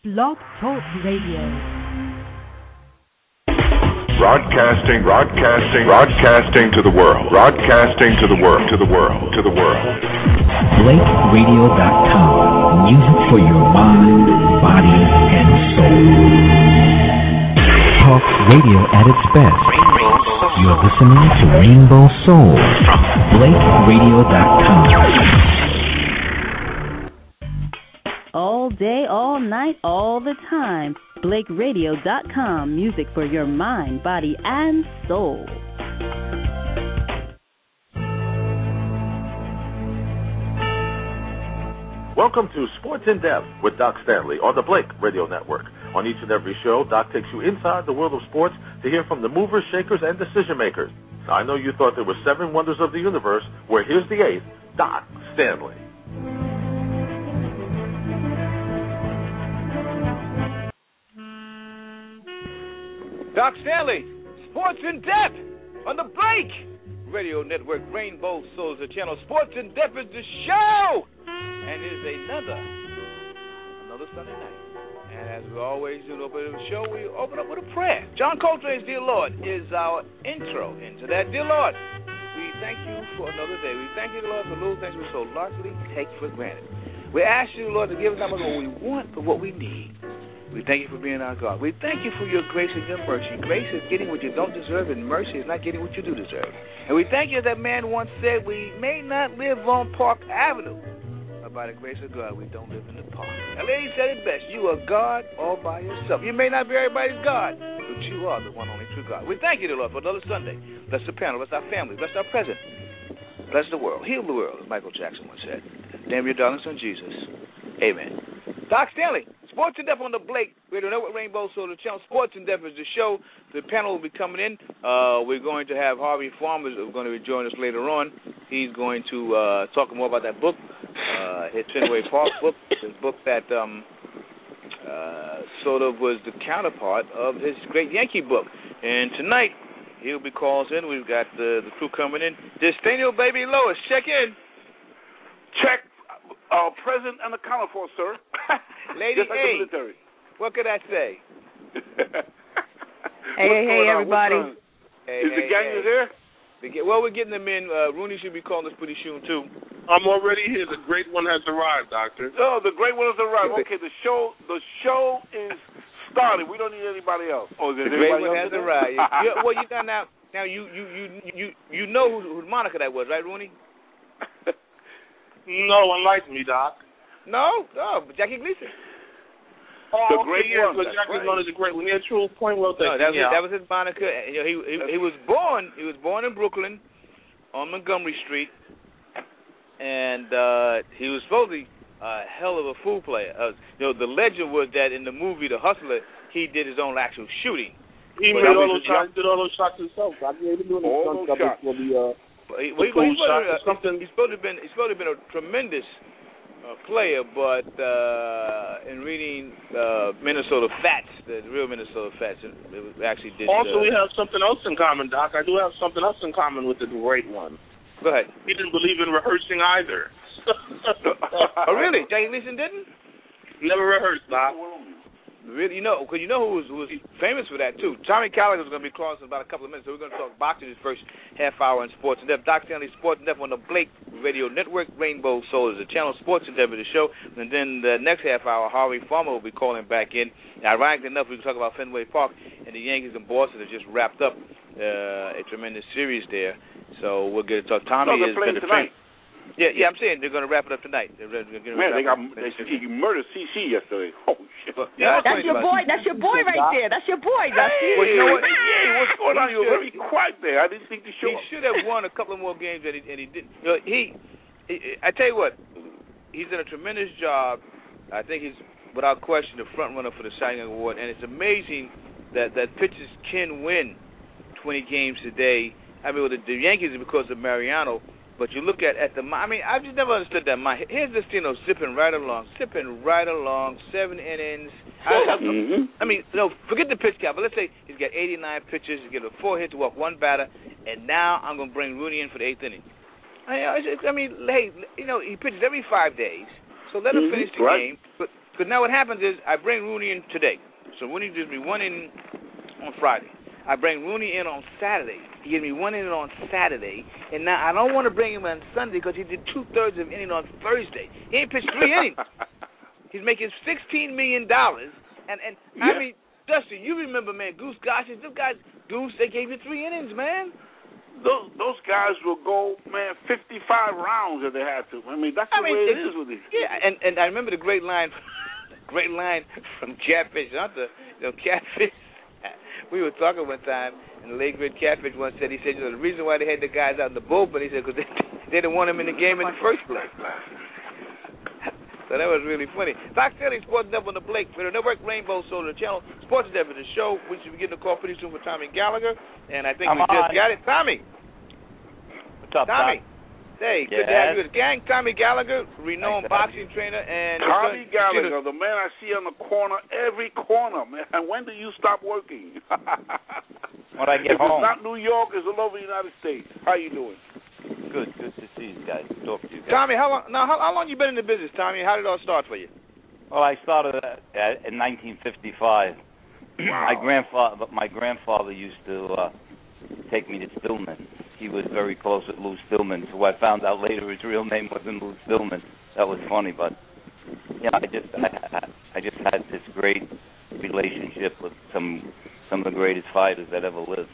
Blog Talk Radio. Broadcasting to the world. BlakeRadio.com. Music for your mind, body, and soul. Talk radio at its best. You're listening to Rainbow Soul from BlakeRadio.com. All day, all night, all the time. BlakeRadio.com. Music for your mind, body, and soul. Welcome to Sports in Depth with Doc Stanley on the Blake Radio Network. On each and every show, Doc takes you inside the world of sports to hear from the movers, shakers, and decision makers. Now, I know you thought there were 7 wonders of the universe. Well, here's the 8th, Doc Stanley. Doc Stanley, Sports in Depth on the Blake Radio Network. Rainbow Soul is the channel. Sports in Depth is the show. And it is another Sunday night. And as we always do, open the show, we open up with a prayer. John Coltrane's Dear Lord is our intro into that. Dear Lord, we thank you for another day. We thank you, Lord, for little things we so largely take for granted. We ask you, Lord, to give us not what we want, but what we need. We thank you for being our God. We thank you for your grace and your mercy. Grace is getting what you don't deserve, and mercy is not getting what you do deserve. And we thank you, as that man once said, we may not live on Park Avenue, but by the grace of God, we don't live in the park. A lady said it best, you are God all by yourself. You may not be everybody's God, but you are the one only true God. We thank you, dear Lord, for another Sunday. Bless the panel, bless our family, bless our president, bless the world, heal the world, as Michael Jackson once said. Name your darling son, Jesus. Amen. Doc Stanley. Sports in Depth on the Blake Radio Network, Rainbow Soul, the channel. Sports in Depth is the show. The panel will be coming in. We're going to have Harvey Farmer who's going to be joining us later on. He's going to talk more about that book, his Fenway Park book, his book that sort of was the counterpart of his great Yankee book. And tonight, he'll be calls in. We've got the crew coming in. Destino Baby Lois, check in. Check. Present and accounted for, sir. Lady Just like A, the military. What could I say? Hey, everybody. Is the gang here? Well, we're getting them in. Rooney should be calling us pretty soon, too. I'm already here. The great one has arrived, Doctor. Oh, the great one has arrived. Okay, the show is started. We don't need anybody else. Oh, is there the great anybody one else has arrived. Well, you got now. Now you know whose Monica that was, right, Rooney? No, unlike me, Doc. No, Jackie Gleason. Oh, the great one. But Jackie's known as a great one. Yeah, true. Point well taken. No, that was his Monica. You know, he was born in Brooklyn on Montgomery Street, and he was supposedly a hell of a fool player. The legend was that in the movie The Hustler, he did his own actual shooting. He did all those shots himself. I gave him all those shots. He's supposed to have been a tremendous player, but in reading Minnesota Fats, the real Minnesota Fats, it actually did. Also, we have something else in common, Doc. I do have something else in common with the great one. Go ahead. He didn't believe in rehearsing either. Oh, really? Jackie Gleason didn't? Never rehearsed, Doc. Really, because you know who was famous for that too. Tommy Gallagher is going to be calling us in about a couple of minutes, so we're going to talk boxing this first half hour in Sports in Depth. Doc Stanley, Sports in Depth on the Blake Radio Network. Rainbow Soul is the channel. Sports in Depth is the show. And then the next half hour, Harvey Farmer will be calling back in. Now, ironically enough, we can talk about Fenway Park and the Yankees in Boston have just wrapped up a tremendous series there. So we'll get to talk. Tommy is been tonight. Yeah, I'm saying they're going to wrap it up tonight. They murdered CC yesterday. Oh shit! That's your boy. That's your boy right there. That's your boy. Well, you know what? Yeah, what's going on? You were very quiet there. I didn't think the show. He should have won a couple of more games, and he didn't. I tell you what, he's done a tremendous job. I think he's, without question, the front runner for the Cy Young Award, and it's amazing that pitchers can win 20 games a day. I mean, the Yankees are because of Mariano. But you look at I've just never understood that. Here's Destino zipping right along, 7 innings. Forget the pitch count, but let's say he's got 89 pitches, he's got 4 hits to walk 1 batter, and now I'm going to bring Rooney in for the 8th inning. He pitches every 5 days, so let him finish the game. But Because now what happens is I bring Rooney in today. So Rooney gives me one in on Friday. I bring Rooney in on Saturday. He gives me one inning on Saturday. And now I don't want to bring him on Sunday because he did 2/3 of an inning on Thursday. He ain't pitched 3 innings. He's making $16 million. And I mean, Dusty, you remember, man, Goose Gossage, them guys, Goose, they gave you 3 innings, man. Those guys will go, man, 55 rounds if they had to. I mean, that's the way it is with these. Yeah, and I remember the great line from Catfish Hunter. Catfish, we were talking one time, and the late great Catfish once said, he said, the reason why they had the guys out in the bullpen, he said, because they didn't want them in the game in the first place. So that was really funny. Doc Stanley, Sports Network on the Blake Radio Network, Rainbow Solar Channel, Sports Endeavor, the show. We should be getting a call pretty soon for Tommy Gallagher, and I think we just got it. Tommy. What's up, Tommy? Doc? Hey, good to have you. Gang, Tommy Gallagher, renowned boxing trainer. And Tommy Gallagher, the man I see on the corner, every corner, man. And when do you stop working? When I get home. It's not New York, it's all over the United States. How you doing? Good to see you guys. Talk to you guys. Tommy, how long you been in the business, Tommy? How did it all start for you? Well, I started in 1955. Wow. My grandfather used to take me to Stillman. He was very close with Lou Stillman, so I found out later his real name wasn't Lou Stillman. That was funny, but I just had this great relationship with some of the greatest fighters that ever lived.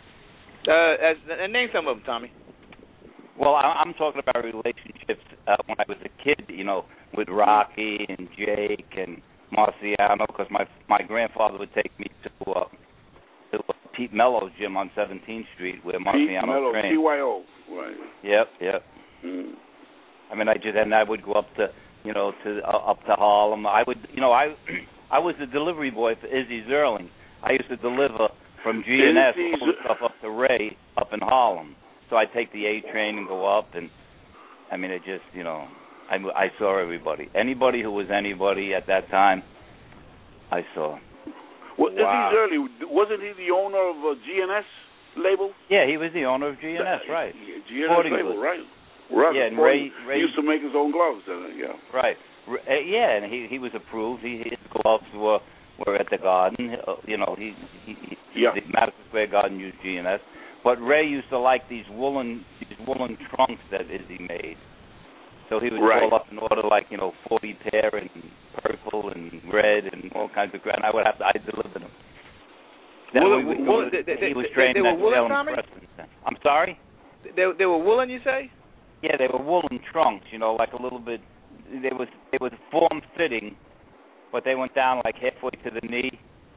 Name some of them, Tommy. Well, I'm talking about relationships when I was a kid, with Rocky and Jake and Marciano, because my grandfather would take me to Pete Mello's gym on 17th Street where Marciano trained. PYO, right? Yep. Mm. I mean, I would go up to up to Harlem. I was the delivery boy for Izzy Zerling. I used to deliver from G&S all the stuff up to Ray up in Harlem. So I'd take the A train and go up, and I mean, it just, I saw everybody. Anybody who was anybody at that time, I saw. Well, wasn't he the owner of GNS label? Yeah, he was the owner of GNS, right. GNS label, right. Yeah, and Ray used to make his own gloves, yeah. Right. Yeah, and he was approved. His gloves were at the Garden. The Madison Square Garden used GNS. But Ray used to like these woolen trunks that Izzy made. So he would call up and order 40 pair and purple and red and all kinds of crap. And I delivered them. He was trained they were woolen, Tommy? I'm sorry? They were woolen, you say? Yeah, they were woolen trunks, like a little bit. They was form fitting, but they went down halfway to the knee.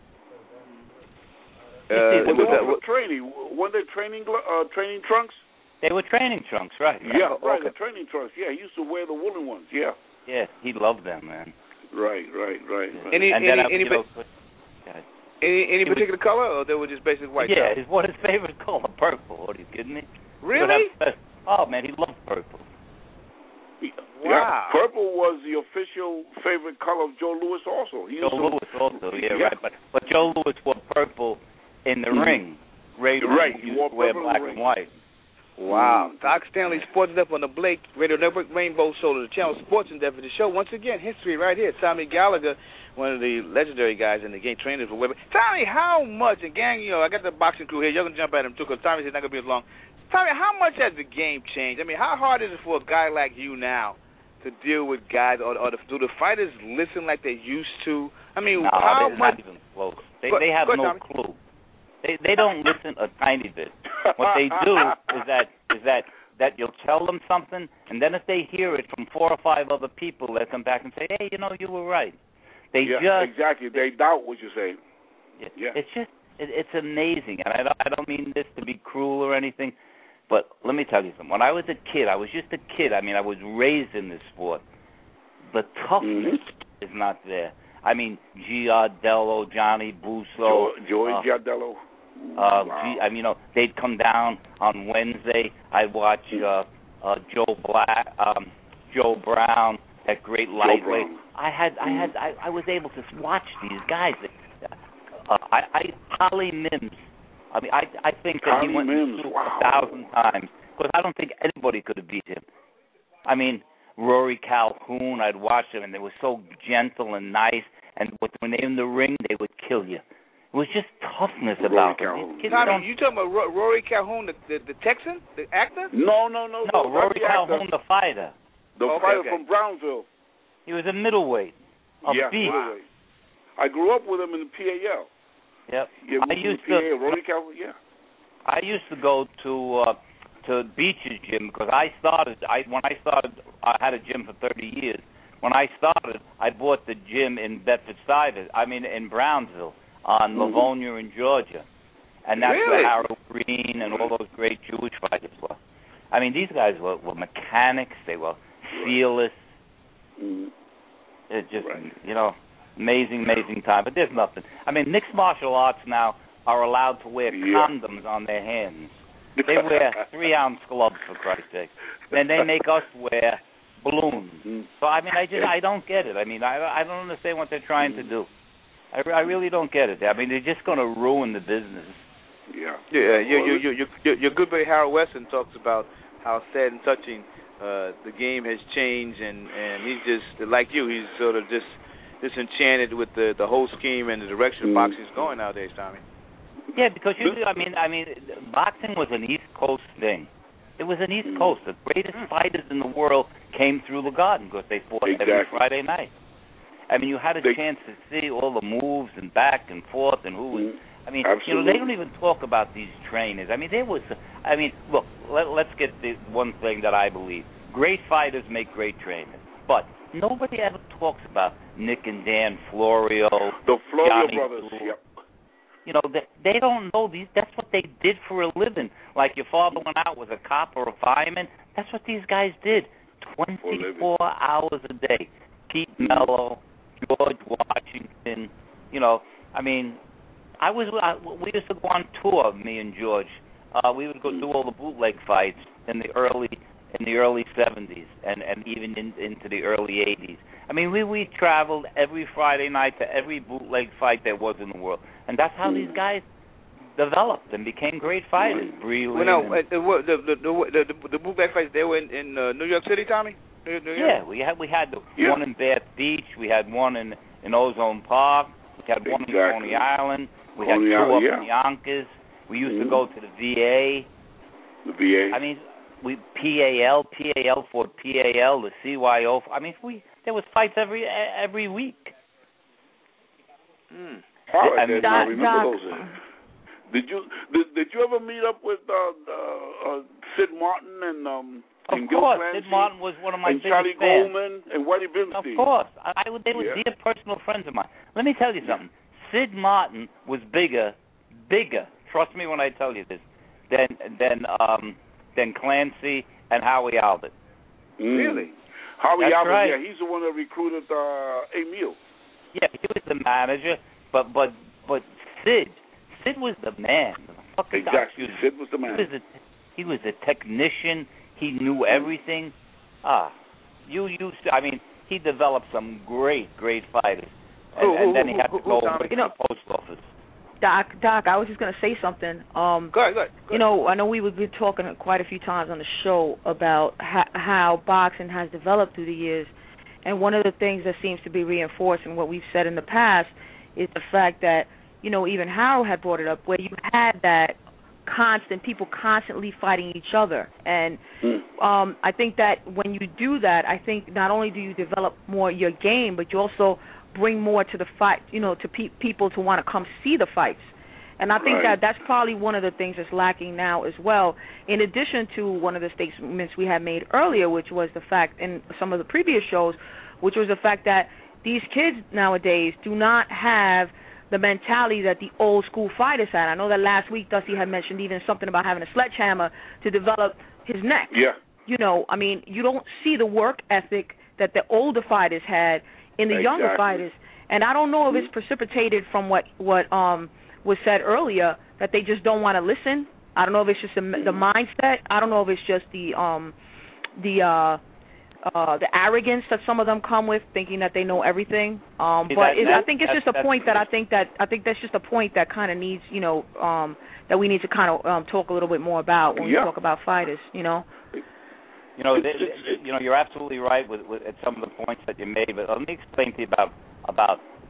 Training? Were they training trunks? They were training trunks, right? Yeah, right. The training trunks. Yeah, he used to wear the woolen ones. Yeah. Yeah, he loved them, man. Right. Any particular color, or they were just basic white? Yeah, it's one of his favorite color, purple. What, are you kidding me? Really? Oh man, he loved purple. Wow. Yeah, purple was the official favorite color of Joe Louis also. Louis also, right. But Joe Louis wore purple in the ring. Ray used to wear black and white. Wow. Doc Stanley, Sports Endeavor on the Blake Radio Network, Rainbow Solar, the channel Sports Endeavor, the show. Once again, history right here. Tommy Gallagher, one of the legendary guys in the game, trainers for Weber. Tommy, how much, and gang, I got the boxing crew here. You're going to jump at him too, because Tommy's not going to be as long. Tommy, how much has the game changed? I mean, how hard is it for a guy like you now to deal with guys, or do the fighters listen like they used to? I mean, how much? Not even close. They have no clue. They don't listen a tiny bit. What they do is that you'll tell them something, and then if they hear it from 4 or 5 other people, they'll come back and say, hey, you were right. Exactly. They doubt what you say. Yeah. It's amazing, and I don't mean this to be cruel or anything, but let me tell you something. When I was a kid, I was just a kid. I mean, I was raised in this sport. The toughness is not there. I mean, Giardello, Johnny Busso. Joey Giardello. Wow. They'd come down on Wednesday. I'd watch Joe Brown, that great lightweight. I was able to watch these guys. Holly Mims. I mean, I think that he went through 1,000 times, because I don't think anybody could have beat him. I mean, Rory Calhoun, I'd watch him, and they were so gentle and nice. and when they were in the ring, they would kill you. It was just toughness about them. Tommy, you talking about Rory Calhoun, the Texan, the actor? No, Rory Calhoun, the fighter. The fighter from Brownsville. He was a middleweight. Middleweight. I grew up with him in the PAL. Yep. Yeah, I used to. Rory Calhoun, I used to go to Beach's gym because when I started, I had a gym for 30 years. When I started, I bought the gym in in Brownsville on Livonia in Georgia. And that's where Harold Green and all those great Jewish fighters were. I mean, these guys were mechanics. They were fearless. It's just, amazing time. But there's nothing. I mean, mixed martial arts now are allowed to wear condoms on their hands. They wear 3-ounce gloves, for Christ's sake. Then they make us wear balloons. So, I mean, I don't get it. I mean, I don't understand what they're trying to do. I really don't get it. I mean, they're just going to ruin the business. Your good buddy Harold Weston talks about how sad and touching the game has changed, and he's just, like you, he's sort of just disenchanted with the whole scheme and the direction boxing's going nowadays, Tommy. Yeah, because I mean, boxing was an East Coast thing. It was an East Coast. The greatest fighters in the world came through the Garden because they fought every Friday night. I mean, you had a chance to see all the moves and back and forth and who was. I mean, they don't even talk about these trainers. I mean, look, let's get the one thing that I believe. Great fighters make great trainers. But nobody ever talks about Nick and Dan Florio. The Florio Johnny brothers, Blue. They don't know these. That's what they did for a living. Like your father went out was a cop or a fireman. That's what these guys did. 24 hours a day. Pete Mello, George Washington. I mean, we used to go on tour, me and George. We would go do all the bootleg fights in the early 70s and even into the early 80s. I mean, we traveled every Friday night to every bootleg fight there was in the world, and that's how these guys developed and became great fighters. The bootleg fights, they were in New York City, Tommy. New York? Yeah, we had one in Bath Beach. We had one in Ozone Park. We had one in Coney Island. We had two up in Yonkers. We used to go to the VA. The VA. I mean, PAL for PAL, the CYO. I mean, there was fights every week. I remember those. Did you ever meet up with Sid Martin and Of course, Sid Martin was one of my biggest Charlie fans. Goldman and Whitey Bimstein. Of course, they were dear personal friends of mine. Let me tell you something. Sid Martin was bigger. Trust me when I tell you this. Than Clancy and Howie Albert. Really? Howie Albert, right. Yeah, he's the one that recruited Emil. Yeah, he was the manager, but Sid was the man. Exactly, Sid was the man. He was a technician. He knew everything. He developed some great fighters, and then he had to go to the post office. Doc, I was just going to say something. Go ahead. I know we've been talking quite a few times on the show about how boxing has developed through the years, and one of the things that seems to be reinforced in what we've said in the past is the fact that, even Harold had brought it up, where you had that people constantly fighting each other. And I think that when you do that, I think not only do you develop more your game, but you also bring more to the fight, to people to want to come see the fights. And I think that's probably one of the things that's lacking now as well, in addition to one of the statements we had made earlier, which was the fact in some of the previous shows, which was the fact that these kids nowadays do not have the mentality that the old school fighters had. I know that last week Dusty had mentioned even something about having a sledgehammer to develop his neck. Yeah. You don't see the work ethic that the older fighters had in the younger fighters. And I don't know if it's precipitated from what was said earlier, that they just don't want to listen. I don't know if it's just the mindset. I don't know if it's just the arrogance that some of them come with, thinking that they know everything. I think it's just a point that I think that's just a point that kind of needs, that we need to kind of talk a little bit more about when we talk about fighters. You're absolutely right with some of the points that you made, but let me explain to you about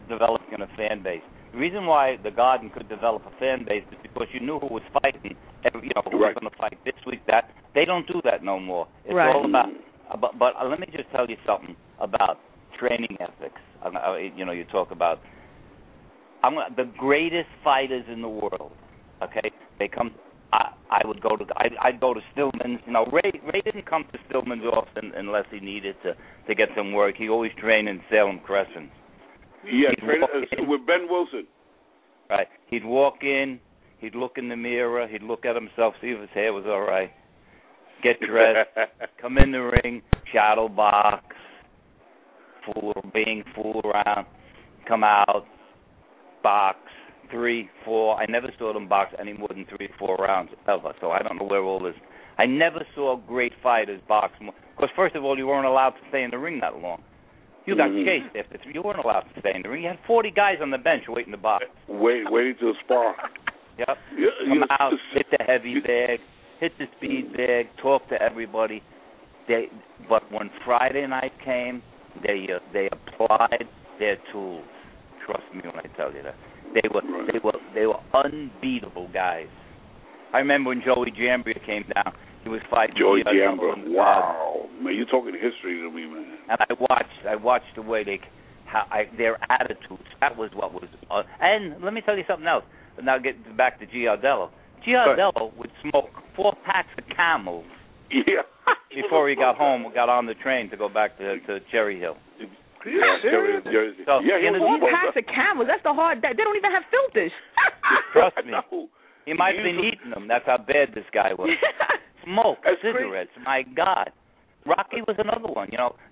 developing a fan base. The reason why the Garden could develop a fan base is because you knew who was fighting, who was going to fight this week, that. They don't do that no more. It's all about, but let me just tell you something about training ethics. You talk about the greatest fighters in the world, okay? They come, I'd go to Stillman's. Ray didn't come to Stillman's often unless he needed to get some work. He always trained in Salem Crescent. Yeah, with Ben Wilson. Right. He'd walk in, he'd look in the mirror, he'd look at himself, see if his hair was all right, get dressed, come in the ring, shadow box, fool around, come out, box, 3, 4. I never saw them box any more than 3 or 4 rounds ever, so I don't know where all this. I never saw great fighters box more. Because first of all, you weren't allowed to stay in the ring that long. You got chased after 3. You weren't allowed to stay in the ring. You had 40 guys on the bench waiting to box. Waiting to spar. Yep. Come out, hit the heavy bag, hit the speed bag, talk to everybody. But when Friday night came, they applied their tools. Trust me when I tell you that. They were unbeatable guys. I remember when Joey Jambria came down. He was fighting Joey Jambria. Wow, man, you're talking history to me, man. And I watched the way their attitudes. That was what was. And let me tell you something else. Now get back to Giardello. Giardello would smoke 4 packs of Camels. Yeah. Before he got home, got on the train to go back to Cherry Hill. Yeah, Jersey. So, 4 packs of Camels. That's the hard. They don't even have filters. Trust me. He might have been eating them. That's how bad this guy was. Smoke, cigarettes. Crazy. My God. Rocky was another one.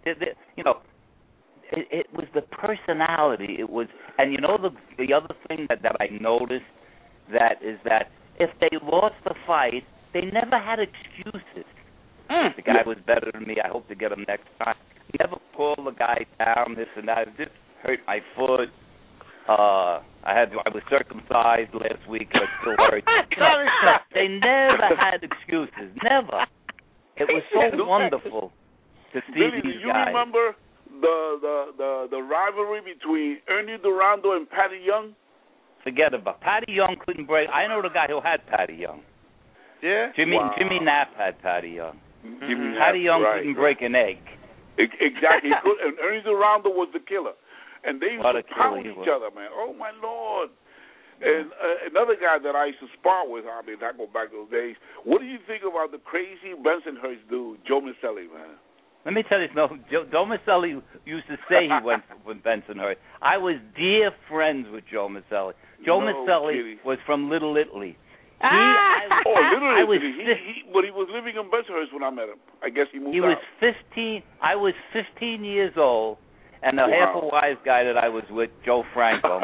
It was the personality. It was, and the other thing that I noticed is that if they lost the fight, they never had excuses. The guy was better than me. I hope to get him next time. Never pull the guy down. This and that. This hurt my foot. I was circumcised last week. I still hurt. They never had excuses. Never. It was so wonderful to see Billy, these do you guys. remember the rivalry between Ernie Durando and Patty Young? Forget about Patty Young. Couldn't break. I know the guy who had Patty Young. Yeah. Jimmy Knapp had Patty Young. Patty Young couldn't break an egg. Exactly. And Ernie Durando was the killer. And they used to pound each other, man. Oh, my Lord. And another guy that I used to spar with, I go back those days. What do you think about the crazy Bensonhurst dude, Joe Maselli, man? Let me tell you, Joe Maselli used to say he went with Bensonhurst. I was dear friends with Joe Maselli. Joe Maselli was from Little Italy. Little Italy. But he was living in Bensonhurst when I met him. I guess he moved out. Was 15. I was 15 years old. And the half-a-wise guy that I was with, Joe Franco,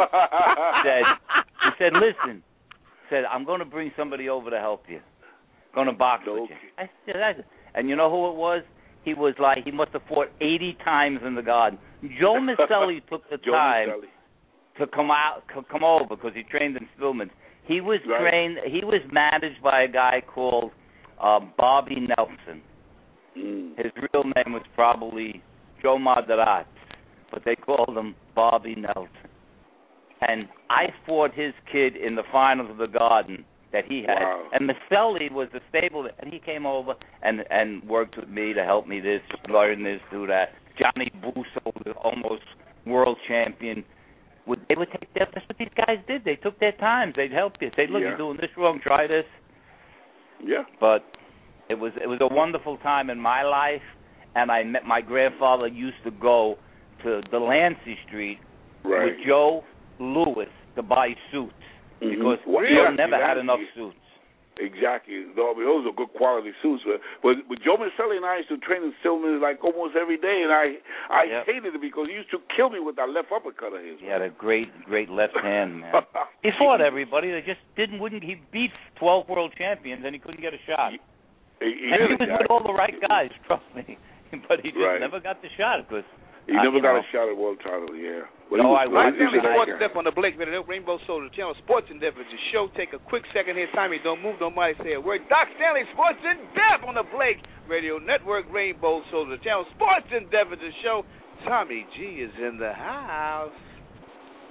said, listen, I'm going to bring somebody over to help you. Going to box with you. I said, and you know who it was? He must have fought 80 times in the Garden. Joe Maselli took the time to come over because he trained in Stillman's. He was trained. He was managed by a guy called Bobby Nelson. His real name was probably Joe Moderat, but they called him Bobby Nelson. And I fought his kid in the finals of the Garden that he had. Wow. And Maselli was the stable, and he came over and worked with me to help me this, learn this, do that. Johnny Busso, the almost world champion, they would take that. That's what these guys did. They took their time. They'd help you. They'd look, you're doing this wrong. Try this. Yeah. But it was a wonderful time in my life, and I met my grandfather. Used to go to Delancey Street with Joe Louis to buy suits because Joe never had enough suits. Exactly. Those are good quality suits. But Joe Maselli and I used to train in Stillman like almost every day, and I hated it because he used to kill me with that left uppercut of his. He had a great left hand, man. He fought everybody. They just wouldn't. He beat 12 world champions, and he couldn't get a shot. He was with all the right guys, trust me. But he just never got the shot because. He never got a shot at world title, yeah. No, I was. Sports Depth on the Blake Radio, Rainbow Soldier Channel, Sports in Depth is the show. Take a quick second here, Tommy. Don't move, nobody say a word. Doc Stanley, Sports in Depth on the Blake Radio Network, Rainbow Soldier Channel, Sports in Depth is the show. Tommy G is in the house.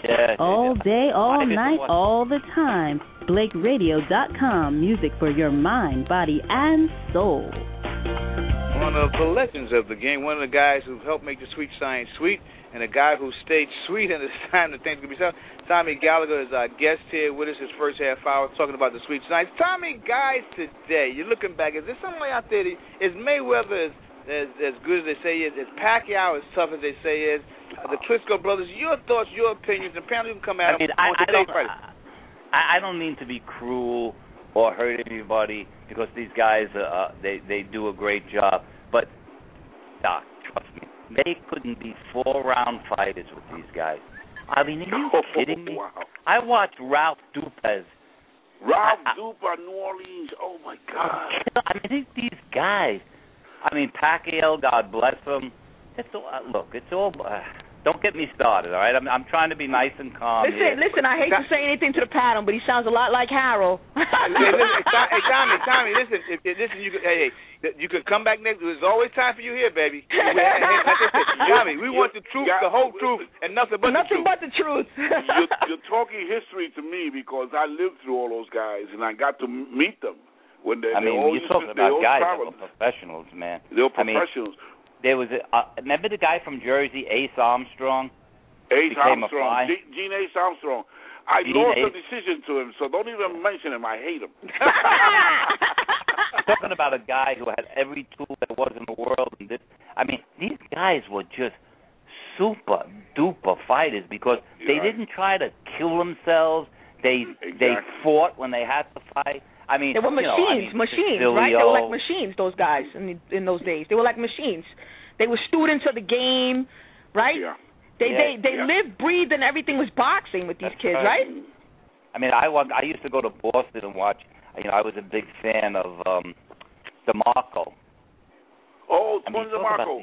Yeah. All day, all night, all the time. BlakeRadio.com. Music for your mind, body, and soul. One of the legends of the game, one of the guys who helped make the Sweet Science sweet, and a guy who stayed sweet in this time that things could be solved. Tommy Gallagher is our guest here with us his first half hour talking about the Sweet Science. Tommy, guys, today, you're looking back, is there somebody out there is Mayweather as good as they say is Pacquiao as tough as they say is? The Klitschko brothers, your thoughts, your opinions, and apparently you can come out I don't mean to be cruel or hurt anybody because these guys, they do a great job. But, Doc, trust me, they couldn't be 4-round fighters with these guys. I mean, are you kidding me? Wow. I watched Ralph Dupas. Dupas, New Orleans, oh, my God. I mean, these guys. I mean, Pacquiao, God bless him. It's all. Don't get me started, all right? I'm trying to be nice and calm. Listen. I hate to say anything to the panel, but he sounds a lot like Harold. Hey, Tommy, listen. You could come back next. There's always time for you here, baby. Tommy, we want the truth, the whole truth, and nothing but the truth. You're talking history to me because I lived through all those guys and I got to meet them. When you're talking about guys that were professionals, man. They were professionals. There was remember the guy from Jersey, Ace Armstrong? Gene Ace Armstrong. I lost a decision to him, so don't even mention him. I hate him. Talking about a guy who had every tool there was in the world. And these guys were just super duper fighters because they didn't try to kill themselves. They fought when they had to fight. I mean, they were machines, right? They were like machines, those guys in those days. They were like machines. They were students of the game, right? Yeah. They lived, breathed, and everything was boxing with these kids, right? I mean, I used to go to Boston and watch. I was a big fan of DeMarco. Oh, Tony DeMarco.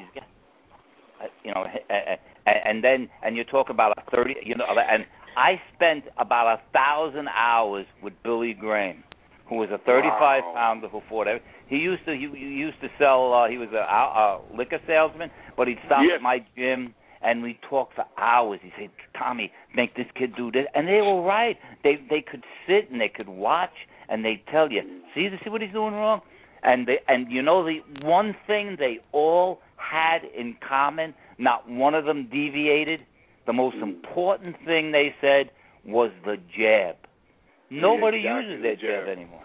And you talk about a 30. And I spent about 1,000 hours with Billy Graham, who was a 35-pounder who fought everything. He used to sell. He was a liquor salesman, but he'd stop at my gym and we'd talk for hours. He'd say, "Tommy, make this kid do this," and they were right. They could sit and they could watch and they'd tell you, "See what he's doing wrong." And the one thing they all had in common, not one of them deviated. The most important thing they said was the jab. Nobody uses their jab anymore.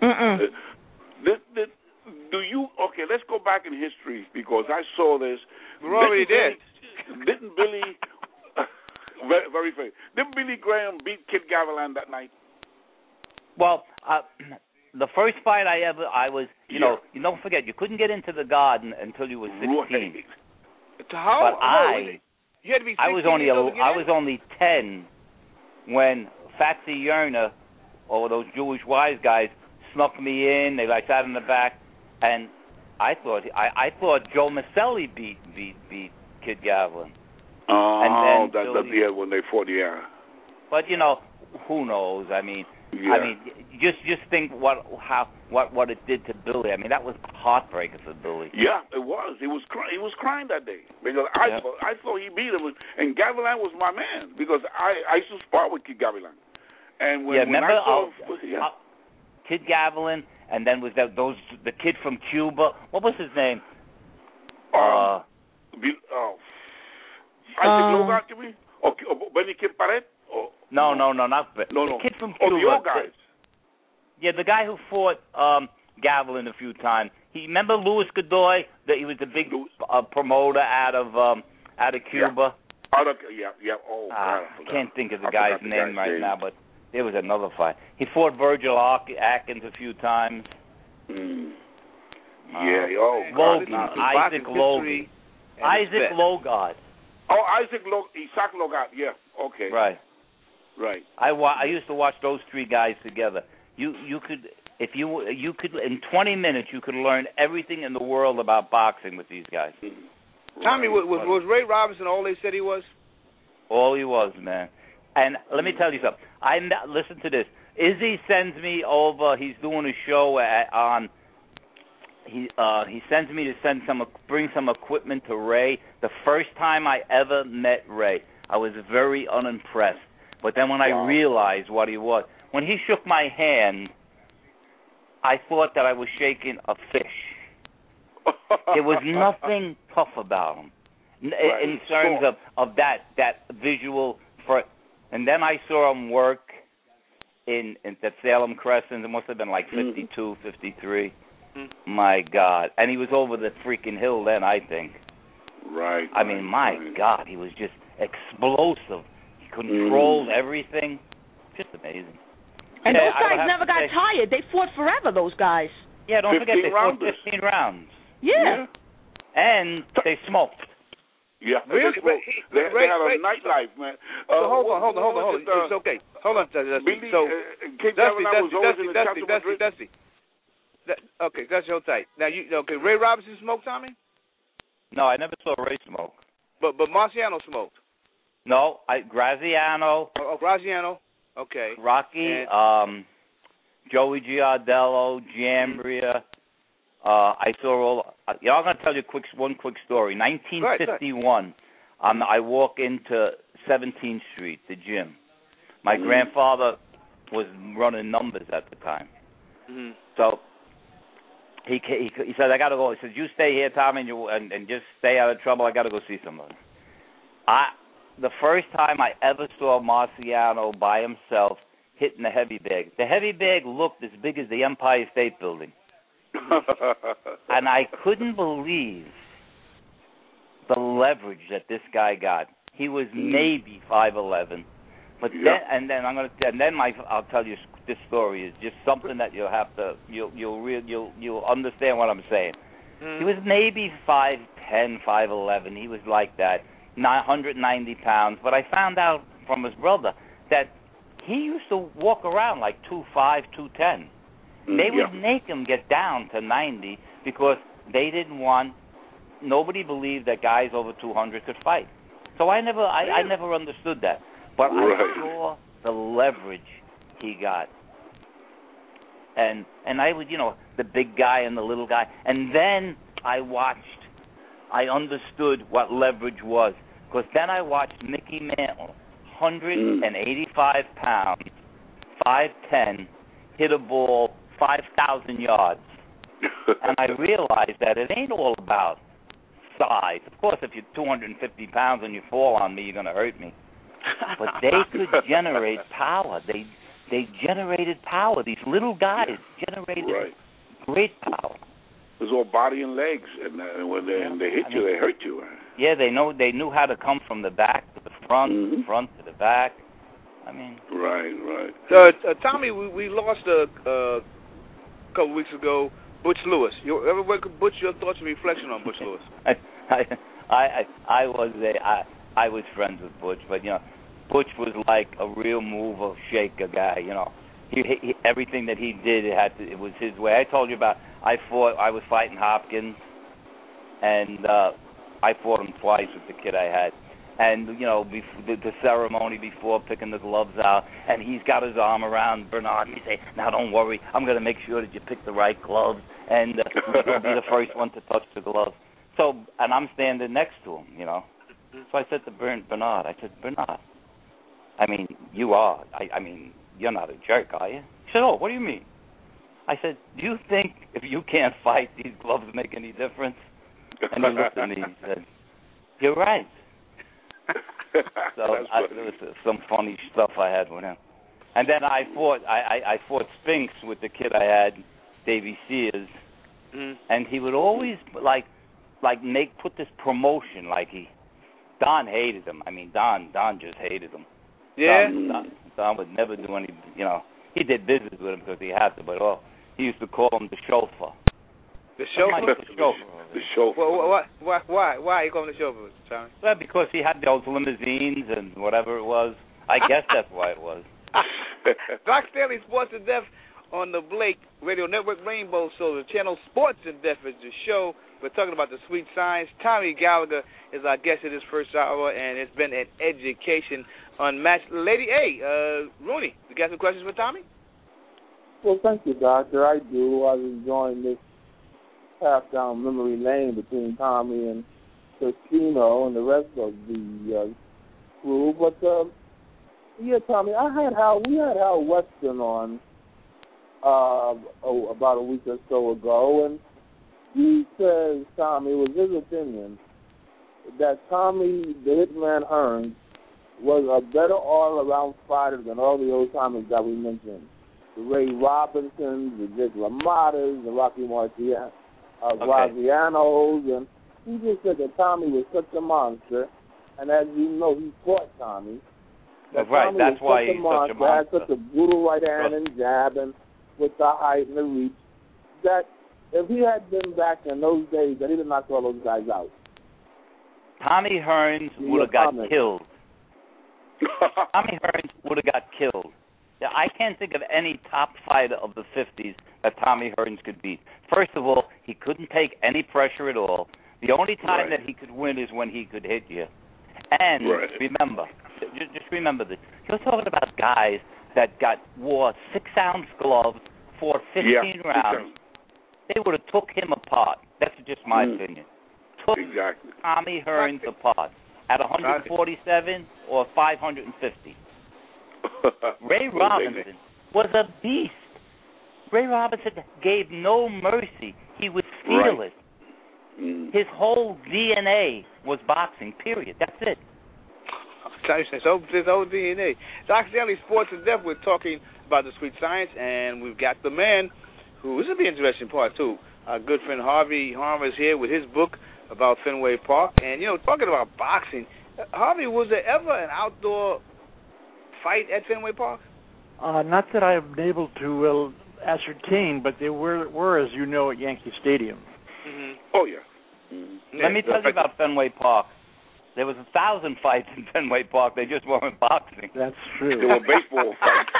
Okay, let's go back in history because I saw this. We already did. Didn't Billy, very famous, didn't Billy Graham beat Kid Gavilan that night? Well, the first fight I was, you don't forget, you couldn't get into the Garden until you were 16. Right. How? But you had to be 16 I was only 10 when Fatsy Yerner, or those Jewish wise guys, snuck me in. They sat in the back, and I thought Joe Maselli beat Kid Gavilan. Oh, when they fought, But who knows? I mean, just think what it did to Billy. I mean, that was heartbreaking for Billy. Yeah, it was. He was crying that day because I thought he beat him, and Gavilan was my man because I used to spar with Kid Gavilan. And when remember I saw Kid Gavilan, and then was the kid from Cuba? What was his name? Isaac Logat, you mean? Or Benny Kimparet? No, not Benny. No. The kid from Cuba. The old guys. The guy who fought Gavilan a few times. Remember Louis Godoy? That he was the big promoter out of Cuba. Yeah. Oh, I can't think of the guy's name right now, but there was another fight. He fought Virgil Atkins a few times. Logan. Isaac Logan. Isaac Logat. Oh, Isaac Logat. Yeah. Okay. Right. I used to watch those three guys together. You could in 20 minutes you could learn everything in the world about boxing with these guys. Tommy, was Ray Robinson all they said he was? All he was, man. And let me tell you something. Listen to this. Izzy sends me over. He's doing a show on. He sends me to bring some equipment to Ray. The first time I ever met Ray, I was very unimpressed. But then when I realized what he was, when he shook my hand, I thought that I was shaking a fish. There was nothing tough about him in terms of that visual. And then I saw him work in that Salem Crescent. It must have been like 52, 53. My God. And he was over the freaking hill then, I think. Right. I mean, my God, he was just explosive. He controlled everything. Just amazing. And those guys never got tired. They fought forever, those guys. Yeah, don't forget, they fought 15 rounds. Yeah. And they smoked. Yeah. Really? They had a nightlife, man. So hold on. It's okay. Hold on, Dusty. So, Dusty. Okay, that's your type. Now, Ray Robinson smoked, Tommy? No, I never saw Ray smoke. But Marciano smoked? No, Graziano. Oh, Graziano. Okay. Rocky, Joey Giardello, Jambria. I saw all. I'm going to tell you one quick story. 1951, I walk into 17th Street, the gym. My grandfather was running numbers at the time. So he said, I got to go. He said, you stay here, Tommy, and just stay out of trouble. I got to go see somebody. The first time I ever saw Marciano by himself hitting the heavy bag. The heavy bag looked as big as the Empire State Building. And I couldn't believe the leverage that this guy got. He was maybe 5'11", but I'll tell you this story is just something that you'll understand what I'm saying. He was maybe 5'10", 5'11". He was like that, 190 pounds. But I found out from his brother that he used to walk around like 2'5", 210. They would make him get down to 90 because they didn't want. Nobody believed that guys over 200 could fight. So I never understood that. But I saw the leverage he got, and I would, the big guy and the little guy, and then I understood what leverage was, because then I watched Mickey Mantle, 185 pounds, 5'10", hit a ball 5,000 yards. And I realized that it ain't all about size. Of course, if you're 250 pounds and you fall on me, you're going to hurt me. But they could generate power. They generated power. These little guys generated great power. It was all body and legs, and when they hit you, they hurt you. Yeah, they knew how to come from the back to the front, front to the back. I mean, right. So, Tommy, we lost a couple weeks ago. Butch Lewis. Butch, your thoughts and reflection on Butch Lewis? I was friends with Butch, but Butch was like a real mover, shaker guy. He everything that he did, it was his way. I told you about. I was fighting Hopkins, and I fought him twice with the kid I had. And the ceremony before picking the gloves out, and he's got his arm around Bernard. And he say, "Now don't worry, I'm going to make sure that you pick the right gloves, and you're going to be the first one to touch the gloves." So, and I'm standing next to him, So I said to Bernard, Bernard, I mean, you are. I mean, you're not a jerk, are you? He said, "Oh, what do you mean?" I said, "Do you think if you can't fight, these gloves make any difference?" And he looked at me and said, "You're right." So there was some funny stuff I had with him. And then I fought Spinks with the kid I had, Davey Sears, and he would always put this promotion Don hated him. I mean, Don just hated him. Yeah. Don would never do any. He did business with him because he had to, but he used to call him the chauffeur. The chauffeur? The chauffeur. Well, why you call him the chauffeur, Tommy? Well, because he had those limousines and whatever it was. I guess that's why it was. Doc Stanley, Sports in Depth on the Blake Radio Network Rainbow Soul. The channel Sports in Depth is the show. We're talking about the sweet science. Tommy Gallagher is our guest in this first hour, and it's been an education unmatched. Lady A, Rooney, you got some questions for Tommy? Well, thank you, Doctor. I do. I was enjoying this path down memory lane between Tommy and Christino and the rest of the crew. But yeah, Tommy, we had Hal Weston on about a week or so ago, and he says, Tommy, it was his opinion that Tommy the Hitman Hearns was a better all-around fighter than all the old-timers that we mentioned. The Ray Robinsons, the Jake LaMottas, the Rocky Marcianos, and he just said that Tommy was such a monster, and as you know, he fought Tommy. Right, that's why he's such a monster. Had such a brutal right hand and jab, and with the height and the reach, that if he had been back in those days, that he did not throw those guys out. Tommy Hearns would have got killed. Tommy Hearns would have got killed. I can't think of any top fighter of the 50s that Tommy Hearns could beat. First of all, he couldn't take any pressure at all. The only time that he could win is when he could hit you. And remember, just remember this. You're talking about guys that wore 6-ounce gloves, fought 15 rounds. They would have took him apart. That's just my opinion. Took Tommy Hearns apart at 147 or 550. Ray Robinson was a beast. Ray Robinson gave no mercy. He was fearless. His whole DNA was boxing, period. That's it. His whole DNA. Doc Stanley, Sports in Depth, we're talking about the sweet science, and we've got the man who, this will be an interesting part, too. Our good friend Harvey Harmer is here with his book about Fenway Park. And, talking about boxing, Harvey, was there ever an outdoor fight at Fenway Park? Not that I've been able to ascertain, but there were, as you know, at Yankee Stadium. Mm-hmm. Oh, yeah. Mm-hmm. Let me tell you about Fenway Park. There was 1,000 fights in Fenway Park. They just weren't boxing. That's true. They were baseball fights.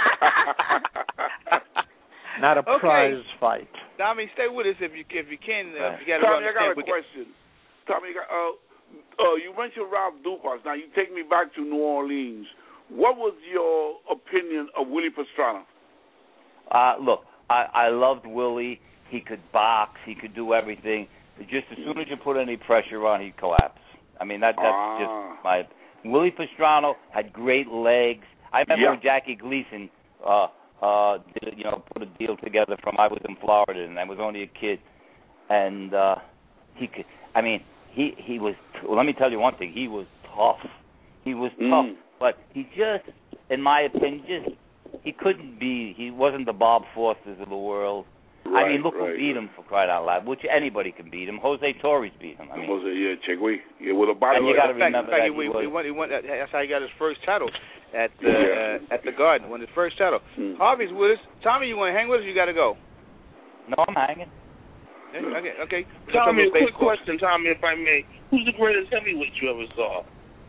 Not a prize fight. Tommy, stay with us if you can. If you Tommy, I got a question. Tommy, you mentioned Ralph Dupas. Now, you take me back to New Orleans. What was your opinion of Willie Pastrana? Look, I loved Willie. He could box. He could do everything. Just as soon as you put any pressure on, he'd collapse. I mean, that's just my... Willie Pastrana had great legs. I remember when Jackie Gleason put a deal together I was in Florida, and I was only a kid. And he could... I mean, he was... Let me tell you one thing. He was tough. He was tough. But he just, in my opinion, he couldn't be... He wasn't the Bob Fosters of the world. I mean, look who beat him, for crying out loud. Which anybody can beat him. Jose Torres beat him. I mean, with a body. And you got to remember that he won. That's how he got his first title at the Garden. Won his first title. Harvey's with us. Tommy, you want to hang with us? Or you got to go. No, I'm hanging. Okay. Tommy, a quick question, Tommy, if I may. Who's the greatest heavyweight you ever saw?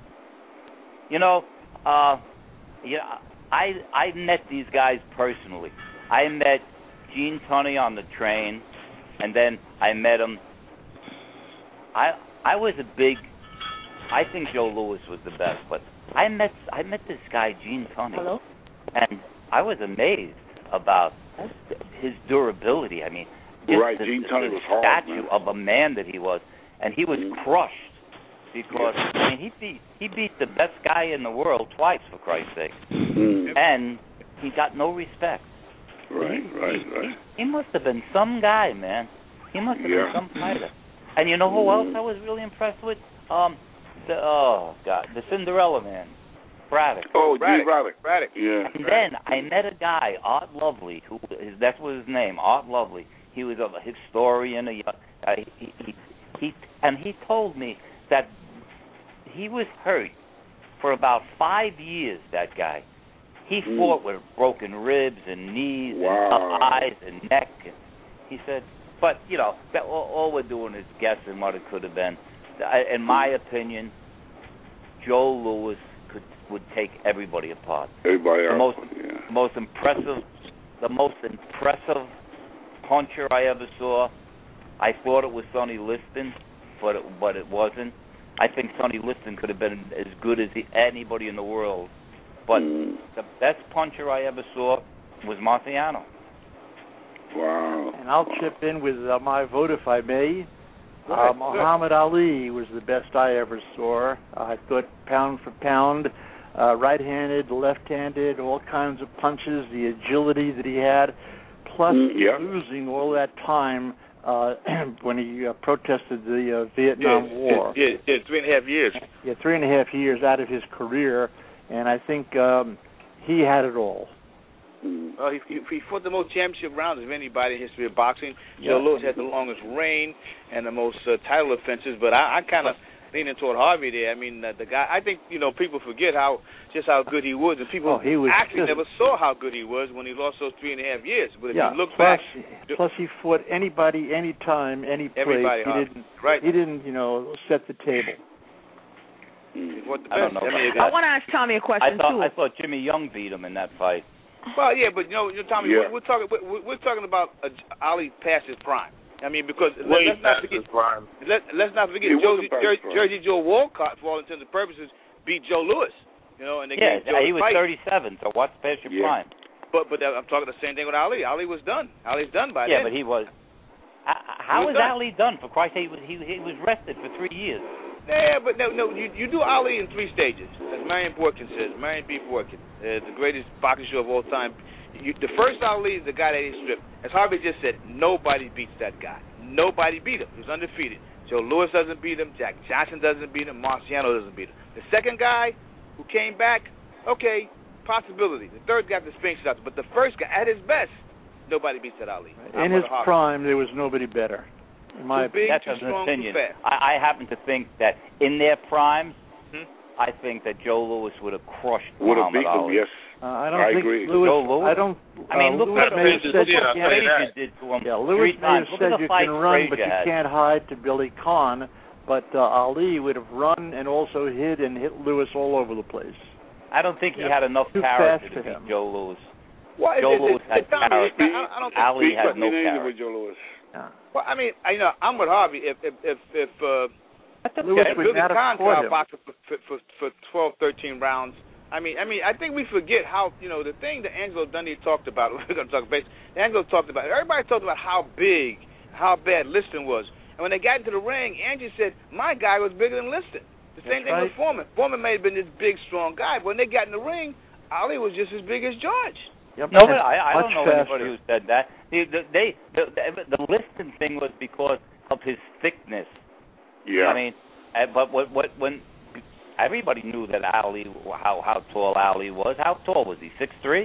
I met these guys personally. I met Gene Tunney on the train, and then I met him. I was a big... I think Joe Louis was the best, but I met this guy, Gene Tunney. Hello? And I was amazed about his durability. I mean, Gene Tunney was hard, statue of a man that he was, and he was crushed because I mean he beat the best guy in the world twice, for Christ's sake, and he got no respect. He must have been some guy, man. He must have been some fighter. And you know who else I was really impressed with? The Cinderella Man, Braddock. Oh, Braddock. Yeah. And then I met a guy, Art Lovely, that was his name, Art Lovely. He was a historian. He told me that he was hurt for about 5 years. That guy. He fought with broken ribs and knees and eyes and neck. And he said, but, that all we're doing is guessing what it could have been. In my opinion, Joe Louis would take everybody apart. The most impressive puncher I ever saw, I thought it was Sonny Liston, but it wasn't. I think Sonny Liston could have been as good as anybody in the world. But the best puncher I ever saw was Marciano. Wow. And I'll chip in with my vote, if I may. Muhammad Ali was the best I ever saw. I thought pound for pound, right-handed, left-handed, all kinds of punches, the agility that he had, plus losing all that time when he protested the Vietnam War. Yeah, 3.5 years. Yeah, 3.5 years out of his career, and I think he had it all. Well, he fought the most championship rounds of anybody in the history of boxing. Joe Louis had the longest reign and the most title offenses, but I kind of leaning toward Harvey there. I mean, the guy, I think, people forget how good he was, and people actually never saw how good he was when he lost those 3.5 years. But if you look back... Plus, he fought anybody, anytime, any place. Everybody, he didn't, set the table. I don't know. I want to ask Tommy a question, too. I thought Jimmy Young beat him in that fight. Well, yeah, but Tommy, we're talking about Ali past his prime. I mean, because let's not forget Jersey Joe Walcott, for all intents and purposes, beat Joe Louis. And they gave Joe he was fight. 37. So what's past your prime? But I'm talking the same thing with Ali. Ali was done. Ali's done by then. Yeah, but he was. How was Ali done? For Christ's sake, he was rested for 3 years. Yeah, but no. You do Ali in 3 stages, as Marion Borkin says. Marion B. Borkin, the greatest boxing show of all time. The first Ali is the guy that he stripped. As Harvey just said, nobody beats that guy. Nobody beat him. He was undefeated. Joe Louis doesn't beat him. Jack Johnson doesn't beat him. Marciano doesn't beat him. The second guy who came back, okay, possibility. The third guy, the Sphinx out. But the first guy, at his best, nobody beats that Ali. In his prime, there was nobody better. In my opinion. That's an opinion. I happen to think that in their primes, I think that Joe Louis would have crushed Muhammad Ali. Yes. I agree. Louis, Joe Louis? I mean, look what Frazier did to him. Yeah, Louis may have said you can run, but you can't hide to Billy Conn. But Ali would have run and also hit Louis all over the place. I don't think he had enough character to beat Joe Louis. Well, Joe Louis had character. I don't think Ali had no character. With Joe Louis. Yeah. Well, I mean, I'm with Harvey. If Louis would Billy not have Conn fought him boxed for 12, 13 rounds. I mean, I think we forget how the thing that Angelo Dundee talked about. We're going to talk base. Angelo talked about. Everybody talked about how bad Liston was. And when they got into the ring, Angie said, "My guy was bigger than Liston." The same thing with Foreman. Foreman may have been this big, strong guy, but when they got in the ring, Ali was just as big as George. Yep. No, but I don't know anybody who said that. The Liston thing was because of his thickness. Yeah. I mean, but when everybody knew that Ali, how tall Ali was. How tall was he? 6'3"?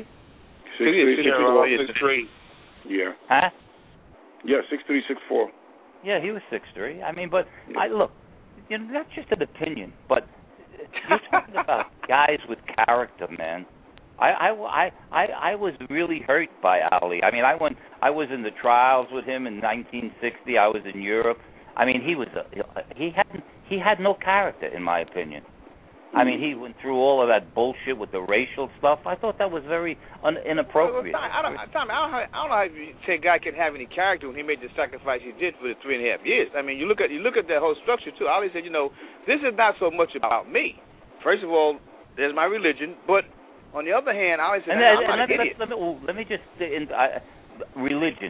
6'3". Yeah. Huh? Yeah, 6'3", 6'4". Yeah, he was 6'3". I mean, but look, that's just an opinion. But you're talking about guys with character, man. I was really hurt by Ali. I mean, I was in the trials with him in 1960. I was in Europe. I mean, he had no character, in my opinion. I mean, he went through all of that bullshit with the racial stuff. I thought that was very inappropriate. Well, I don't know how you say a guy can have any character when he made the sacrifice he did for the 3.5 years. I mean, you look at that whole structure too. Ali said, this is not so much about me. First of all, there's my religion, but on the other hand, Ali said, I'm not an idiot. Let me just religion.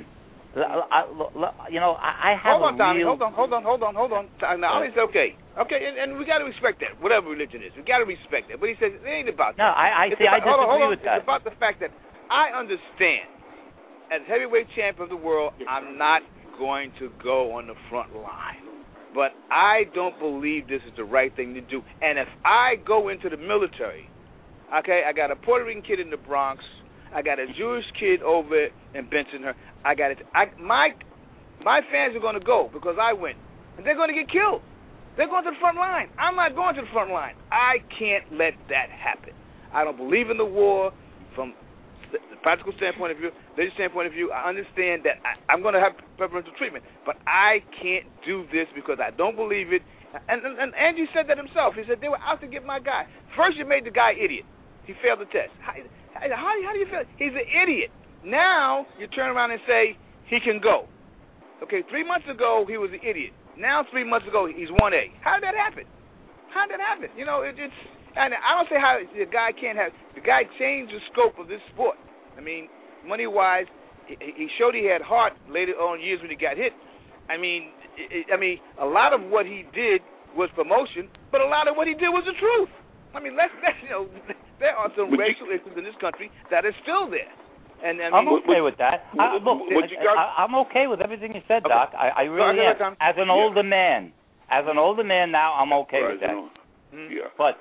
I have hold on, Tommy. Hold on. Now, Ali said, okay, and we got to respect that, whatever religion is. We got to respect that. But he said, it ain't about that. No, I disagree with that. It's about the fact that I understand, as heavyweight champion of the world, I'm not going to go on the front line. But I don't believe this is the right thing to do. And if I go into the military, okay, I got a Puerto Rican kid in the Bronx, I got a Jewish kid over in Bensonhurst. My fans are going to go because I win, and they're going to get killed. They're going to the front line. I'm not going to the front line. I can't let that happen. I don't believe in the war from the practical standpoint of view, religious standpoint of view. I understand that I'm going to have preferential treatment, but I can't do this because I don't believe it. And Angie said that himself. He said they were out to get my guy. First, you made the guy idiot. He failed the test. How do you feel? He's an idiot. Now you turn around and say he can go. Okay, 3 months ago he was an idiot. Now 3 months ago he's 1A. How did that happen? It's and I don't say how the guy can't have. The guy changed the scope of this sport. I mean, money wise, he showed he had heart later on years when he got hit. I mean, I mean, a lot of what he did was promotion, but a lot of what he did was the truth. I mean, let's there are some racial issues in this country that are still there. And I mean, I'm okay with that. I'm okay with everything you said, Doc. I really am. As an older man now, I'm okay with that. Yeah. But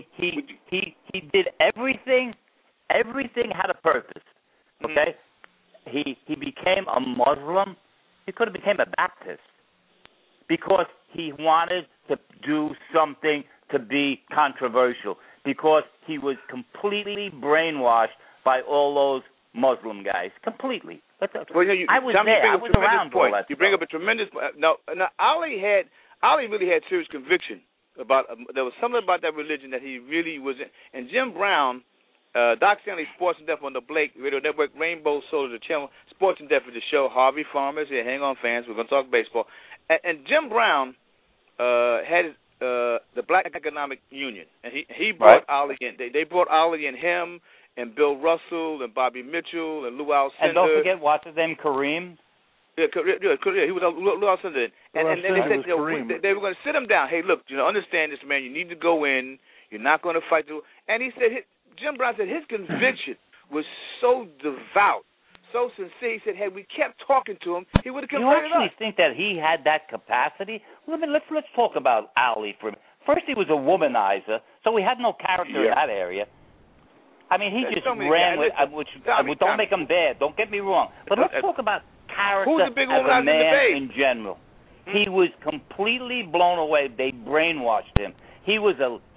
he did everything. Everything had a purpose. Okay. He became a Muslim. He could have became a Baptist because he wanted to do something to be controversial, because he was completely brainwashed by all those Muslim guys. Completely. Well, I was there. I was around all that. You bring up a tremendous point. Now, Ali really had serious conviction about. There was something about that religion that he really was in. And Jim Brown, Doc Stanley, Sports in Depth on the Blake Radio Network, Rainbow Soul, the channel, Sports in Depth is the show. Harvey Farmers here. Hang on, fans. We're going to talk baseball. And Jim Brown had the Black Economic Union, and he brought Ali in. They brought Ali and him and Bill Russell and Bobby Mitchell and Lou Alcindor. And don't forget, what's his name, Kareem? Yeah, he was Lou Alcindor. And then they said they were going to sit him down. Hey, look, understand this, man. You need to go in. You're not going to fight. And he said, Jim Brown said his conviction was so devout, so sincere. He said, hey, we kept talking to him, he would have converted us. You actually think that he had that capacity? Let's talk about Ali for a minute. First, he was a womanizer, so he had no character in that area. I mean, he just ran with, don't make him bad. Don't get me wrong. But let's talk about character as a man in general. He was completely blown away. They brainwashed him. He was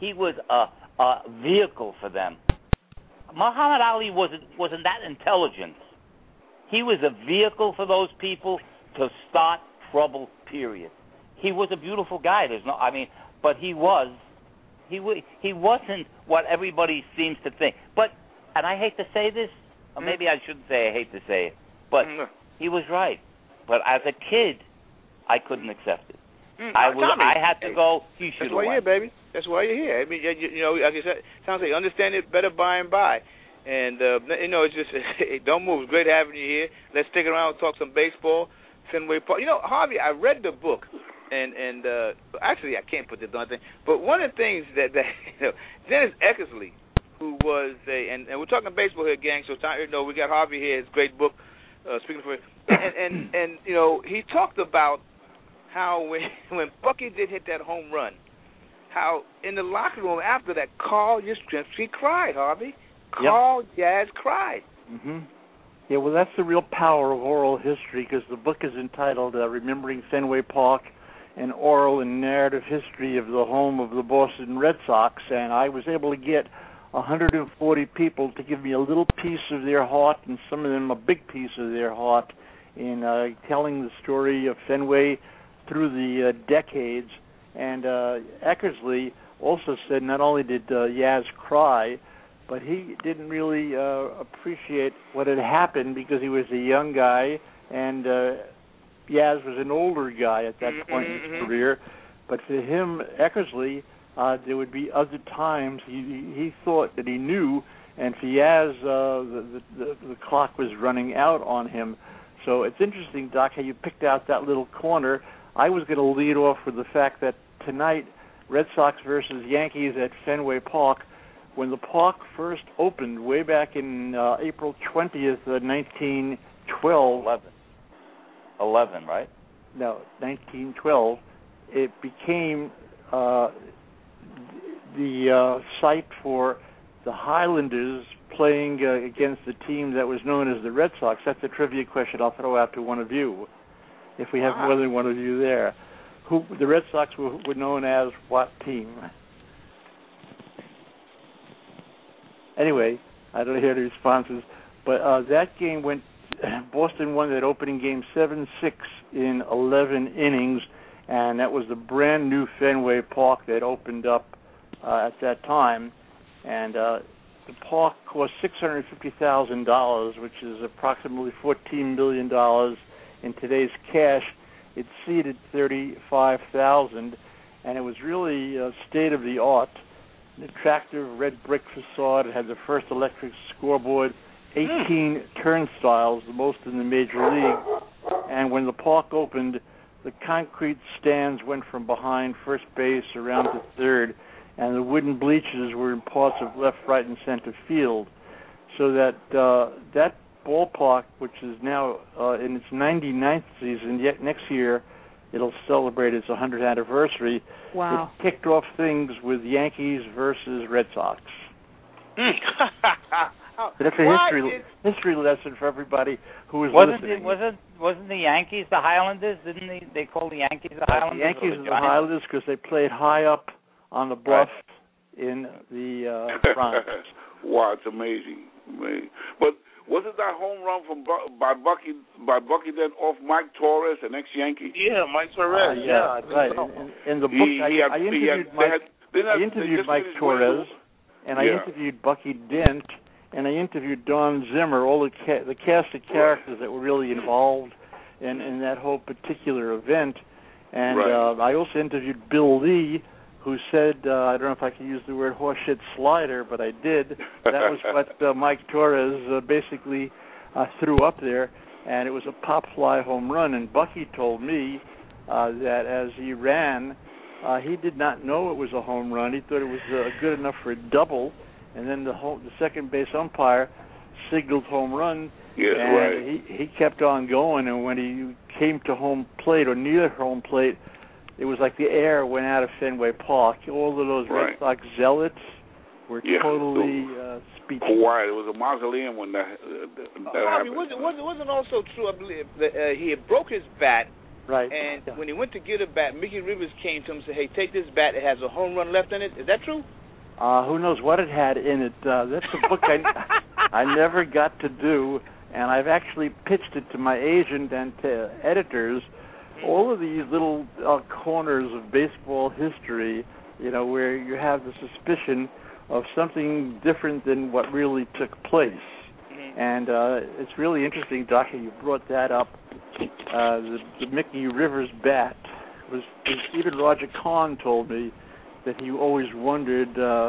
a vehicle for them. Muhammad Ali wasn't that intelligent. He was a vehicle for those people to start trouble, period. He was a beautiful guy. But he wasn't what everybody seems to think. And I hate to say this, or maybe I shouldn't say I hate to say it, but he was right. But as a kid, I couldn't accept it. I had to go, he should have won. That's why you're here, baby. That's why you're here. I mean, like you said, it sounds like you understand it better by and by. And, it's just, don't move. It's great having you here. Let's stick around and talk some baseball. Fenway Park. Harvey, I read the book. And actually, I can't put this on thing. But one of the things that Dennis Eckersley, who was and we're talking baseball here, gang. So we got Harvey here. His great book, speaking for, and he talked about how when Bucky did hit that home run, how in the locker room after that, Carl Yastrzemski cried. Harvey, Carl Yaz cried. Mm-hmm. Yeah, well, that's the real power of oral history, because the book is entitled "Remembering Fenway Park." An oral and narrative history of the home of the Boston Red Sox, and I was able to get 140 people to give me a little piece of their heart, and some of them a big piece of their heart, in telling the story of Fenway through the decades. And Eckersley also said not only did Yaz cry, but he didn't really appreciate what had happened because he was a young guy, and Yaz was an older guy at that point in his career, but for him, Eckersley, there would be other times he thought that he knew, and for Yaz, the clock was running out on him. So it's interesting, Doc, how you picked out that little corner. I was going to lead off with the fact that tonight, Red Sox versus Yankees at Fenway Park, when the park first opened way back in April 20th, 1912. 11, right? No, 1912. It became the site for the Highlanders playing against the team that was known as the Red Sox. That's a trivia question I'll throw out to one of you, if we have more than one of you there. Who the Red Sox were known as what team? Anyway, I don't hear the responses, but that game went. Boston won that opening game 7-6 in 11 innings, and that was the brand new Fenway Park that opened up at that time. And the park cost $650,000, which is approximately $14 million in today's cash. It seated 35,000, and it was really state of the art. An attractive red brick facade. It had the first electric scoreboard. 18 turnstiles, the most in the major league. And when the park opened, the concrete stands went from behind first base around to third, and the wooden bleachers were in parts of left, right, and center field. So that that ballpark, which is now in its 99th season, yet next year it'll celebrate its 100th anniversary. Wow. It kicked off things with Yankees versus Red Sox. That's a history lesson for everybody who is listening. Wasn't the Yankees the Highlanders? Didn't they call the Yankees the Highlanders? The Yankees are the Highlanders because they played high up on the bluff in the Bronx. Wow, it's amazing. But wasn't that home run by Bucky then off Mike Torres, an ex-Yankee? Yeah, Mike Torres. Right. In the book, I interviewed Mike Torres, and I interviewed Bucky Dent, and I interviewed Don Zimmer, all the cast of characters that were really involved in that whole particular event. And I also interviewed Bill Lee, who said, I don't know if I can use the word horseshit slider, but I did. That was what Mike Torres basically threw up there, and it was a pop-fly home run. And Bucky told me that as he ran, he did not know it was a home run. He thought it was good enough for a double, and then the second base umpire signaled home run, he kept on going, and when he came to home plate or near home plate, it was like the air went out of Fenway Park. All of those Red Sox zealots were totally speechless. Quiet. It was a mausoleum when that happened. Wasn't also true, I believe, that he had broke his bat. Right. And when he went to get a bat, Mickey Rivers came to him and said, "Hey, take this bat. It has a home run left in it." Is that true? Who knows what it had in it? That's a book I never got to do, and I've actually pitched it to my agent and to editors. All of these little corners of baseball history, where you have the suspicion of something different than what really took place. Mm-hmm. And it's really interesting, Doctor, you brought that up. The Mickey Rivers bat was even Roger Kahn told me that he always wondered,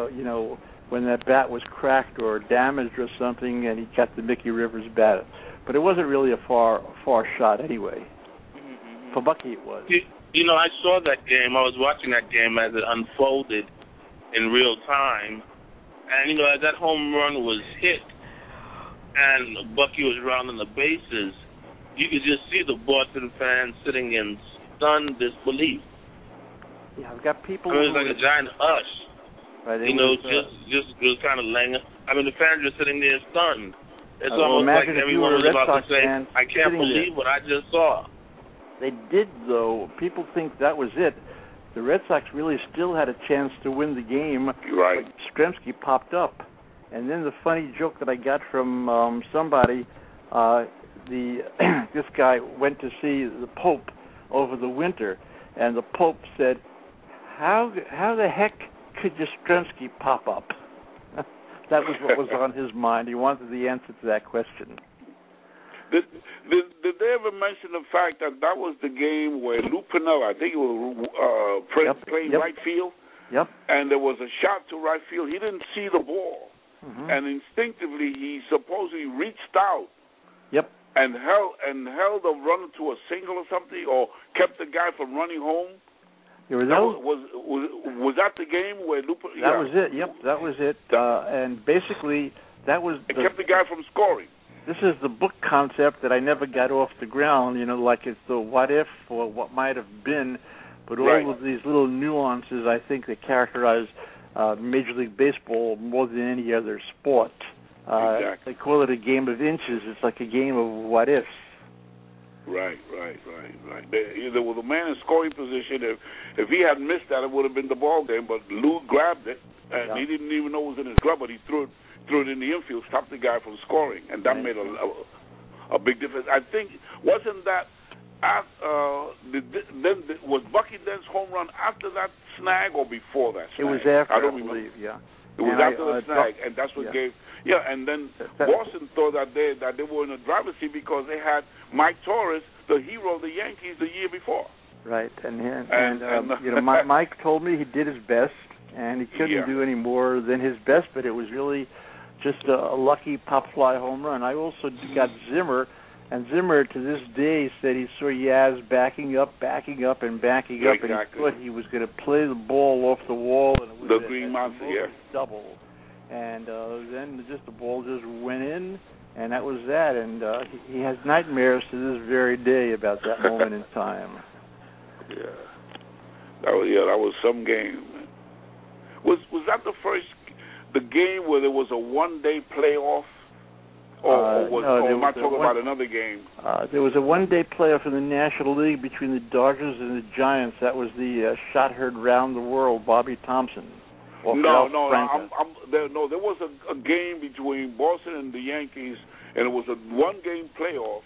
when that bat was cracked or damaged or something, and he got the Mickey Rivers bat. But it wasn't really a far shot anyway. For Bucky it was. I saw that game. I was watching that game as it unfolded in real time. And, as that home run was hit and Bucky was rounding the bases, you could just see the Boston fans sitting in stunned disbelief. Yeah, I've got people. It was like a giant hush. Right, just kind of laying. I mean, the fans were sitting there stunned. It's almost like imagine everyone was about to say, "I can't there. believe what I just saw." They did, though. People think that was it. The Red Sox really still had a chance to win the game. Right. Stremski popped up. And then the funny joke that I got from somebody, this guy went to see the Pope over the winter, and the Pope said, how the heck could Yastrzemski pop up? That was what was on his mind. He wanted the answer to that question. Did they ever mention the fact that was the game where Lou Piniella, I think it was playing right field? Yep. And there was a shot to right field. He didn't see the ball. Mm-hmm. And instinctively he supposedly reached out. Yep. And held a runner to a single or something, or kept the guy from running home. Was that the game where Lou Piniella? That was it. Yep, that was it. And basically that was it kept the guy from scoring. This is the book concept that I never got off the ground, like it's the what if or what might have been, but all of these little nuances I think that characterize Major League Baseball more than any other sport. Exactly. They call it a game of inches. It's like a game of what ifs. Right. There was a man in scoring position. If he had missed that, it would have been the ball game, but Lou grabbed it, and he didn't even know it was in his glove, but he threw it in the infield, stopped the guy from scoring, and that made a big difference. I think, wasn't that was Bucky Dent's home run after that snag or before that snag? It was after, I don't believe, remember. It was after the snag, and that's what gave. Yeah, and then Boston thought that they were in the driver's seat because they had Mike Torres, the hero of the Yankees, the year before. Right, and Mike told me he did his best, and he couldn't do any more than his best, but it was really just a lucky pop-fly home run. I also got Zimmer, And Zimmer, to this day, said he saw Yaz backing up, and backing up, and he thought he was going to play the ball off the wall. And it was the Green Monster, yeah. Double. And then the ball just went in, and that was that. And he has nightmares to this very day about that moment in time. Yeah. That was some game. Was that the game where there was a one-day playoff? Or am I talking about another game? There was a one-day playoff in the National League between the Dodgers and the Giants. That was the shot heard round the world, Bobby Thompson. No. There was a game between Boston and the Yankees, and it was a one-game playoff.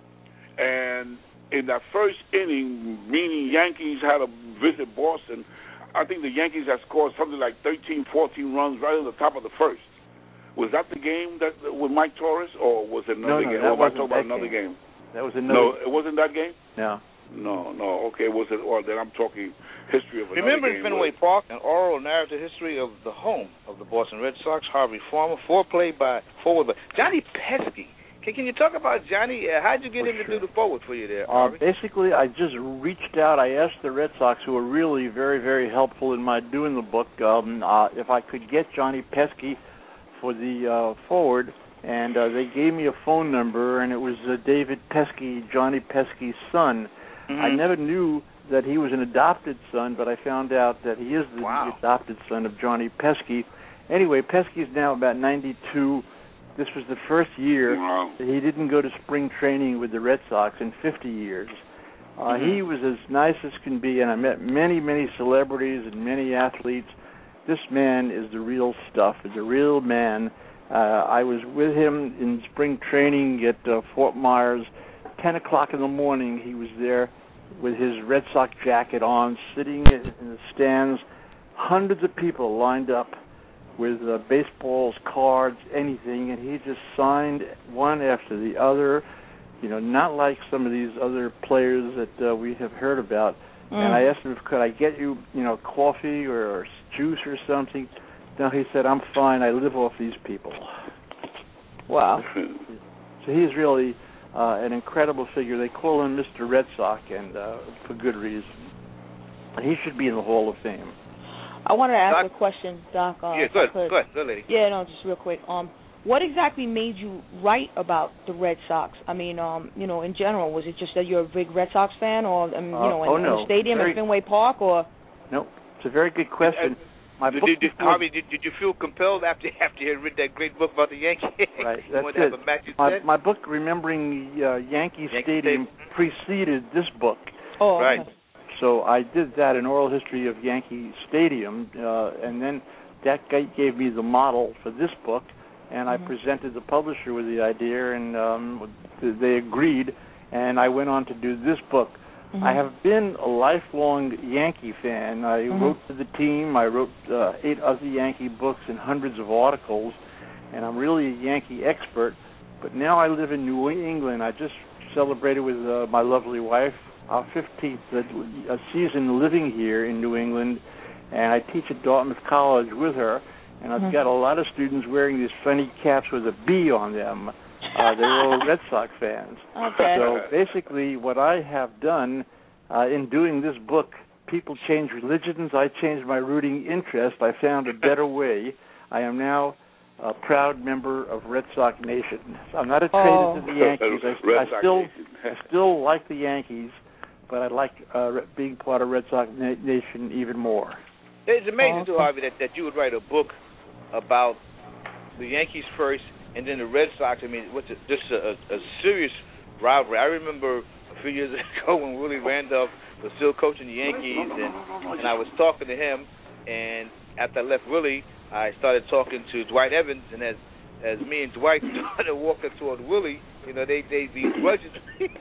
And in that first inning, meaning Yankees had to visit Boston, I think the Yankees had scored something like 13, 14 runs right at the top of the first. Was that the game that with Mike Torres, or was it another game? Or am I talking about another game? That was another. No, it wasn't that game. No. Okay, was it? Or then I'm talking history of another Remember game. in Fenway Park, an oral narrative history of the home of the Boston Red Sox, Harvey Farmer, forward by Johnny Pesky. Can you talk about Johnny? How'd you get him to do the forward for you there, Harvey? Basically, I just reached out. I asked the Red Sox, who were really very, very helpful in my doing the book, if I could get Johnny Pesky for the forward, and they gave me a phone number, and it was David Pesky, Johnny Pesky's son. Mm-hmm. I never knew that he was an adopted son, but I found out that he is the adopted son of Johnny Pesky. Anyway, Pesky's now about 92. This was the first year that he didn't go to spring training with the Red Sox in 50 years. He was as nice as can be, and I met many, many celebrities and many athletes. This man is the real stuff, is a real man. I was with him in spring training at Fort Myers. 10 o'clock in the morning, he was there with his Red Sox jacket on, sitting in the stands. Hundreds of people lined up with baseballs, cards, anything, and he just signed one after the other, not like some of these other players that we have heard about. And I asked him, could I get you, coffee or juice or something? No, he said, I'm fine. I live off these people. Wow. So he's really an incredible figure. They call him Mr. Red Sox, and for good reason. He should be in the Hall of Fame. I wanted to ask a question, Doc. Yeah, good, lady. Yeah, no, just real quick. What exactly made you write about the Red Sox? I mean, in general, was it just that you're a big Red Sox fan, or in the stadium at Fenway Park, or? No, it's a very good question. Harvey, did you feel compelled after you had read that great book about the Yankees? Right, that's it. My book, Remembering Yankee Stadium, preceded this book. Oh, okay. Right. So I did that, an oral history of Yankee Stadium, and then that gave me the model for this book, and I presented the publisher with the idea, and they agreed, and I went on to do this book. I have been a lifelong Yankee fan. I wrote for the team. I wrote 8 other Yankee books and hundreds of articles, and I'm really a Yankee expert. But now I live in New England. I just celebrated with my lovely wife our 15th season living here in New England, and I teach at Dartmouth College with her, and I've got a lot of students wearing these funny caps with a B on them. They're all Red Sox fans. Okay. So basically what I have done in doing this book, people change religions, I changed my rooting interest. I found a better way. I am now a proud member of Red Sox Nation. I'm not a traitor to the Yankees. I still like the Yankees, but I like being part of Red Sox Nation even more. It's amazing, too, Harvey, that you would write a book about the Yankees first and then the Red Sox. I mean, just a serious rivalry. I remember a few years ago when Willie Randolph was still coaching the Yankees, and I was talking to him, and after I left Willie, I started talking to Dwight Evans, and as me and Dwight started walking toward Willie, they begrudgingly,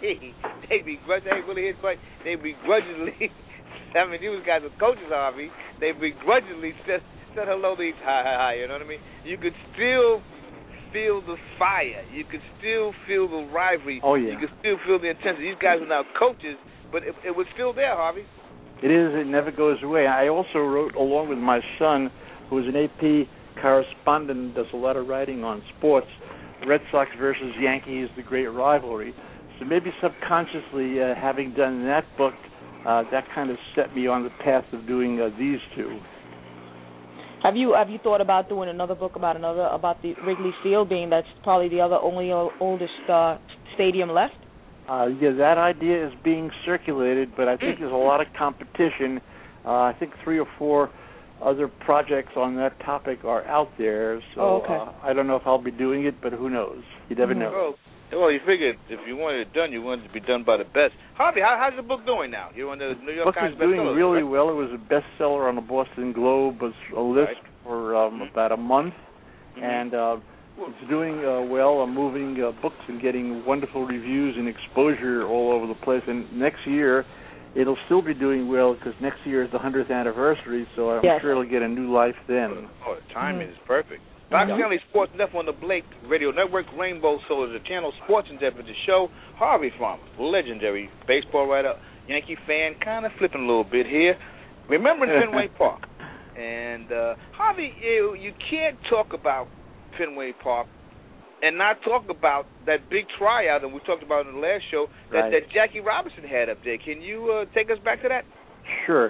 hey, Willie, here's Dwight, they begrudgingly, I mean, these guys are coaches, Harvey, they begrudgingly said hello to each hi, you know what I mean? You could still feel the fire. You could still feel the rivalry. Oh, yeah. You could still feel the intensity. These guys are now coaches, but it was still there, Harvey. It is. It never goes away. I also wrote, along with my son, who is an AP correspondent, does a lot of writing on sports, Red Sox versus Yankees, the great rivalry. So maybe subconsciously, having done that book, that kind of set me on the path of doing these two. Have you thought about doing another book about the Wrigley Field, being that's probably the only oldest stadium left? Yeah, that idea is being circulated, but I think there's a lot of competition. I think 3 or 4 other projects on that topic are out there, so I don't know if I'll be doing it, but who knows? You never know. Well, you figured if you wanted it done, you wanted it to be done by the best. Harvey, how's the book doing now? You're on the New York Times bestseller. The book is doing really well. It was a bestseller on the Boston Globe, was a list for about a month, and it's doing well. I'm moving books and getting wonderful reviews and exposure all over the place. And next year, it'll still be doing well because next year is the 100th anniversary, so I'm sure it'll get a new life then. Oh, the timing is perfect. Dr. Stanley Sports Left on the Blake Radio Network. Rainbow Soul is the channel. Sports Endeavor the show. Harvey Farmer, legendary baseball writer, Yankee fan, kind of flipping a little bit here. Remembering Fenway Park. And Harvey, you can't talk about Fenway Park and not talk about that big tryout that we talked about in the last show that Jackie Robinson had up there. Can you take us back to that? Sure.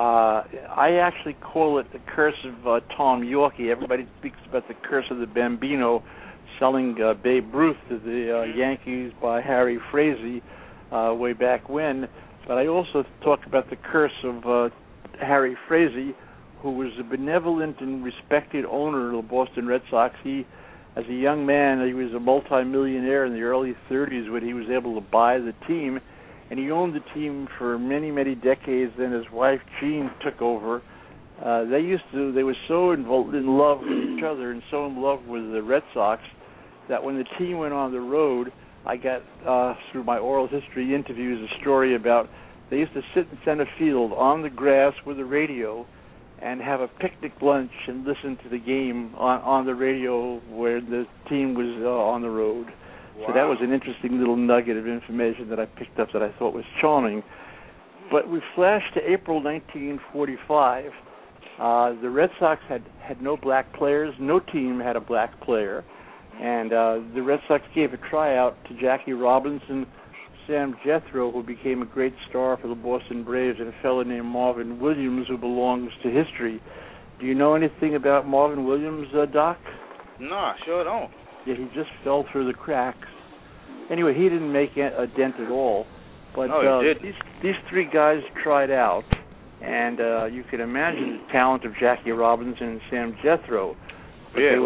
I actually call it the curse of Tom Yawkey. Everybody speaks about the curse of the Bambino, selling Babe Ruth to the Yankees by Harry Frazee way back when. But I also talk about the curse of Harry Frazee, who was a benevolent and respected owner of the Boston Red Sox. He, as a young man, he was a multimillionaire in the early 30s when he was able to buy the team. And he owned the team for many, many decades. Then his wife, Jean, took over. They were so in love with each other and so in love with the Red Sox that when the team went on the road, I got, through my oral history interviews, a story about they used to sit in center field on the grass with a radio and have a picnic lunch and listen to the game on the radio where the team was on the road. Wow. So that was an interesting little nugget of information that I picked up that I thought was charming. But we flashed to April 1945. The Red Sox had no black players. No team had a black player. And the Red Sox gave a tryout to Jackie Robinson, Sam Jethro, who became a great star for the Boston Braves, and a fellow named Marvin Williams, who belongs to history. Do you know anything about Marvin Williams, Doc? No, I sure don't. Yeah, he just fell through the cracks. Anyway, he didn't make a dent at all. But these 3 guys tried out, and you can imagine the talent of Jackie Robinson and Sam Jethro. But they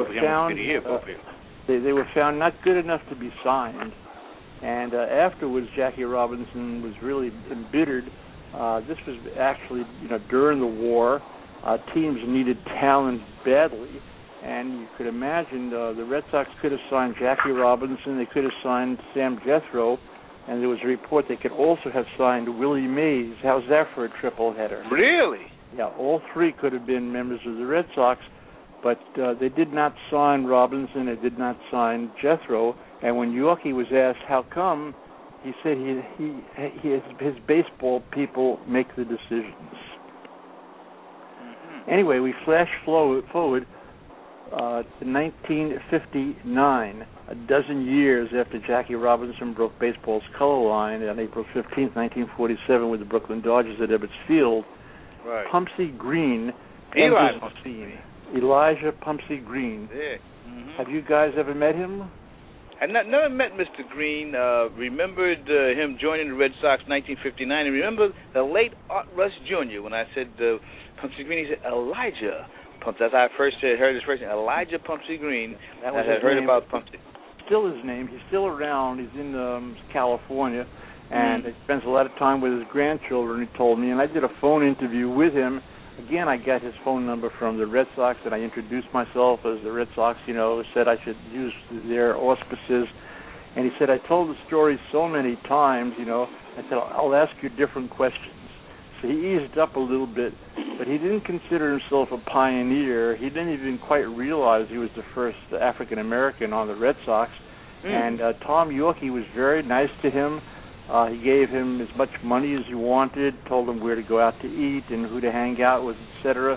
were found not good enough to be signed. And afterwards, Jackie Robinson was really embittered. This was actually, during the war. Teams needed talent badly. And you could imagine the Red Sox could have signed Jackie Robinson. They could have signed Sam Jethro. And there was a report they could also have signed Willie Mays. How's that for a triple header? Really? Yeah, all 3 could have been members of the Red Sox. But they did not sign Robinson. They did not sign Jethro. And when Yawkey was asked how come, he said his baseball people make the decisions. Mm-hmm. Anyway, we flash forward to 1959, a dozen years after Jackie Robinson broke baseball's color line on April 15th, 1947, with the Brooklyn Dodgers at Ebbets Field. Right. Pumpsie Green enters the scene. Elijah Pumpsie Green. Yeah. Mm-hmm. Have you guys ever met him? I never met Mr. Green. Remembered him joining the Red Sox in 1959. And remember the late Art Rush Jr. when I said Pumpsie Green, he said Elijah Pumpsie. That's how I first heard his first name, Elijah Pumpsie Green. That was I had heard about Pumpsie. Still his name. He's still around. He's in California, and he spends a lot of time with his grandchildren, he told me. And I did a phone interview with him. Again, I got his phone number from the Red Sox, and I introduced myself as the Red Sox, said I should use their auspices. And he said, I told the story so many times, I said, I'll ask you different questions. So he eased up a little bit, but he didn't consider himself a pioneer. He didn't even quite realize he was the first African-American on the Red Sox. And Tom Yawkey was very nice to him. He gave him as much money as he wanted, told him where to go out to eat and who to hang out with, etc.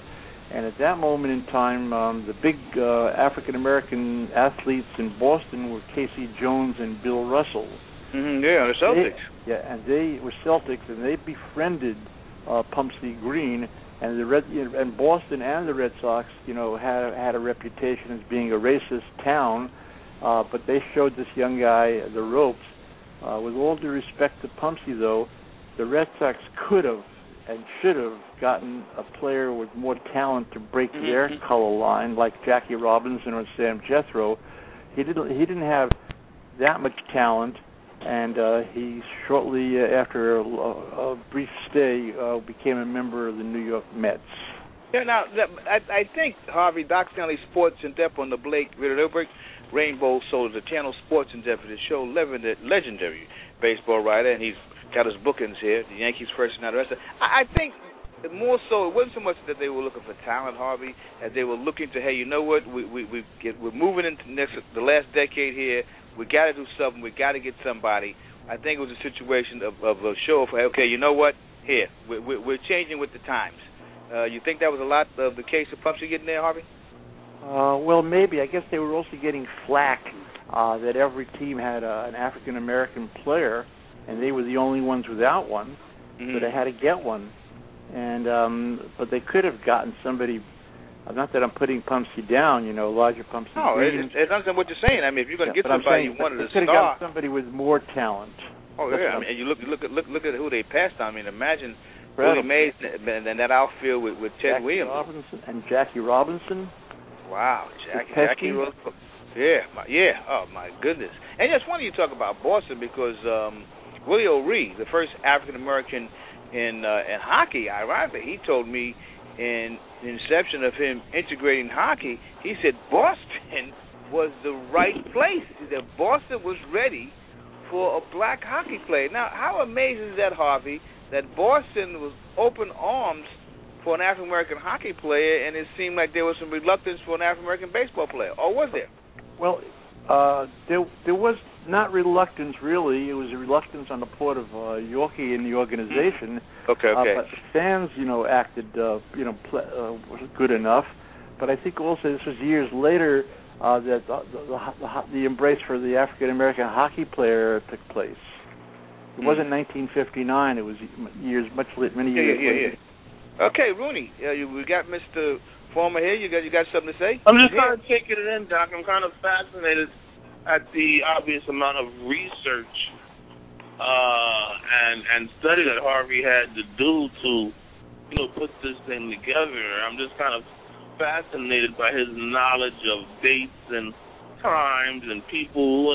And at that moment in time, the big African-American athletes in Boston were Casey Jones and Bill Russell. The Celtics. They were Celtics, and they befriended Pumpsie Green, and and Boston and the Red Sox, had a reputation as being a racist town, but they showed this young guy the ropes. With all due respect to Pumpsie, though, the Red Sox could have and should have gotten a player with more talent to break their color line, like Jackie Robinson or Sam Jethro. He didn't have that much talent, and he shortly after a brief stay became a member of the New York Mets. Yeah, now I think Harvey, Doc Stanley Sports in Depth on the Blake Ridderberg Rainbow Soul, the channel Sports in Depth, the show legendary baseball writer, and he's got his bookings here, the Yankees first and the rest of it. I think more so it wasn't so much that they were looking for talent, Harvey, as they were looking to, hey, you know what, we're moving into the last decade here. We got to do something. We got to get somebody. I think it was a situation of a show for, okay, you know what, here, we're changing with the times. You think that was a lot of the case of Pumpsie getting there, Harvey? Well, maybe. I guess they were also getting flack that every team had an African-American player, and they were the only ones without one, so they had to get one. And but they could have gotten somebody. Not that I'm putting Pumpsie down, Elijah Pumpsie. No, it's not what you're saying. I mean, if you're going to get somebody you wanted to star, could have gotten somebody with more talent. Oh yeah, I mean, and you look at who they passed on. I mean, imagine Willie Mays and that outfield with Ted Williams and Jackie Robinson. Wow, Jackie Robinson. Yeah. Oh my goodness. And it's funny you talk about Boston because Willie O'Ree, the first African American in hockey, ironically, he told me in the inception of him integrating hockey, he said Boston was the right place. That Boston was ready for a black hockey player. Now, how amazing is that, Harvey, that Boston was open arms for an African American hockey player, and it seemed like there was some reluctance for an African American baseball player, or was there? Well, there was not reluctance, really. It was a reluctance on the part of Yorkie and the organization. Okay. But the fans, acted, good enough. But I think also this was years later that the embrace for the African American hockey player took place. It wasn't 1959. It was many years later. Yeah. Okay, Rooney, we got Mr. Former here. You got something to say? I'm just kind of taking it in, Doc. I'm kind of fascinated at the obvious amount of research and study that Harvey had to do to, put this thing together. I'm just kind of fascinated by his knowledge of dates and times and people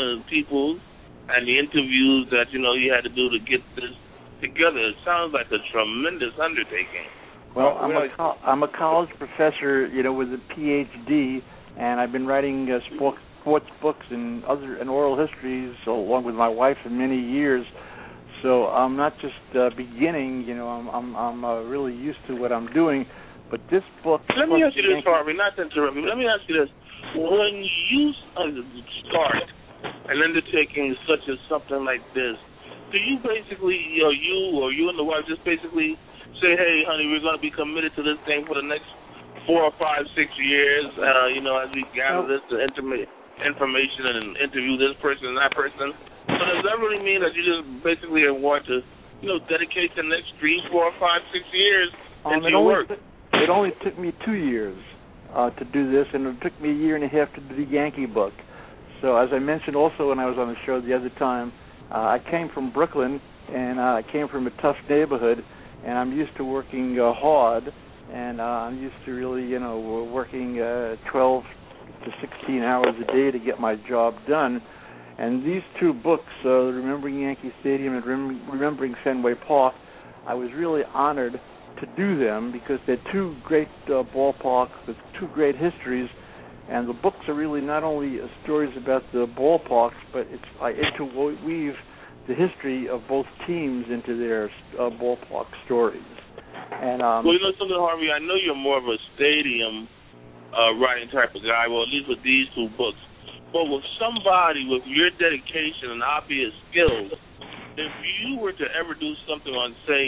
and the interviews that, he had to do to get this together. It sounds like a tremendous undertaking. Well, I'm a college professor, with a PhD, and I've been writing sports books and oral histories along with my wife for many years. So I'm not just beginning, I'm really used to what I'm doing. But this book. Let me ask you this, Harvey. Not to interrupt you. Let me ask you this: when you start an undertaking such as something like this, do you basically, you and the wife just basically say, hey, honey, we're going to be committed to this thing for the next 4 or 5, 6 years, as we gather this information and interview this person and that person. So does that really mean that you just basically want to, dedicate the next 3, 4, 5, 6 years into your work? It only took me 2 years to do this, and it took me a year and a half to do the Yankee book. So as I mentioned also when I was on the show the other time, I came from Brooklyn, and I came from a tough neighborhood, and I'm used to working hard, and I'm used to really, working 12 to 16 hours a day to get my job done. And these two books, Remembering Yankee Stadium and Remembering Fenway Park, I was really honored to do them because they're two great ballparks with two great histories, and the books are really not only stories about the ballparks, but I interweave the history of both teams into their ballpark stories. And well, something, Harvey, I know you're more of a stadium writing type of guy, well, at least with these two books. But with somebody with your dedication and obvious skills, if you were to ever do something on, say,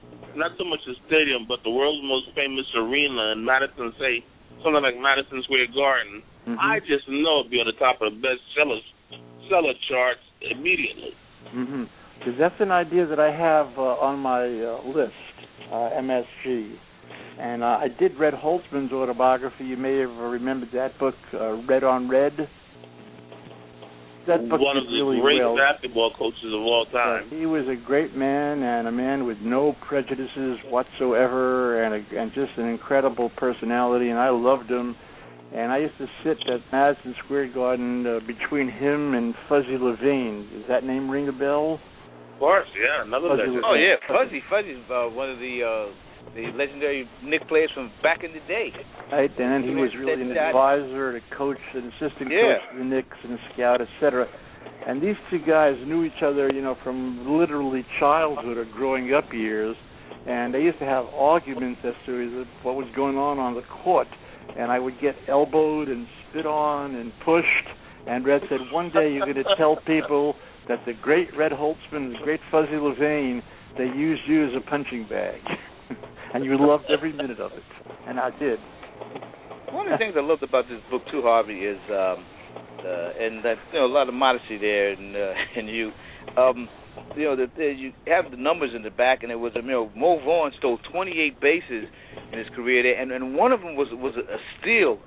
not so much the stadium, but the world's most famous arena in Madison, say something like Madison Square Garden, I just know it'd be on the top of the best seller charts immediately. Because that's an idea that I have on my list, MSG. And I did Red Holtzman's autobiography. You may have remembered that book, Red on Red. That book one of the really great basketball coaches of all time. He was a great man and a man with no prejudices whatsoever, and just an incredible personality. And I loved him. And I used to sit at Madison Square Garden between him and Fuzzy Levine. Does that name ring a bell? Of course, yeah, another legend. Oh yeah, Fuzzy's one of the legendary Knicks players from back in the day. Right, and then he was really an advisor, a coach, an assistant coach for the Knicks, and a scout, etc. And these two guys knew each other, from literally childhood or growing up years. And they used to have arguments as to what was going on the court. And I would get elbowed and spit on and pushed. And Red said, one day you're going to tell people that the great Red Holtzman, the great Fuzzy Levine, they used you as a punching bag. And you loved every minute of it. And I did. One of the things I loved about this book, too, Harvey, is, and that, a lot of modesty there in you. You have the numbers in the back, and it was Mo Vaughn stole 28 bases in his career there, and one of them was a steal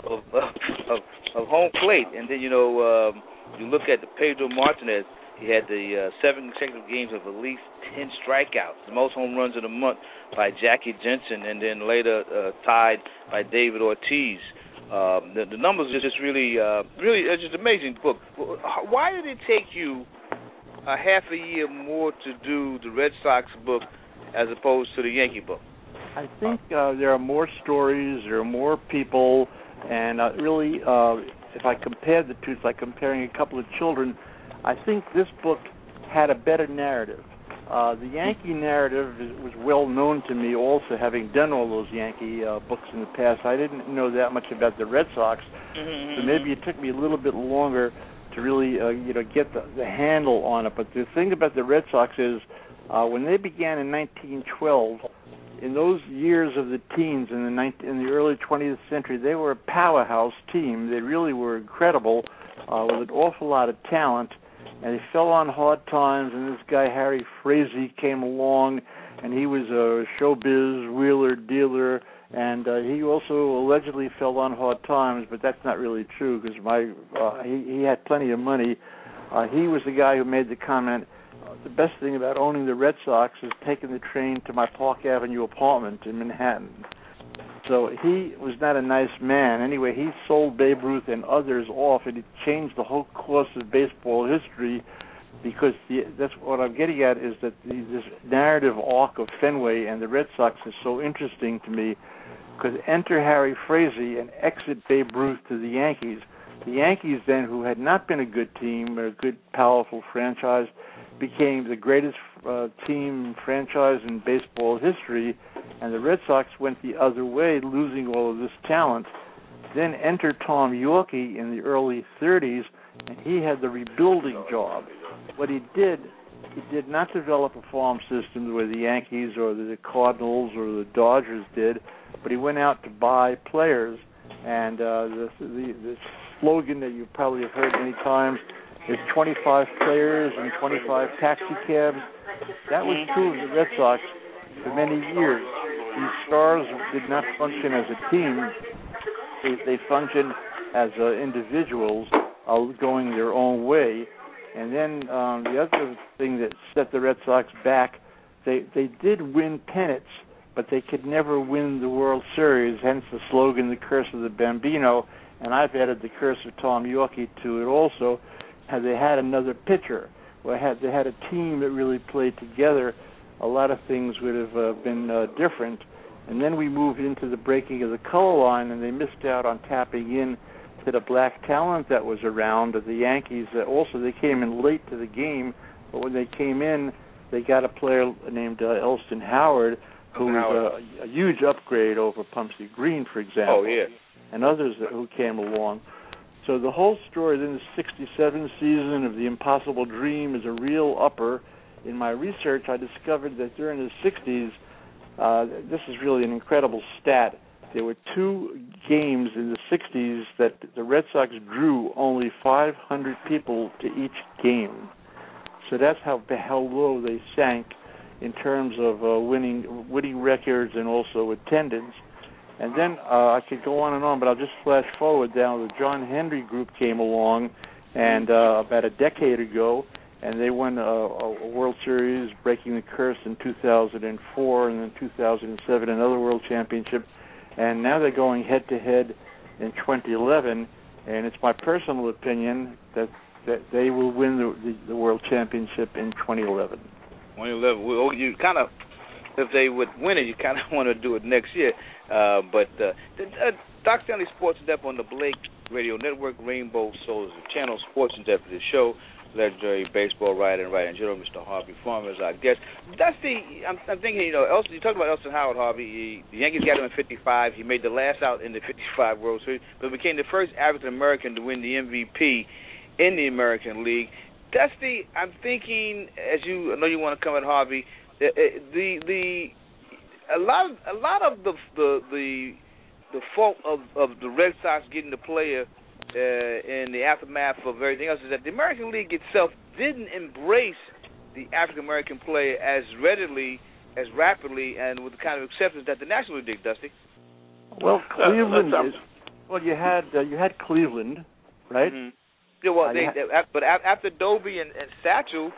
of home plate. And then you look at the Pedro Martinez. He had the 7 consecutive games of at least 10 strikeouts, the most home runs of the month by Jackie Jensen, and then later tied by David Ortiz. The numbers are just really it's just an amazing book. Why did it take you a half a year more to do the Red Sox book as opposed to the Yankee book? I think there are more stories, there are more people, and really, if I compare the two, it's like comparing a couple of children. I think this book had a better narrative. The Yankee narrative was well known to me also, having done all those Yankee books in the past. I didn't know that much about the Red Sox, so maybe it took me a little bit longer to really get the handle on it. But the thing about the Red Sox is when they began in 1912, in those years of the teens in the early 20th century, they were a powerhouse team. They really were incredible with an awful lot of talent. And they fell on hard times, and this guy, Harry Frazee, came along, and he was a showbiz wheeler dealer, and he also allegedly fell on hard times, but that's not really true because he had plenty of money. He was the guy who made the comment, the best thing about owning the Red Sox is taking the train to my Park Avenue apartment in Manhattan. So he was not a nice man. Anyway, he sold Babe Ruth and others off, and it changed the whole course of baseball history because that's what I'm getting at is that this narrative arc of Fenway and the Red Sox is so interesting to me because enter Harry Frazee and exit Babe Ruth to the Yankees. The Yankees then, who had not been a good team or a good, powerful franchise, became the greatest team franchise in baseball history, and the Red Sox went the other way, losing all of this talent. Then entered Tom Yawkey in the early 30s, and he had the rebuilding job. What he did not develop a farm system the way the Yankees or the Cardinals or the Dodgers did, but he went out to buy players. And the slogan that you probably have heard many times is 25 players and 25 taxi cabs. That was true of the Red Sox for many years. These stars did not function as a team. They functioned as individuals going their own way. And then the other thing that set the Red Sox back, they did win pennants, but they could never win the World Series, hence the slogan, the curse of the Bambino. And I've added the curse of Tom Yawkey to it also. Had they had another pitcher, or they had a team that really played together, a lot of things would have been different. And then we moved into the breaking of the color line, and they missed out on tapping in to the black talent that was around. The Yankees also, they came in late to the game, but when they came in, they got a player named Elston Howard, who was a huge upgrade over Pumpsie Green, for example. Oh, yeah. And others who came along. So the whole story, then the 67 season of The Impossible Dream is a real upper, in my research, I discovered that during the 60s, this is really an incredible stat. There were 2 games in the 60s that the Red Sox drew only 500 people to each game. So that's how low they sank in terms of winning records and also attendance. And then I could go on and on, but I'll just flash forward down. The John Henry Group came along, and about a decade ago, and they won a World Series, breaking the curse in 2004, and then 2007 another World Championship. And now they're going head-to-head in 2011, and it's my personal opinion that they will win the World Championship in 2011. 2011. Well, you kind of, if they would win it, you kind of want to do it next year. But Doc Stanley Sports in Depth on the Blake Radio Network, Rainbow Soul is the channel, Sports in Depth of the show. Legendary baseball writer and general, Mr. Harvey Farmer, is our guest. I'm thinking, you talked about Elston Howard, Harvey. The Yankees got him in 55. He made the last out in the 55 World Series, but became the first African-American to win the MVP in the American League. Dusty, I'm thinking, I know you want to come at Harvey, a lot of the fault of the Red Sox getting the player in the aftermath of everything else is that the American League itself didn't embrace the African-American player as readily, as rapidly, and with the kind of acceptance that the National League did, Dusty. Well, Cleveland you had Cleveland, right? Mm-hmm. Yeah, well, but after Doby and Satchel,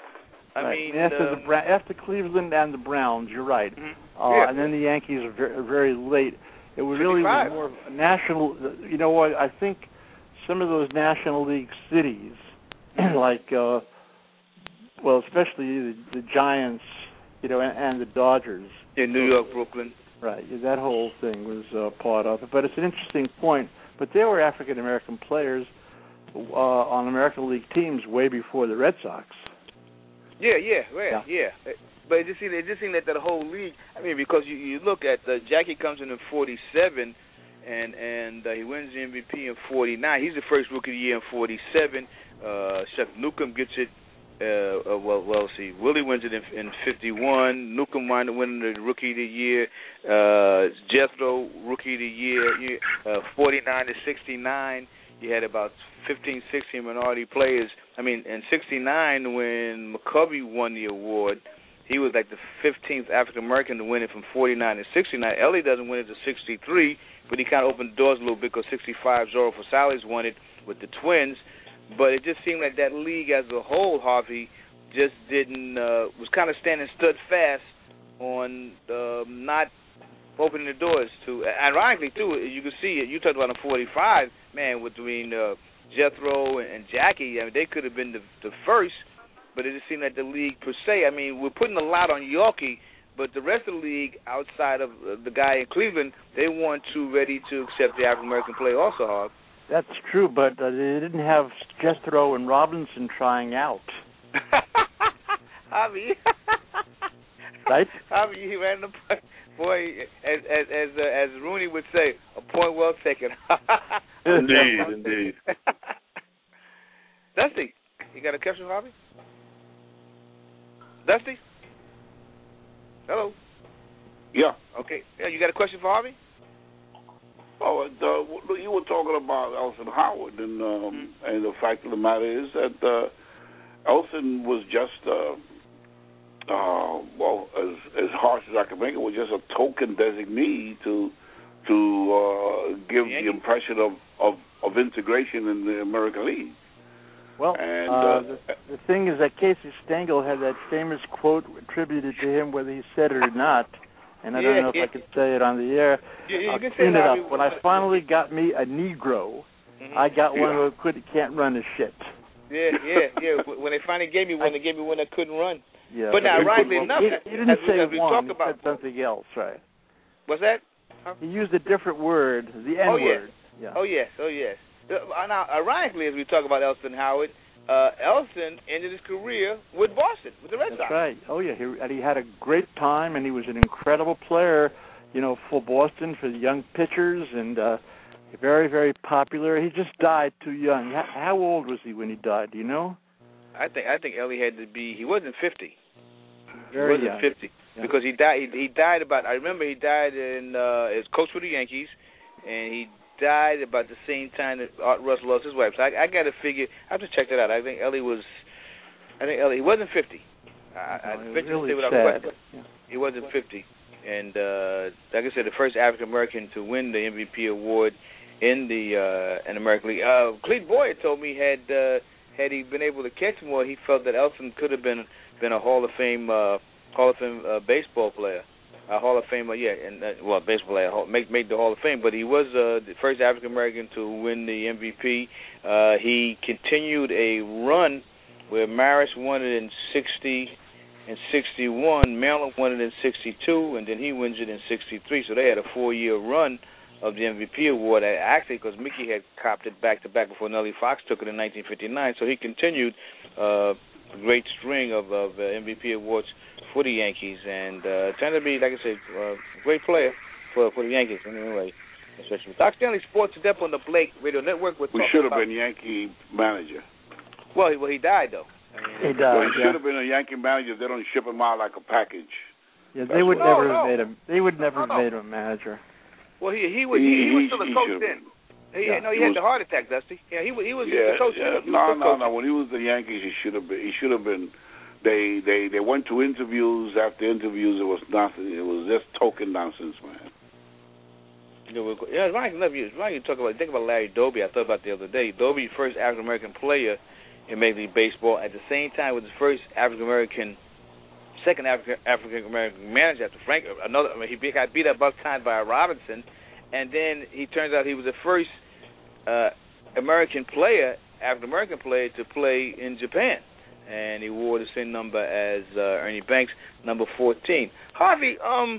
after Cleveland and the Browns, you're right. Mm-hmm. And then the Yankees are very, very late. It was really more of a national. You know what? I think some of those National League cities, like, especially the Giants, and the Dodgers. In New York, Brooklyn. Right. That whole thing was part of it. But it's an interesting point. But there were African American players on American League teams way before the Red Sox. Yeah. But it just seemed that whole league. I mean, because you look at Jackie comes in 47, and he wins the MVP in 49. He's the first Rookie of the Year in 47. Chuck Newcomb gets it. Willie wins it in 51. Newcomb wound up winning the Rookie of the Year. Jethro Rookie of the Year. 49 to 69. You had about 15, 16 minority players. I mean, in 69, when McCovey won the award, he was like the 15th African-American to win it from 49 to 69. Ellie doesn't win it to 63, but he kind of opened the doors a little bit because 65, Zorro Forsales won it with the Twins. But it just seemed like that league as a whole, Harvey, just was kind of stood fast on not opening the doors to. Ironically, too, you can see it. You talked about a 45, man, between Jethro and Jackie. I mean, they could have been the first, but it just seemed like the league per se. I mean, we're putting a lot on Yorkie, but the rest of the league, outside of the guy in Cleveland, they weren't too ready to accept the African-American play also, Harv. That's true, but they didn't have Jethro and Robinson trying out. Harvey. Right? Harvey, he ran the boy, as Rooney would say, a point well taken. Indeed. Dusty, you got a question, Harvey? Dusty? Hello? Yeah. Okay. Yeah, you got a question for Harvey? Oh, you were talking about Elston Howard, and the fact of the matter is that Elston was just, as harsh as I can make it, was just a token designee to give the impression of integration in the American League. Well, the thing is that Casey Stengel had that famous quote attributed to him, whether he said it or not. And I don't know if I could say it on the air. You I'll can clean say it it up. When I finally got me a Negro, I got one who can't run a shit. Yeah. When they finally gave me one, they gave me one that couldn't run. Yeah, but now, ironically enough, he didn't say one. He said something else, right? What's that? He used a different word, the N-word. Yeah. Oh, yes. Now, ironically, as we talk about Elston Howard, Elston ended his career with Boston, with the Red Sox. That's right. Oh, yeah. He had a great time, and he was an incredible player, for Boston, for the young pitchers, and very, very popular. He just died too young. How old was he when he died? Do you know? I think Ellie had to be. He wasn't 50. Very he wasn't young. 50 because he died about. I remember he died in as coach for the Yankees, and he died about the same time that Art Russ lost his wife. So I got to figure. I have to check that out. I think Ellie he wasn't 50. I venture to say without question, he wasn't 50. And like I said, the first African American to win the MVP award in the in American League. Clete Boyer told me had he been able to catch more, he felt that Elson could have been a Hall of Fame baseball player, a Hall of Fame baseball player made the Hall of Fame. But he was the first African American to win the MVP. He continued a run where Maris won it in 60 and 61, Maryland won it in 62, and then he wins it in 63. So they had a 4-year run of the MVP award, actually, because Mickey had copped it back-to-back before Nellie Fox took it in 1959. So he continued a great string of MVP awards for the Yankees, and turned to be, like I said, a great player for the Yankees. Anyway, especially Doc Stanley Sports Today on the Blake Radio Network. We should have been Yankee manager. Well, he died, though. He died. Well, he should have been a Yankee manager. They don't ship him out like a package. Yeah, they would never have made him. They would never have made him a manager. Well, he was still a coach then. He had the heart attack, Dusty. Yeah, he was the coach. No. When he was the Yankees, he should have been. They went to interviews. After interviews, it was nothing. It was just token nonsense, man. Yeah, it's funny you think about Larry Doby. I thought about the other day. Doby, first African American player in Major League Baseball. At the same time, was the first second African American manager after Frank. He got beat up Buck time by Robinson, and then he turns out he was the first African American player to play in Japan, and he wore the same number as Ernie Banks, number 14. Harvey,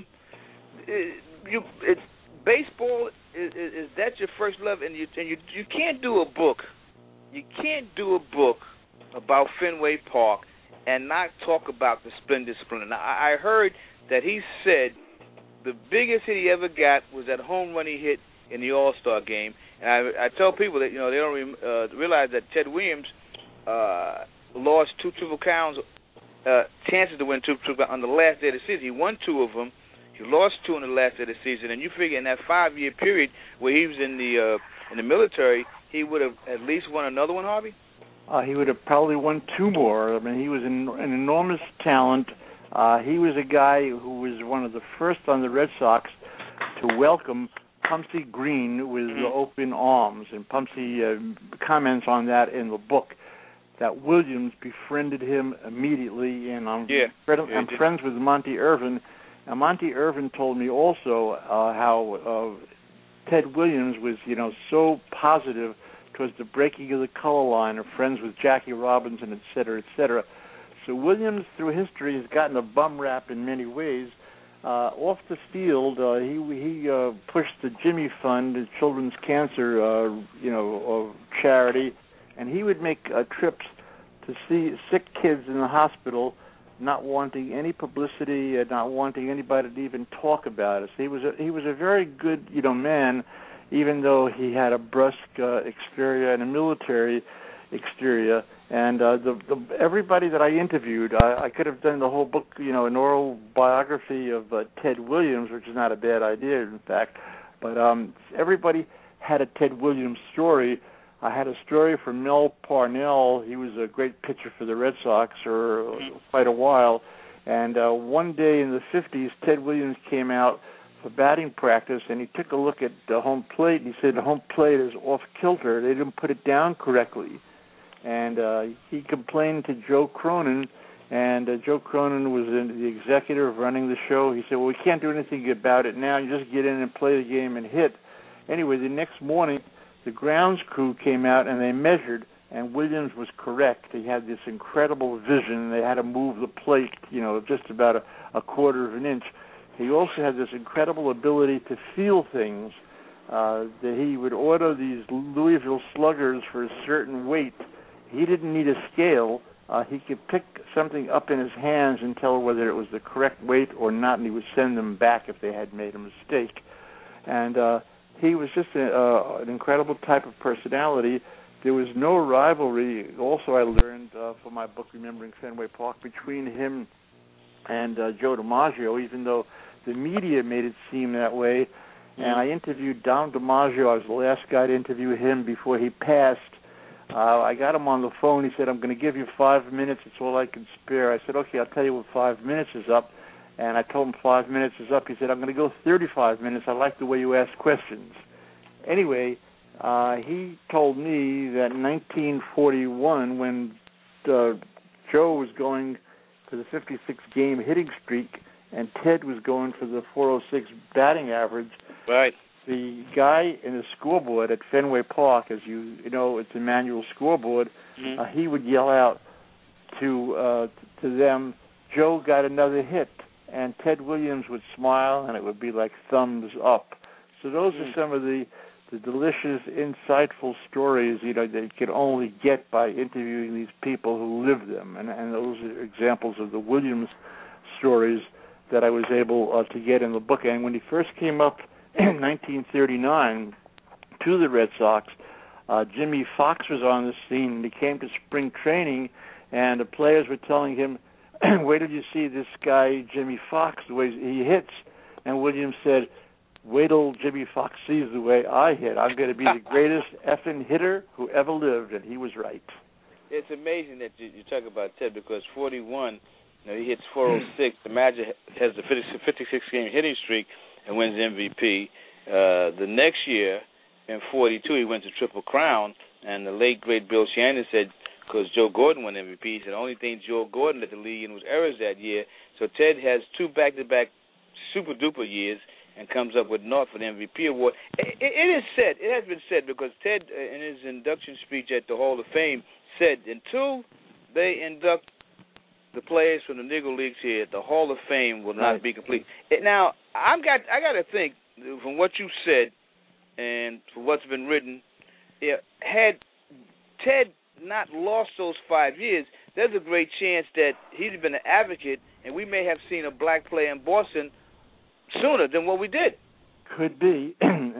baseball is that your first love, and you can't do a book. You can't do a book about Fenway Park and not talk about the splendid splendor. Now, I heard that he said the biggest hit he ever got was that home run he hit in the All-Star game. And I tell people that they don't realize that Ted Williams lost two Triple Crowns chances to win two Triple Crowns on the last day of the season. He won 2 of them. He lost 2 on the last day of the season. And you figure in that 5-year period where he was in the military, he would have at least won another one, Harvey? He would have probably won 2 more. I mean, he was an enormous talent. He was a guy who was one of the first on the Red Sox to welcome Pumpsie Green with open arms. And Pumpsie comments on that in the book, that Williams befriended him immediately. And I'm friends with Monty Irvin. And Monty Irvin told me also how Ted Williams was, so positive towards the breaking of the color line, or friends with Jackie Robinson, et cetera, et cetera. So Williams, through history, has gotten a bum rap in many ways. Off the field, he pushed the Jimmy Fund, the Children's Cancer, charity, and he would make trips to see sick kids in the hospital, not wanting any publicity, not wanting anybody to even talk about it. So he was a very good, man, even though he had a brusque exterior and a military exterior. And everybody that I interviewed, I could have done the whole book, an oral biography of Ted Williams, which is not a bad idea, in fact. But everybody had a Ted Williams story. I had a story from Mel Parnell. He was a great pitcher for the Red Sox for quite a while. And one day in the 50s, Ted Williams came out for batting practice, and he took a look at the home plate, and he said the home plate is off kilter. They didn't put it down correctly. And he complained to Joe Cronin, and Joe Cronin was the executive running the show. He said, well, we can't do anything about it now. You just get in and play the game and hit. Anyway, the next morning, the grounds crew came out, and they measured, and Williams was correct. He had this incredible vision. They had to move the plate, just about a quarter of an inch. He also had this incredible ability to feel things, that he would order these Louisville Sluggers for a certain weight. He didn't need a scale. He could pick something up in his hands and tell whether it was the correct weight or not, and he would send them back if they had made a mistake. And he was just an incredible type of personality. There was no rivalry, also I learned from my book, Remembering Fenway Park, between him and Joe DiMaggio, even though the media made it seem that way. And I interviewed Dom DiMaggio. I was the last guy to interview him before he passed. I got him on the phone. He said, I'm going to give you 5 minutes. It's all I can spare. I said, okay, I'll tell you when 5 minutes is up. And I told him 5 minutes is up. He said, I'm going to go 35 minutes. I like the way you ask questions. Anyway, he told me that in 1941, when Joe was going for the 56-game hitting streak and Ted was going for the 406 batting average, right, the guy in the scoreboard at Fenway Park, as you know, it's a manual scoreboard, he would yell out to them, Joe got another hit, and Ted Williams would smile, and it would be like thumbs up. So those are some of the delicious, insightful stories, you know, that you can only get by interviewing these people who live them, and those are examples of the Williams stories that I was able to get in the book. And when he first came up in 1939 to the Red Sox, Jimmy Fox was on the scene, and he came to spring training, and the players were telling him, wait till you see this guy, Jimmy Fox, the way he hits. And Williams said, wait till Jimmy Fox sees the way I hit. I'm going to be the greatest effing hitter who ever lived, and he was right. It's amazing that you talk about Ted, because 41, you know, he hits 406. DiMaggio has the 56-game hitting streak and wins MVP. The next year, in 42, he wins the Triple Crown, and the late, great Bill Shannon said, because Joe Gordon won MVP, he said the only thing Joe Gordon led the league in was errors that year. So Ted has 2 back-to-back super-duper years and comes up with North for the MVP award. It is said, it has been said, because Ted, in his induction speech at the Hall of Fame, said until they induct the players from the Negro Leagues here, the Hall of Fame will not be complete. Now, I got to think, from what you said and from what's been written, had Ted not lost those 5 years, there's a great chance that he'd have been an advocate, and we may have seen a black player in Boston sooner than what we did. Could be.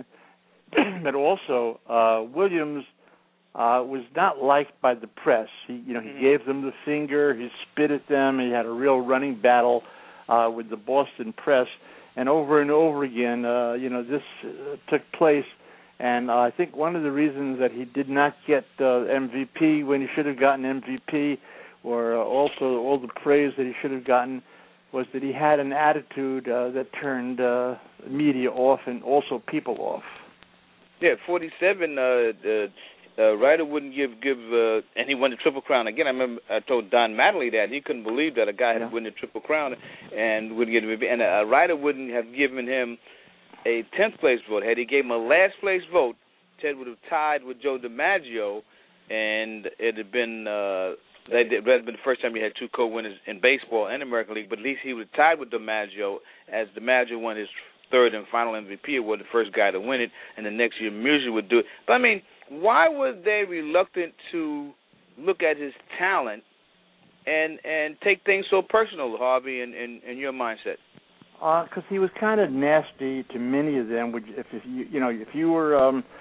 But also, Williams was not liked by the press. He gave them the finger, he spit at them, he had a real running battle with the Boston press, and over again, this took place. And I think one of the reasons that he did not get MVP when he should have gotten MVP, or also all the praise that he should have gotten, was that he had an attitude that turned media off and also people off. Yeah, 47, Ryder wouldn't give, and he won the Triple Crown again. I remember I told Don Mattingly that he couldn't believe that a guy had won the Triple Crown and wouldn't get MVP. And Ryder wouldn't have given him a 10th place vote. Had he gave him a last place vote, Ted would have tied with Joe DiMaggio, and it had been that had been the first time he had 2 co-winners in baseball and American League. But at least he would have tied with DiMaggio, as DiMaggio won his 3rd and final MVP award, the first guy to win it, and the next year Musial would do it. But I mean, why were they reluctant to look at his talent and take things so personal, Harvey, in your mindset? Because he was kind of nasty to many of them. If you were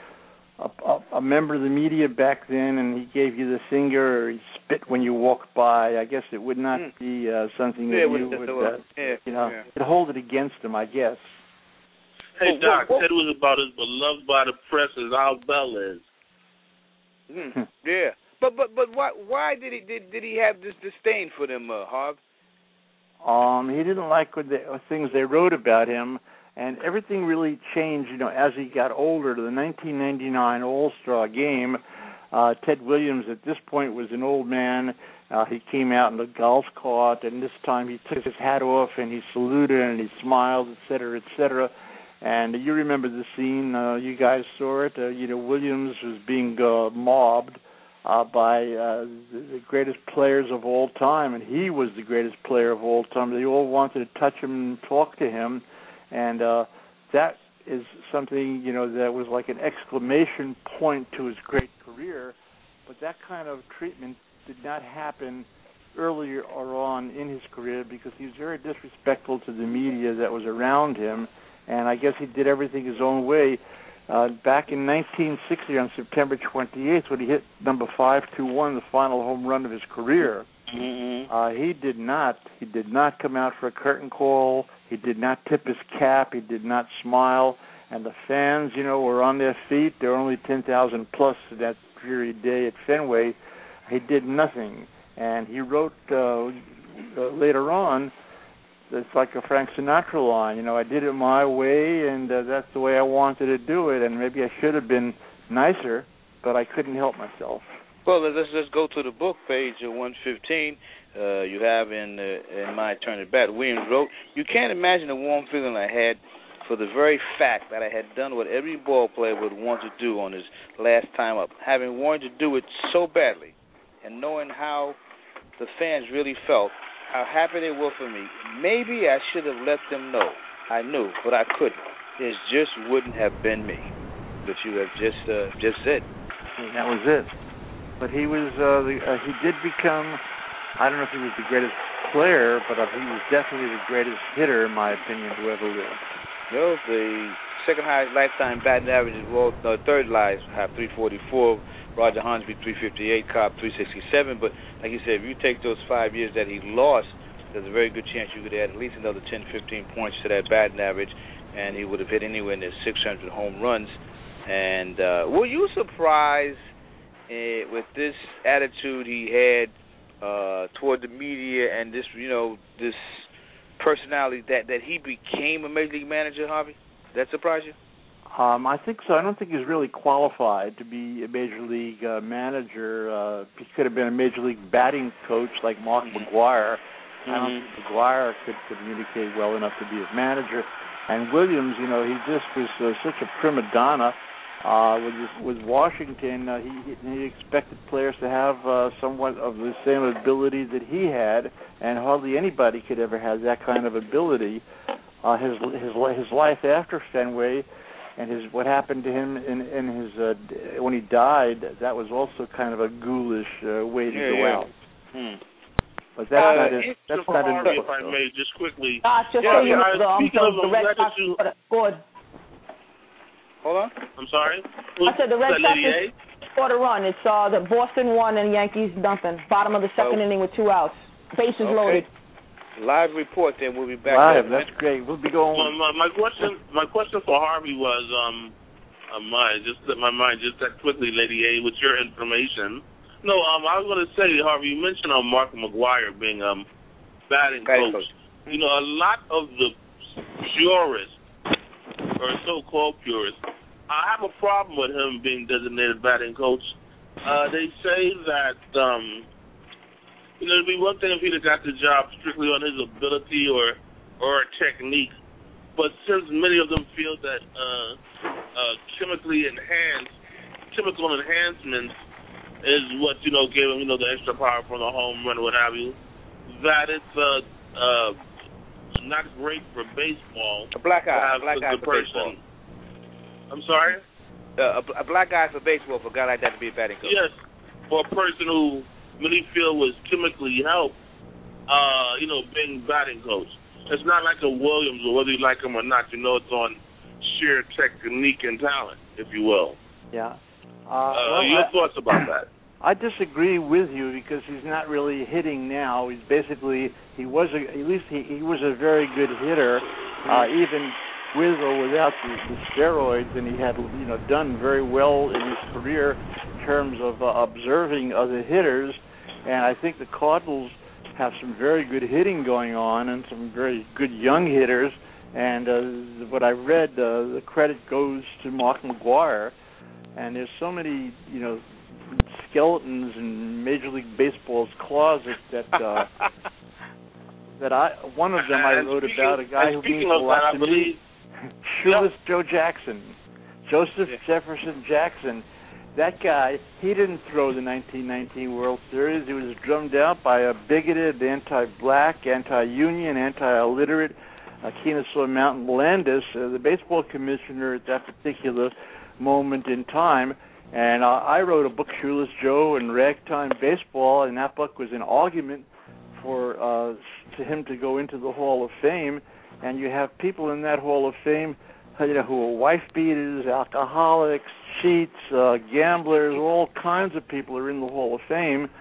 a member of the media back then, and he gave you the finger, or he spit when you walked by, I guess it would not be something that you would, it'd hold it against him, I guess. Hey, Doc, Ted was about as beloved by the press as Al Bell is. Yeah, but why did he have this disdain for them, Harv? He didn't like the things they wrote about him, and everything really changed, as he got older. To the 1999 All-Star game, Ted Williams at this point was an old man. He came out in the golf cart, and this time he took his hat off and he saluted and he smiled, et cetera, et cetera. And you remember the scene, you guys saw it. Williams was being mobbed by the greatest players of all time, and he was the greatest player of all time. They all wanted to touch him and talk to him, and that is something, that was like an exclamation point to his great career. But that kind of treatment did not happen earlier or on in his career, because he was very disrespectful to the media that was around him. And I guess he did everything his own way. Back in 1960, on September 28th, when he hit number 521, the final home run of his career, He did not come out for a curtain call. He did not tip his cap. He did not smile. And the fans, were on their feet. There were only 10,000 plus that period day at Fenway. He did nothing. And he wrote later on, it's like a Frank Sinatra line, I did it my way, and that's the way I wanted to do it. And maybe I should have been nicer, but I couldn't help myself. Well, let's just go to the book, page 115. You have in My Turn at Bat, Williams wrote, "You can't imagine the warm feeling I had for the very fact that I had done what every ball player would want to do on his last time up, having wanted to do it so badly, and knowing how the fans really felt, how happy they were for me. Maybe I should have let them know. I knew, but I couldn't. It just wouldn't have been me." But you have just said. And that was it. But he was he did become, I don't know if he was the greatest player, but he was definitely the greatest hitter, in my opinion, who ever lived. The second highest lifetime batting average is third highest, have 344. Roger Hansby 358, Cobb 367. But like you said, if you take those 5 years that he lost, there's a very good chance you could add at least another 10, 15 points to that batting average, and he would have hit anywhere near 600 home runs. And were you surprised with this attitude he had toward the media and this, this personality that he became a major league manager, Harvey? Did that surprise you? I think so. I don't think he's really qualified to be a major league manager. He could have been a major league batting coach like Mark McGwire. I don't think McGwire could communicate well enough to be his manager. And Williams, he just was such a prima donna. With Washington, he expected players to have somewhat of the same ability that he had, and hardly anybody could ever have that kind of ability. His life after Fenway, and what happened to him in his when he died, that was also kind of a ghoulish way to go out. But that's not in the book. If I may, just quickly. Just so you know, the Red Sox scored. Hold on. I'm sorry? I said the Red Sox scored a run. It's the Boston won and Yankees dumping. Bottom of the second inning with 2 outs. Bases loaded. Live report. Then we'll be back. Live. That's great. We'll be going. My question for Harvey was just slipped my mind just that quickly, Lady A, with your information. No, I was going to say, Harvey, you mentioned Mark McGwire being batting coach. A lot of the purists, or so-called purists, I have a problem with him being designated batting coach. They say that, it'd be one thing if he'd have got the job strictly on his ability or technique, but since many of them feel that chemical enhancements is what, gave him, the extra power from the home run or what have you, that it's not great for baseball. A black guy for baseball. I'm sorry? A black guy for baseball for a guy like that to be a batting coach. Yes, for a person who many feel was chemically helped, being batting coach. It's not like a Williams, or whether you like him or not, it's on sheer technique and talent, if you will. Yeah. Your thoughts about that? I disagree with you because he's not really hitting now. He's basically he was a very good hitter, even with or without the steroids, and he had done very well in his career in terms of observing other hitters. And I think the Cardinals have some very good hitting going on and some very good young hitters. And what I read, the credit goes to Mark McGwire. And there's so many, skeletons in Major League Baseball's closet that one of them I wrote about, a guy who means a lot to me, Shoeless Joe Jackson, Joseph Jefferson Jackson. That guy, he didn't throw the 1919 World Series. He was drummed out by a bigoted, anti-black, anti-union, anti-illiterate Kennesaw Mountain Landis, the baseball commissioner at that particular moment in time. And I wrote a book, Shoeless Joe and Ragtime Baseball, and that book was an argument for to him to go into the Hall of Fame. And you have people in that Hall of Fame, who are wife beaters, alcoholics, cheats, gamblers, all kinds of people are in the Hall of Fame.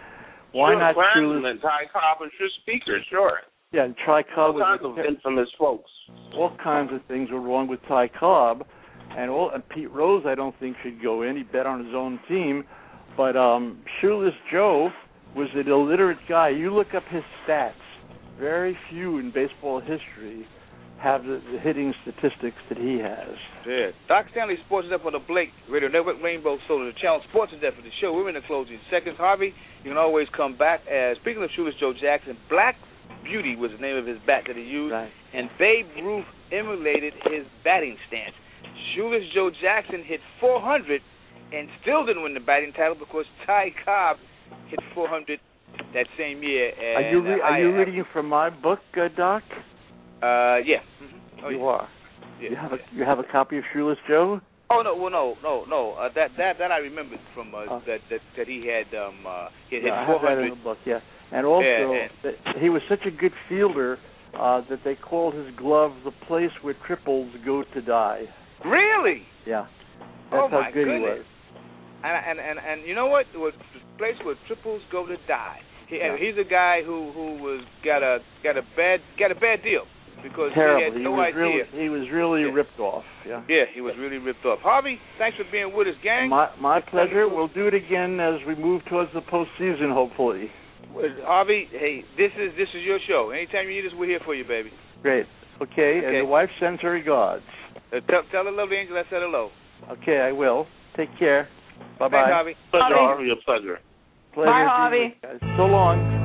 Why not Klansmen and Ty Cobb and Tris Speaker, sure. Yeah, and Ty Cobb all kinds of infamous folks. All kinds of things were wrong with Ty Cobb, and Pete Rose I don't think should go in. He bet on his own team, but Shoeless Joe was an illiterate guy. You look up his stats. Very few in baseball history have the hitting statistics that he has. Yeah. Doc Stanley, Sports in Depth on the Blake Radio Network, Rainbow Solar, the channel Sports in Depth for the show. We're in the closing seconds. Harvey, you can always come back. Speaking of Shoeless Joe Jackson, Black Beauty was the name of his bat that he used, right. And Babe Ruth emulated his batting stance. Shoeless Joe Jackson hit 400 and still didn't win the batting title because Ty Cobb hit 400 that same year. And, are you reading from my book, Doc? Yeah. Oh, you are. Yeah. You have a copy of Shoeless Joe? Oh no! Well, no. That I remembered from that he had hit 400. I have that in the book. Yeah, and also he was such a good fielder that they called his glove the place where triples go to die. Really? Yeah. That's how good goodness. he was. And you know what? It was the place where triples go to die. He's a guy who got a bad deal. Because terrible. He had no idea. He was really ripped off. Yeah. Yeah, he was really ripped off. Harvey, thanks for being with us, gang. My pleasure. We'll do it again as we move towards the postseason, hopefully. Harvey, hey, this is your show. Anytime you need us, we're here for you, baby. Great. Okay. And the wife sends her regards. Tell the lovely angel I said hello. Okay, I will. Take care. Bye-bye. Thanks, Harvey. Pleasure, Harvey. A pleasure. Bye, Harvey. So long.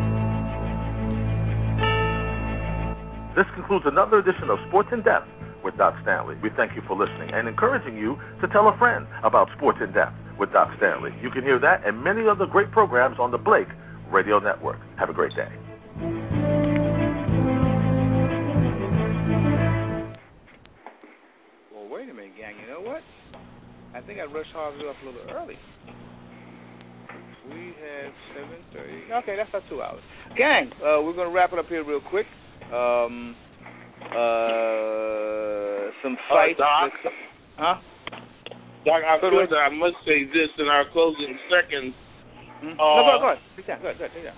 This concludes another edition of Sports in Depth with Doc Stanley. We thank you for listening and encouraging you to tell a friend about Sports in Depth with Doc Stanley. You can hear that and many other great programs on the Blake Radio Network. Have a great day. Well, wait a minute, gang. You know what? I think I rushed Harvey off a little early. We have 7:30. Okay, that's about 2 hours. Gang, we're going to wrap it up here real quick. Some fights. Doc? Huh? Doc, I must say this in our closing seconds. No, go ahead. Take that.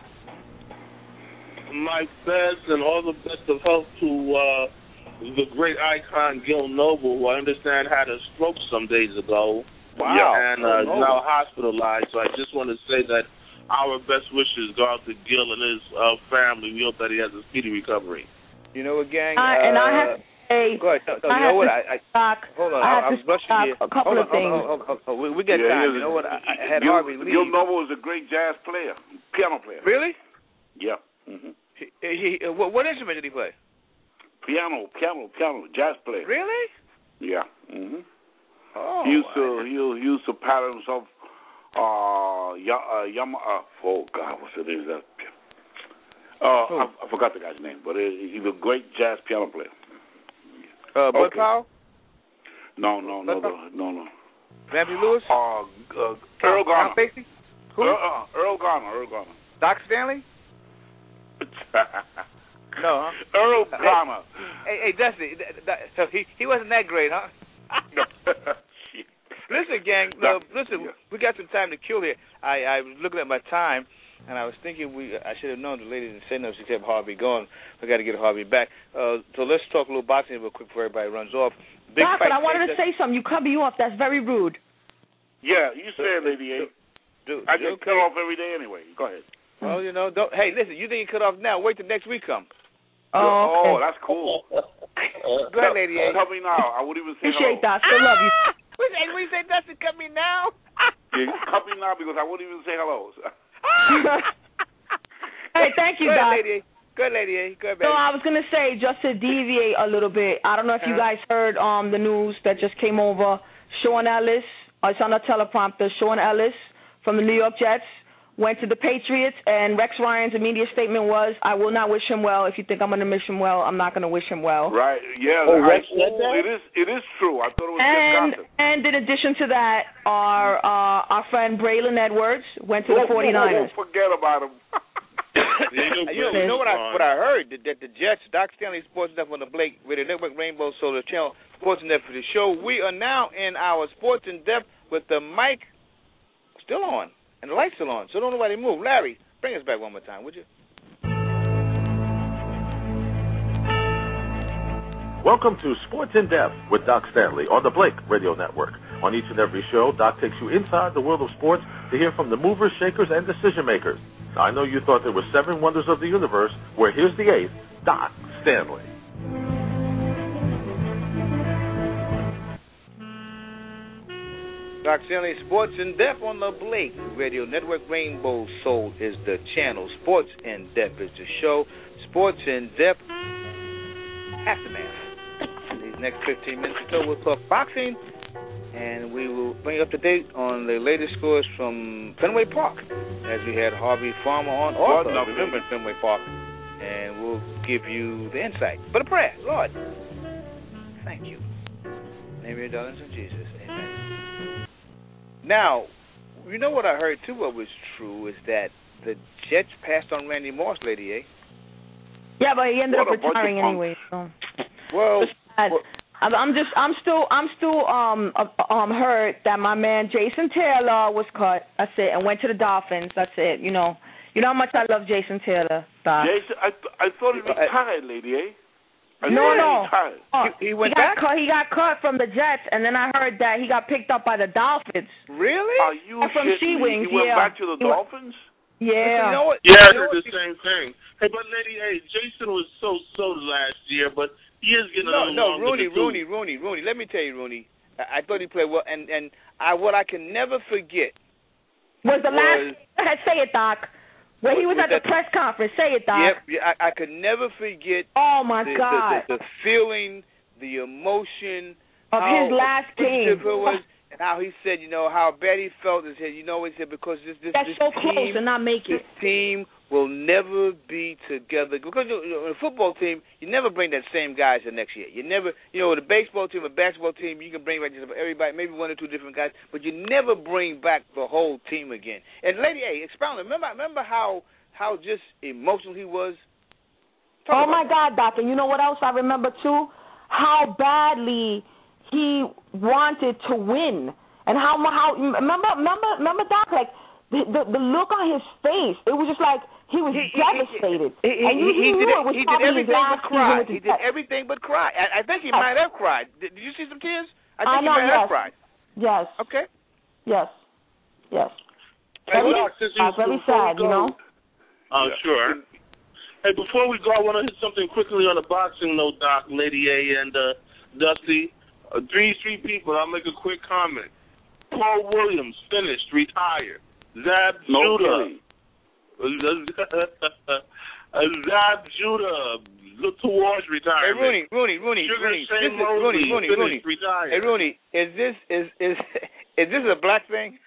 My best and all the best of health to the great icon Gil Noble, who I understand had a stroke some days ago. Wow. And is now hospitalized. So I just want to say that our best wishes go out to Gil and his family. We hope that he has a speedy recovery. You know what, gang? And I have to say, go ahead. No, you know what? Hold on. I was rushing here. A couple of things. Hold. We got time. You know what? I had Harvey leave. Gil Noble is a great jazz player, piano player. Really? Yeah. Mm-hmm. What instrument did he play? Piano, jazz player. Really? Yeah. Mm-hmm. Oh. He used to pattern himself. Yamaha. Oh God, what's the name of that? I forgot the guy's name, but he's a great jazz piano player. Bud Powell? No. Ramsey Lewis? Earl Garner. Basie? Who? Earl Garner. Doc Stanley? No, huh? Earl Garner. Hey, Dusty, he wasn't that great, huh? Listen, gang. We got some time to kill here. I was looking at my time, and I was thinking I should have known the lady didn't say nothing. She kept Harvey going. We got to get Harvey back. So let's talk a little boxing real quick before everybody runs off. Doc, but I wanted to say something. You cut me off. That's very rude. Yeah, you said, Lady A. I get cut off every day anyway. Go ahead. Well, don't. Hey, listen. You think you cut off now? Wait till next week come. Oh, that's cool. Go ahead, Lady A. Cut me now. I wouldn't even say appreciate that. Still love you. What you say, Dusty? Cut me now? Yeah, cut me now because I wouldn't even say hello. Hey, thank you, Doc. Good lady A. Good, baby. So I was going to say, just to deviate a little bit, I don't know if you guys heard the news that just came over. Sean Ellis, it's on the teleprompter, Sean Ellis from the New York Jets went to the Patriots, and Rex Ryan's immediate statement was, I will not wish him well. If you think I'm going to wish him well, I'm not going to wish him well. Right, yeah. Rex said that? It is true. I thought it was just gossip. And in addition to that, our friend Braylon Edwards went to the 49ers. Forget about him. You know what I heard? That the Jets, Doc Stanley, Sports Network on the Blake Radio Network, Rainbow Solar Channel, Sports Network for the show. We are now in our Sports in Depth with the mic still on and the lights still on, so don't nobody move. Larry, Bring us back one more time, would you? Welcome to Sports in Depth with Doc Stanley on the Blake Radio Network. On each and every show, Doc takes you inside the world of sports to hear from the movers, shakers, and decision makers. Now, I know you thought there were 7 wonders of the universe. Well, here's the 8th, Doc Stanley. Doc Stanley, Sports in Depth on the Blake Radio Network. Rainbow Soul is the channel. Sports in Depth is the show. Sports in Depth, Aftermath. These next 15 minutes or so, we'll talk boxing, and we will bring you up to date on the latest scores from Fenway Park, as we had Harvey Farmer on, also remembering Fenway Park, and we'll give you the insight. But a prayer, Lord, thank you. Name your darlings of Jesus. Amen. Now, you know what I heard too, what was true, is that the Jets passed on Randy Moss, Lady A. Yeah, but he ended up retiring anyway. So. Well, I'm still heard that my man Jason Taylor was cut. That's it, and went to the Dolphins. That's it. You know how much I love Jason Taylor. Jason, I thought he retired, Lady A. No. He went back? He got cut from the Jets, and then I heard that he got picked up by the Dolphins. Really? Are you from She-Wings, He went back to the Dolphins? Yeah. You know what? Yeah, I did the same thing. Hey, but Lady A, Jason was so last year, but he is getting a little longer. Rooney. Let me tell you, Rooney. I thought he played well, and what I can never forget was the last. Say it, Doc. When he was at the press conference, say it, Doc. Yep, I could never forget. Oh my God! The feeling, the emotion of his last game. And how he said, how bad he felt. He said, he said, because this that's so team, close and not make it. This team will never be together. Because a football team, you never bring that same guys the next year. You never, the baseball team, a basketball team, you can bring back just everybody, maybe 1 or 2 different guys, but you never bring back the whole team again. And Lady A, expound. Remember how just emotional he was. Oh my God, Doc! And you know what else I remember too? How badly he wanted to win, and how remember Doc, like the look on his face, it was just like he was devastated. He knew it was probably his last season. He did everything but cry. I think he might have cried. Did you see some tears? I think he might have cried. Yes. Okay. Yes. Hey, very sad, Oh, sure. Hey, before we go, I want to hit something quickly on the boxing note, Doc, Lady A, and Dusty. Three people. I'll make a quick comment. Paul Williams finished, retired. Zab Judah. Zab Judah look towards retirement. Hey, Rooney. Finished, retired. Hey, Rooney, is this a black thing?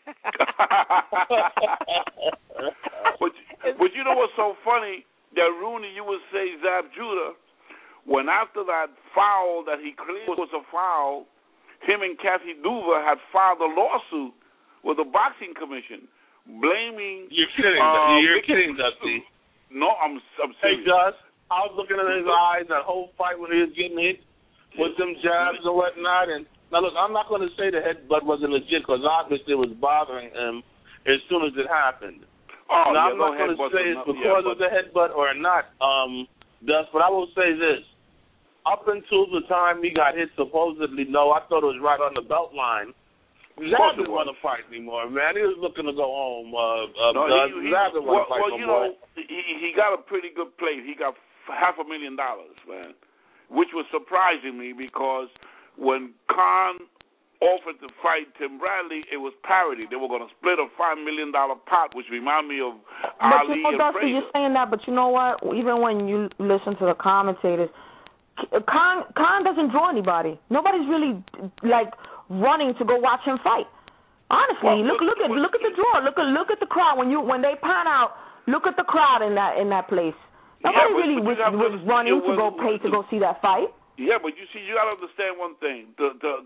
But you know what's so funny? That Rooney, you would say Zab Judah. When after that foul that he claimed was a foul, him and Kathy Duva had filed a lawsuit with the boxing commission, blaming. You're kidding. You're kidding, Dusty. No, I'm serious. Hey, Gus, I was looking at his eyes that whole fight when he was getting hit with them jabs and whatnot. And now look, I'm not going to say the headbutt wasn't legit because obviously it was bothering him as soon as it happened. Oh, now, I'm not going to say it's because of the headbutt or not, Gus, but I will say this. Up until the time he got hit, supposedly, no, I thought it was right on the belt line. Zab didn't want to fight anymore, man. He was looking to go home. Zab didn't want to fight no more. He got a pretty good plate. He got $500,000, man, which was surprising me because when Khan offered to fight Tim Bradley, it was parity. They were going to split a $5 million pot, which reminded me of Ali and Frazier. You're saying that, but you know what? Even when you listen to the commentators, Khan doesn't draw anybody. Nobody's really running to go watch him fight. Honestly, look at the draw. Look at the crowd when they pan out. Look at the crowd in that place. Nobody was running to go pay to go see that fight. Yeah, but you see, you got to understand one thing.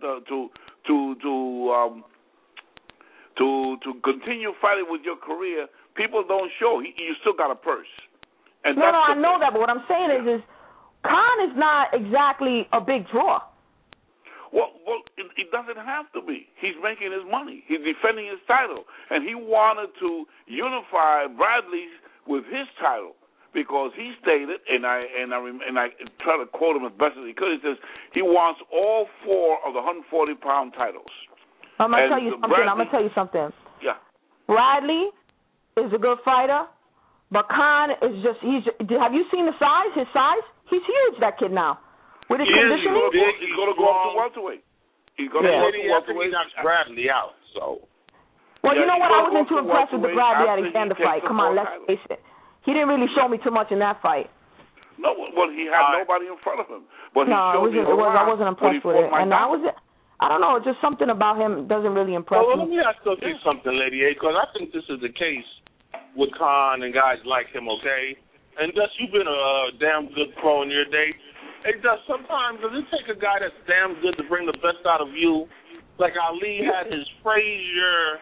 To continue fighting with your career, people don't show. You still got a purse. And no, I know that, but what I'm saying is Khan is not exactly a big draw. Well, it doesn't have to be. He's making his money. He's defending his title, and he wanted to unify Bradley with his title because he stated, and I try to quote him as best as he could. He says he wants all 4 of the 140-pound titles. I'm gonna tell you something. Yeah. Bradley is a good fighter, but Khan is just. Have you seen the size? His size? He's huge. That kid now. With his conditioning, he's going to go up to welterweight. He's going to go up to welterweight. He knocks Bradley out. So. Well, you know what? I wasn't too impressed with the Bradley Alexander fight. Come on, let's face it. He didn't really show me too much in that fight. No, well, he had nobody in front of him. But I wasn't impressed with it, and I don't know, just something about him doesn't really impress me. Well, let me ask you something, Lady A, because I think this is the case with Khan and guys like him, okay? And Dust, you've been a damn good pro in your day. Hey, Dust, sometimes does it take a guy that's damn good to bring the best out of you? Like Ali had his Frazier,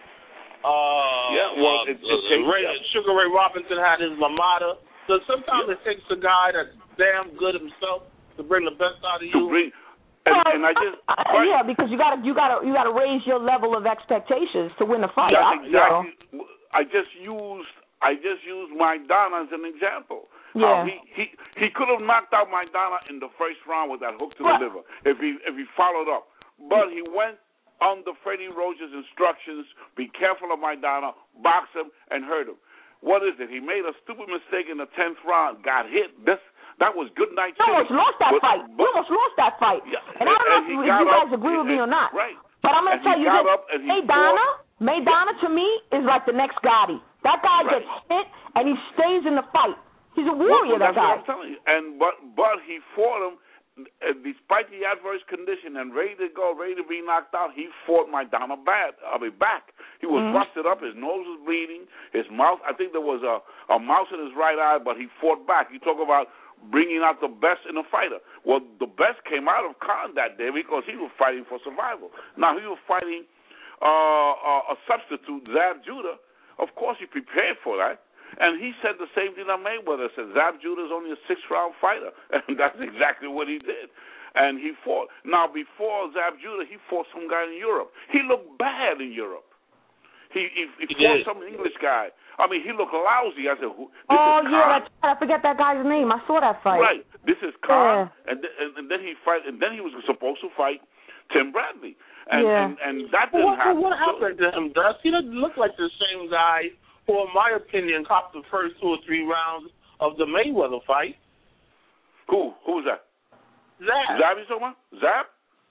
Sugar Ray Robinson had his Lamada. So sometimes it takes a guy that's damn good himself to bring the best out of you. Because you gotta raise your level of expectations to win a fight. Exactly. I just used Maidana as an example. Yeah. He could have knocked out Maidana in the first round with that hook to the liver if he followed up. But he went under Freddie Roach's instructions, be careful of Maidana, box him, and hurt him. What is it? He made a stupid mistake in the 10th round, got hit. That was good night. We almost lost that fight. Yeah, and I don't know if you guys agree with me or not. Right. But I'm going to tell you this. Maidana to me is like the next Gotti. That guy gets hit, and he stays in the fight. He's a warrior, that guy. That's what I'm telling you. But he fought him, despite the adverse condition, and ready to be knocked out. He fought Maidana back. He was busted up. His nose was bleeding. His mouth. I think there was a mouse in his right eye, but he fought back. You talk about bringing out the best in a fighter. Well, the best came out of Khan that day because he was fighting for survival. Now he was fighting a substitute, Zab Judah. Of course, he prepared for that. And he said the same thing that Mayweather said. Zab Judah is only a 6-round fighter. And that's exactly what he did. And he fought. Now, before Zab Judah, he fought some guy in Europe. He looked bad in Europe. He fought some English guy. I mean, he looked lousy. I said, I forget that guy's name. I saw that fight. Right. This is Khan. Yeah. And then he was supposed to fight Tim Bradley. And that didn't happen. What happened to him, Dust? He doesn't look like the same guy who, in my opinion, copped the first 2 or 3 rounds of the Mayweather fight. Who was that? Zab. Zab, you talking about? Zab?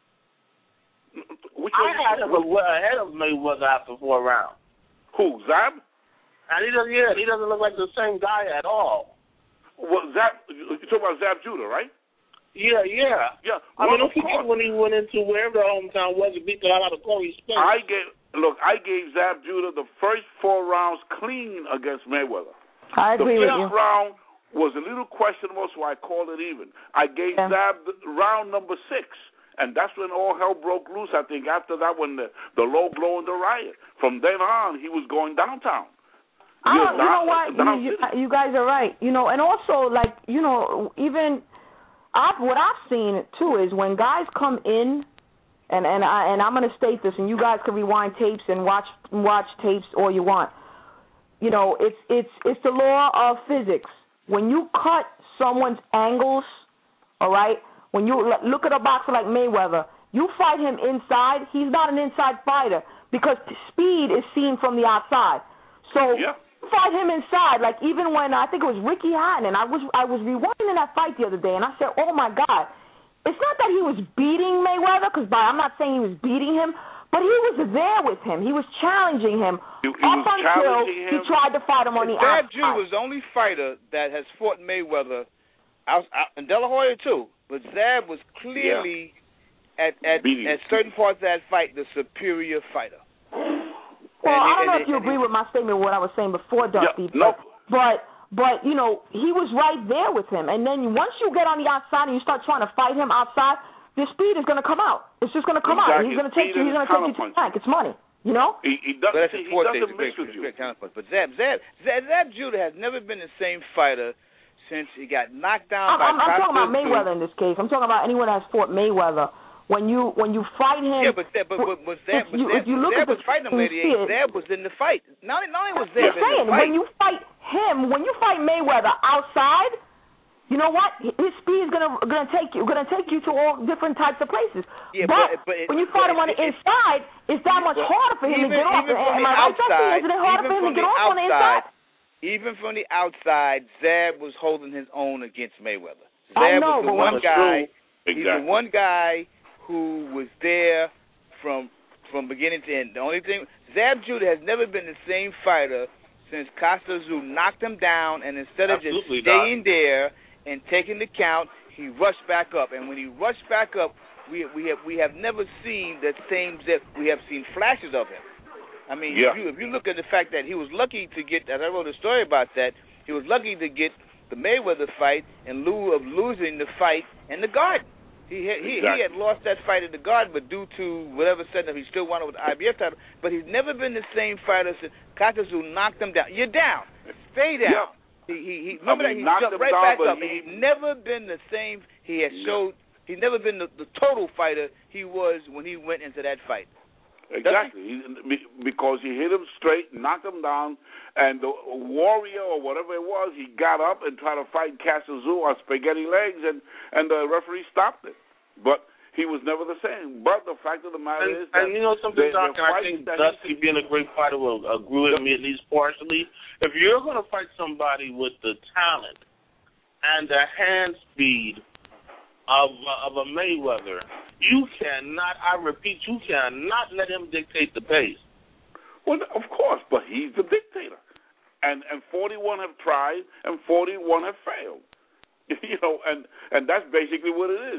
I had him ahead of Mayweather after 4 rounds. Who, Zab? And he doesn't look like the same guy at all. Well, Zab, you're talking about Zab Judah, right? Yeah. I mean, don't forget when he went into wherever the hometown was and beat the hell out of Corey Spence. I gave Zab Judah the first 4 rounds clean against Mayweather. I agree with you. The 5th round was a little questionable, so I called it even. I gave Zab round number 6, and that's when all hell broke loose, I think, after that when the low blow and the riot. From then on, he was going downtown. You know what? You guys are right. You know, and also, like, you know, even what I've seen, too, is when guys come in, and I'm going to state this, and you guys can rewind tapes and watch tapes all you want. You know, it's the law of physics. When you cut someone's angles, all right, when you look at a boxer like Mayweather, you fight him inside, he's not an inside fighter because speed is seen from the outside. So you fight him inside, like even when I think it was Ricky Hatton, and I was rewinding that fight the other day, and I said, oh, my God. It's not that he was beating Mayweather, because I'm not saying he was beating him, but he was there with him. He was challenging him until he tried to fight him on the outside. Zab Judah was the only fighter that has fought Mayweather, and De La Hoya too, but Zab was clearly, at certain parts of that fight, the superior fighter. Well, I don't know if you agree with my statement, what I was saying before, Dusty, but, you know, he was right there with him. And then once you get on the outside and you start trying to fight him outside, the speed is going to come out. It's just going to come out. He's going to take you to the tank. It's money, you know? He doesn't mix with you. But Zab Judah has never been the same fighter since he got knocked down by I'm talking about Mayweather in this case. I'm talking about anyone that has fought Mayweather when you fight him. Yeah, but Zeb was fighting him, Lady A. Zeb was in the fight. Not only was Zeb in the fight. When you fight Mayweather outside, you know what? His speed is gonna take you to all different types of places. Yeah, but when you fight him on the inside, it's that much harder for him to get off. Am I right, Justin? Isn't it harder for him to get off on the inside? Even from the outside, Zeb was holding his own against Mayweather. I know, Zeb was the one guy. Exactly. He's the one guy who was there from beginning to end. The only thing, Zeb Judah has never been the same fighter since Costa Azul knocked him down, and instead of just staying there and taking the count, he rushed back up. And when he rushed back up, we have never seen that same Zeb. We have seen flashes of him. I mean, if you look at the fact that he was lucky to get, as I wrote a story about that, he was lucky to get the Mayweather fight in lieu of losing the fight in the Garden. He had lost that fight in the Garden, but due to whatever said that he still wanted with the IBF title. But he's never been the same fighter since Costa Azul knocked him down. You're down. Stay down. Yeah. He remember that he jumped right back up. He's never been the same. He has showed. He's never been the total fighter he was when he went into that fight. Exactly, because he hit him straight, knocked him down, and the Warrior or whatever it was, he got up and tried to fight Costa Azul on spaghetti legs, and the referee stopped it. But he was never the same. But the fact of the matter is that... And you know something, Doc, and I think Dusty being a great fighter will agree with me at least partially. If you're going to fight somebody with the talent and the hand speed of a Mayweather, you cannot, I repeat, you cannot let him dictate the pace. Well, of course, but he's the dictator. And 41 have tried, and 41 have failed. You know, and that's basically what it is.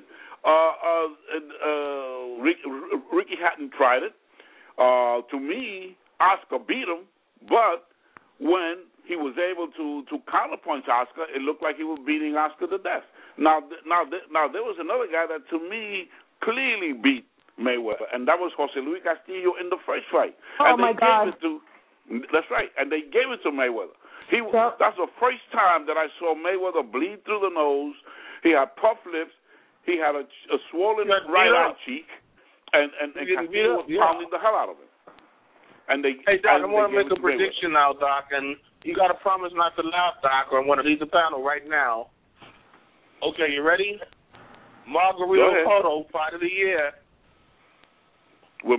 Ricky Hatton tried it. To me, Oscar beat him, but when he was able to counterpunch Oscar, it looked like he was beating Oscar to death. Now there was another guy that, to me, clearly beat Mayweather, and that was Jose Luis Castillo in the first fight. Oh, my God. That's right, and they gave it to Mayweather. That's the first time that I saw Mayweather bleed through the nose. He had puffed lips. He had a swollen right eye cheek, and Castillo was pounding the hell out of him. And hey, Doc, I want to make a prediction now, Doc, and you got to promise not to laugh, Doc, or I'm going to leave the panel right now. Okay, you ready? Margarito Cotto, fight of the year. With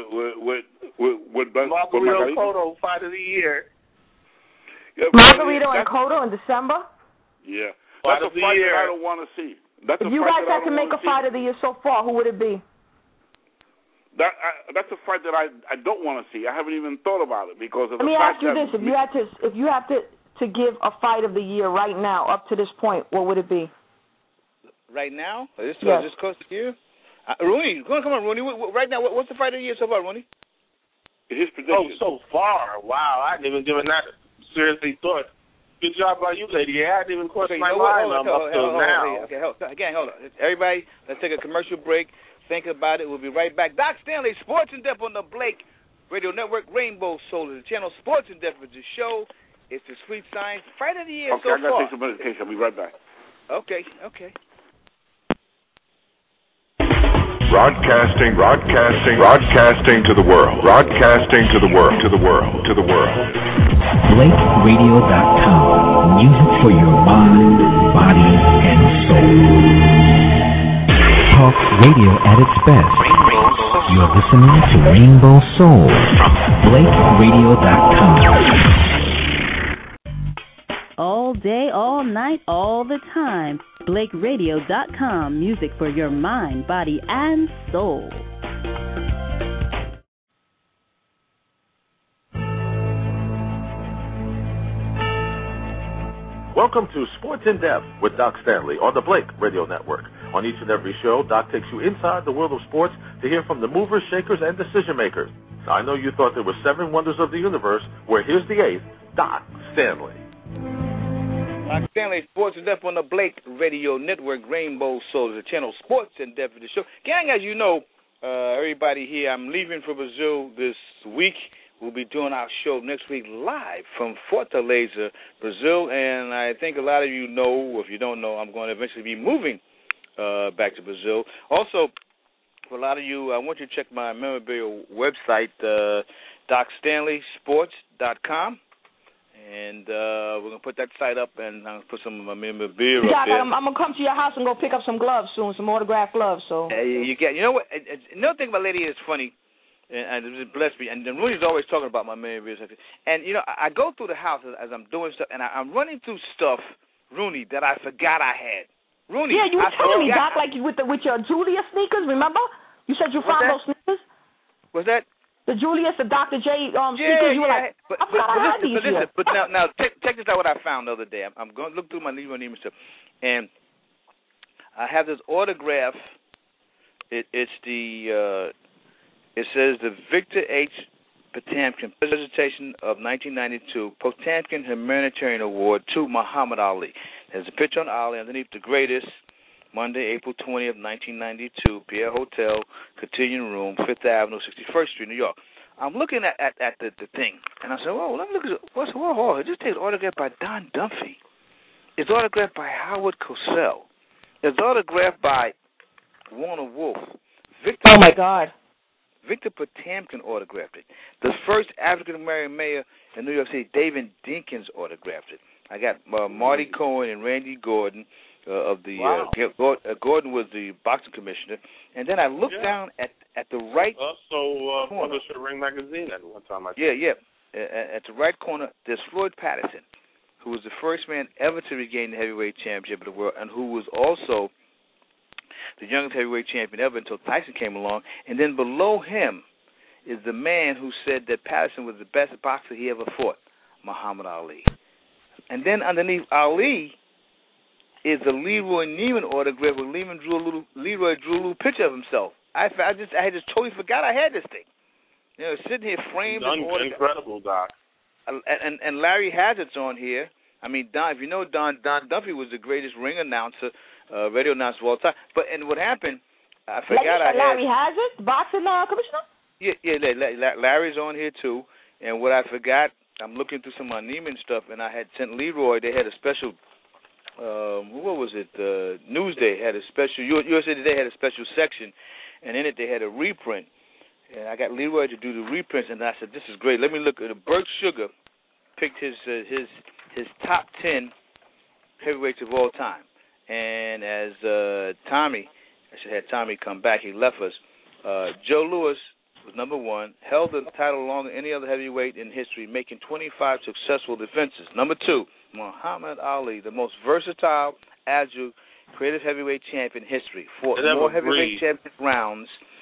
Margarito Cotto, fight of the year. Yeah, Margarito and Cotto in December? Yeah. That's a fight that I don't want to see. If you guys had to make a fight of the year so far, who would it be? That's a fight that I don't want to see. I haven't even thought about it because of Let me ask you this: if you had to give a fight of the year right now, up to this point, what would it be? Right now? This close to you? Rooney, come on, Rooney. Right now, what's the fight of the year so far, Rooney? His prediction. So far. Wow, I hadn't even given that seriously thought. Good job by you, lady. I hadn't even crossed my mind up till now. Okay, hold on. Everybody, let's take a commercial break. Think about it. We'll be right back. Doc Stanley, Sports in Depth on the Blake Radio Network, Rainbow Soul is the channel. Sports in Depth is the show. It's the Sweet Science Fight of the Year so far. Okay, I got to take some medication. I'll be right back. Okay. Broadcasting to the world. BlakeRadio.com. Music for your mind, body, and soul. Talk radio at its best. You're listening to Rainbow Soul from BlakeRadio.com. All day, all night, all the time. BlakeRadio.com. Music for your mind, body, and soul. Welcome to Sports in Depth with Doc Stanley on the Blake Radio Network. On each and every show, Doc takes you inside the world of sports to hear from the movers, shakers, and decision makers. Now, I know you thought there were 7 wonders of the universe. Well, here's the 8th, Doc Stanley. Doc Stanley, Sports in Depth on the Blake Radio Network, Rainbow Soul is the channel. Sports in Depth of the show. Gang, as you know, everybody here, I'm leaving for Brazil this week. We'll be doing our show next week live from Fortaleza, Brazil, and I think a lot of you know, or if you don't know, I'm going to eventually be moving back to Brazil. Also, for a lot of you, I want you to check my memorabilia website, DocStanleySports.com. And we're going to put that site up and put some of my memorabilia up there. I'm going to come to your house and go pick up some gloves soon, some autographed gloves. So you know what? Another thing about Lady is funny, and it blessed me, and Rooney's always talking about my memorabilia. And, you know, I go through the house as I'm doing stuff, and I'm running through stuff, Rooney, that I forgot I had. Rooney. Yeah, you were telling me, Doc, like with your Julius sneakers, remember? You said you found those sneakers? What's that? The Julius, the Dr. J sneakers, you were like, I forgot I had these here. But now check this out what I found the other day. I'm going to look through my Leroy Neiman stuff, and I have this autograph. It says the Victor H. Potamkin Presentation of 1992 Potamkin Humanitarian Award to Muhammad Ali. There's a picture on Ali underneath the greatest. Monday, April 20th, 1992, Pierre Hotel, Cotillion Room, 5th Avenue, 61st Street, New York. I'm looking at the thing, and I said, "Whoa, let me look at whoa, it just takes autographed by Don Dunphy. It's autographed by Howard Cosell. It's autographed by Warner Wolf. Victor, oh my God! Victor Potamkin autographed it. The first African American mayor in New York City, David Dinkins, autographed it. I got Marty Cohen and Randy Gordon. Gordon was the boxing commissioner, and then I looked down at the right also corner. published Ring Magazine at one time. At the right corner, there's Floyd Patterson, who was the first man ever to regain the heavyweight championship of the world, and who was also the youngest heavyweight champion ever until Tyson came along. And then below him is the man who said that Patterson was the best boxer he ever fought, Muhammad Ali. And then underneath Ali is the Leroy Neiman autograph where Leroy drew a little picture of himself. I just totally forgot I had this thing. You know, sitting here framed. Incredible, Doc. And Larry Hazard's on here. I mean, if you know Don Dunphy was the greatest ring announcer, radio announcer of all time. And what happened, I forgot I had. Larry Hazard, boxing commissioner? Yeah, Larry's on here too. And what I forgot, I'm looking through some of my Neiman stuff, and I had sent Leroy. They had a special. What was it? Newsday had a special. USA Today had a special section, and in it they had a reprint. And I got Leroy to do the reprints, and I said, "This is great. Let me look at it." Bert Sugar picked his top 10 heavyweights of all time, and as Tommy, I should have had Tommy come back. He left us. Joe Louis was number 1, held the title longer than any other heavyweight in history, making 25 successful defenses. Number 2. Muhammad Ali, the most versatile, agile, creative heavyweight champion in history, fought more heavyweight championship rounds,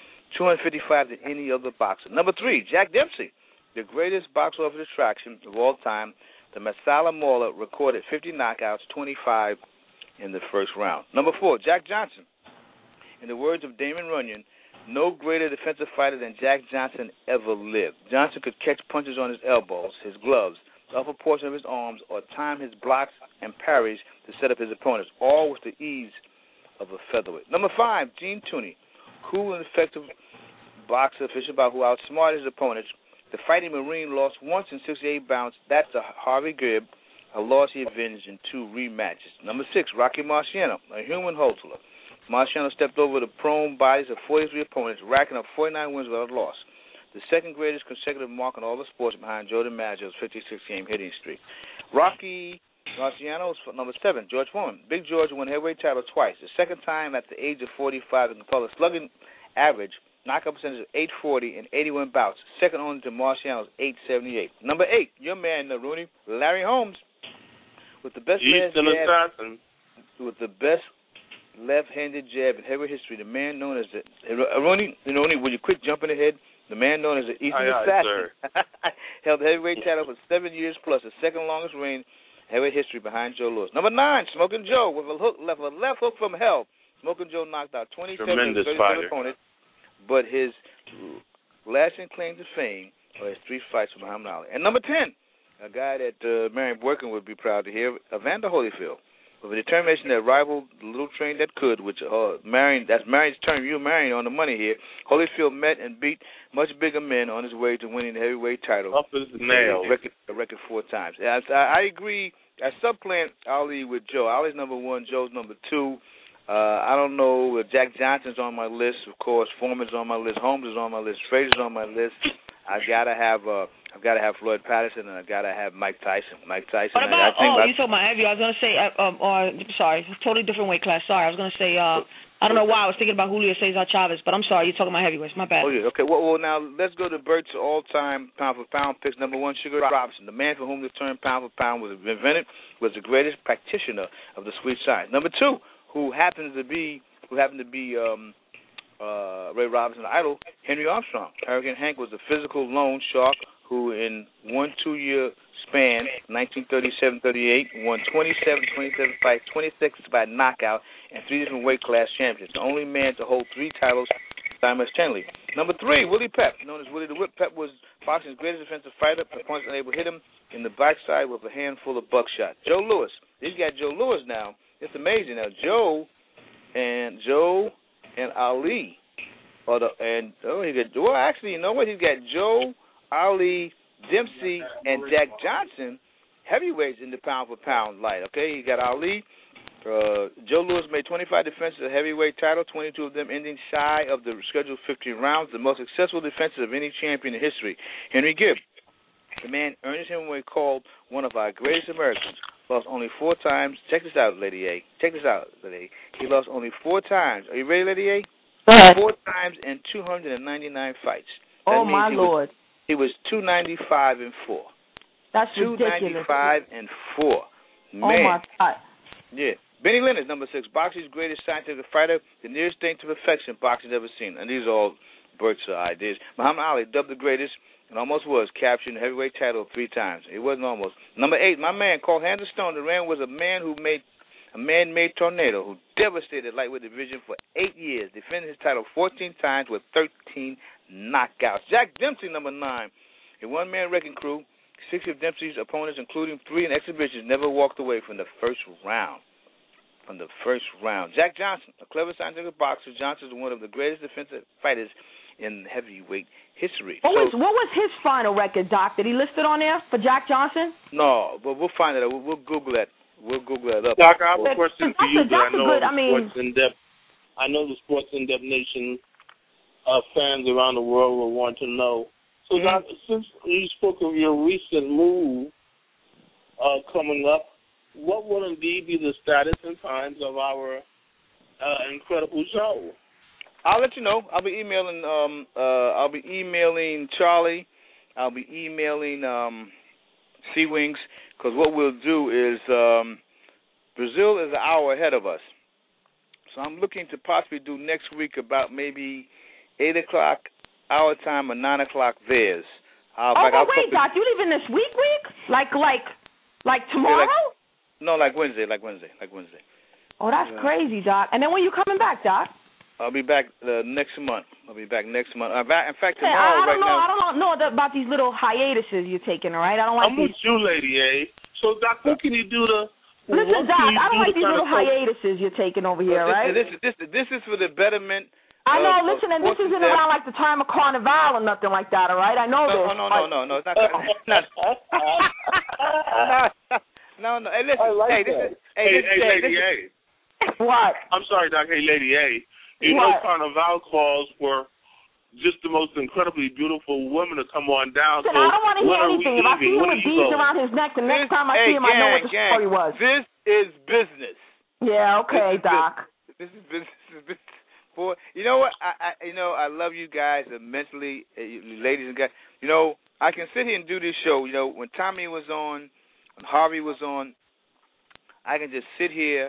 255 than any other boxer. Number 3, Jack Dempsey, the greatest box office attraction of all time. The Masala Mauler recorded 50 knockouts, 25 in the first round. Number 4, Jack Johnson. In the words of Damon Runyon, no greater defensive fighter than Jack Johnson ever lived. Johnson could catch punches on his elbows, his gloves, the upper portion of his arms, or time his blocks and parries to set up his opponents, all with the ease of a featherweight. Number 5, Gene Tooney, cool and effective boxer, official about who outsmarted his opponents. The Fighting Marine lost once in 68 bouts. That's to Harvey Gibb, a loss he avenged in 2 rematches. Number 6, Rocky Marciano, a human hustler. Marciano stepped over the prone bodies of 43 opponents, racking up 49 wins without a loss. The second greatest consecutive mark in all the sports behind Joe DiMaggio's 56-game hitting streak. Rocky Marciano is number 7, George Foreman. Big George won heavyweight title twice. The second time at the age of 45 and compelled a slugging average, knockout percentage of 840 in 81 bouts, second only to Marciano's 878. Number 8, your man, Rooney, Larry Holmes, with the best left-handed jab in heavyweight history. The man known as Rooney, will you quit jumping ahead? The man known as the Eastern Assassin held the heavyweight title for 7 years plus, the second longest reign in heavyweight history behind Joe Louis. Number 9, Smoking Joe with a left hook from hell. Smoking Joe knocked out 27 opponents, but his lasting claim to fame are his 3 fights with Muhammad Ali. And number 10, a guy that Marion Boykin would be proud to hear, Evander Holyfield. With a determination that rivaled the little train that could, which that's Marion's term, you Marion on the money here. Holyfield met and beat much bigger men on his way to winning the heavyweight title. Up as nails. A record 4 times. I agree. I supplant Ali with Joe. Ali's number 1, Joe's number 2. I don't know. Jack Johnson's on my list, of course. Foreman's on my list. Holmes is on my list. Frazier's on my list. I've got to have Floyd Patterson, and I've got to have Mike Tyson. Mike Tyson. What about? You talking about heavy? I was gonna say. Sorry, totally different weight class. Sorry, I was gonna say. I don't know why I was thinking about Julio Cesar Chavez, but I'm sorry. You're talking about heavyweights. My bad. Oh yeah. Okay. Well, now let's go to Bert's all-time pound-for-pound picks. Number one, Sugar Robinson, the man for whom the term pound for pound was invented, was the greatest practitioner of the sweet science. Number two, who happened to be Ray Robinson's idol, Henry Armstrong. Hurricane Hank was a physical loan shark who, in 1-2 year span, 1937-38, won 27 fights, 26 by knockout, and 3 different weight class champions. The only man to hold 3 titles simultaneously. Number 3, Willie Pep, known as Willie the Whip. Pep was boxing's greatest defensive fighter. Opponents unable to hit him in the backside with a handful of buckshot. Joe Louis. He's got Joe Louis now. It's amazing now. Joe and Ali. Actually, you know what? He's got Joe, Ali, Dempsey, and Jack Johnson, heavyweights in the pound-for-pound light, okay? You got Ali. Joe Louis made 25 defenses of the heavyweight title, 22 of them ending shy of the scheduled 15 rounds, the most successful defenses of any champion in history. Henry Gibb, the man Ernest Hemingway called one of our greatest Americans, lost only 4 times. Check this out, Lady A. Check this out, Lady A. He lost only 4 times. Are you ready, Lady A? Go ahead. 4 times in 299 fights. Oh, my Lord. He was 295-4. That's ridiculous. 295-4. Man. Oh, my God. Yeah. Benny Leonard, number 6, boxing's greatest scientific fighter, the nearest thing to perfection boxing's ever seen. And these are all Bert's ideas. Muhammad Ali, dubbed the greatest, and almost was, capturing the heavyweight title 3 times. It wasn't almost. Number 8, my man, called Hands of Stone. The man was a man-made tornado who devastated lightweight division for 8 years, defending his title 14 times with 13 knockouts. Jack Dempsey, number 9, a one-man wrecking crew. 6 of Dempsey's opponents, including 3 in exhibitions, never walked away from the first round. Jack Johnson, a clever scientific boxer. Johnson is one of the greatest defensive fighters in heavyweight history. What was his final record, Doc? Did he list it on there for Jack Johnson? No, but we'll find it out. We'll Google that. We'll Google that up. Doc, I have a question for you. I know the Sports in Depth Nation fans around the world will want to know. So, Doc, since you spoke of your recent move coming up, what will indeed be the status and times of our incredible show? I'll let you know. I'll be emailing Charlie. I'll be emailing Sea Wings, because what we'll do is Brazil is an hour ahead of us. So I'm looking to possibly do next week about maybe 8 o'clock our time or 9 o'clock theirs. Wait, Doc, you leaving this week? Like tomorrow? No, like Wednesday. Oh, that's crazy, Doc. And then when you coming back, Doc? I'll be back next month. In fact, tomorrow. I don't know about these little hiatuses you're taking. All right, I don't like I'm with you, Lady A. So, Doc, what can you do to? Listen, Doc, I don't like these little hiatuses you're taking over here, right? This is for the betterment. I know. Listen, and this isn't around like the time of Carnival or nothing like that. All right, I know this. No, it's not. No. Hey, listen. Lady A. What? I'm sorry, Doc. Hey, Lady A. You know Carnival calls for just the most incredibly beautiful women to come on down. Listen, I don't want to hear anything. If I see him with beads around his neck, the next time I see him, I know what the story was. This is business. Yeah, okay, Doc. This is business. Boy, you know what? I love you guys immensely, ladies and guys. You know, I can sit here and do this show. You know, when Tommy was on, when Harvey was on, I can just sit here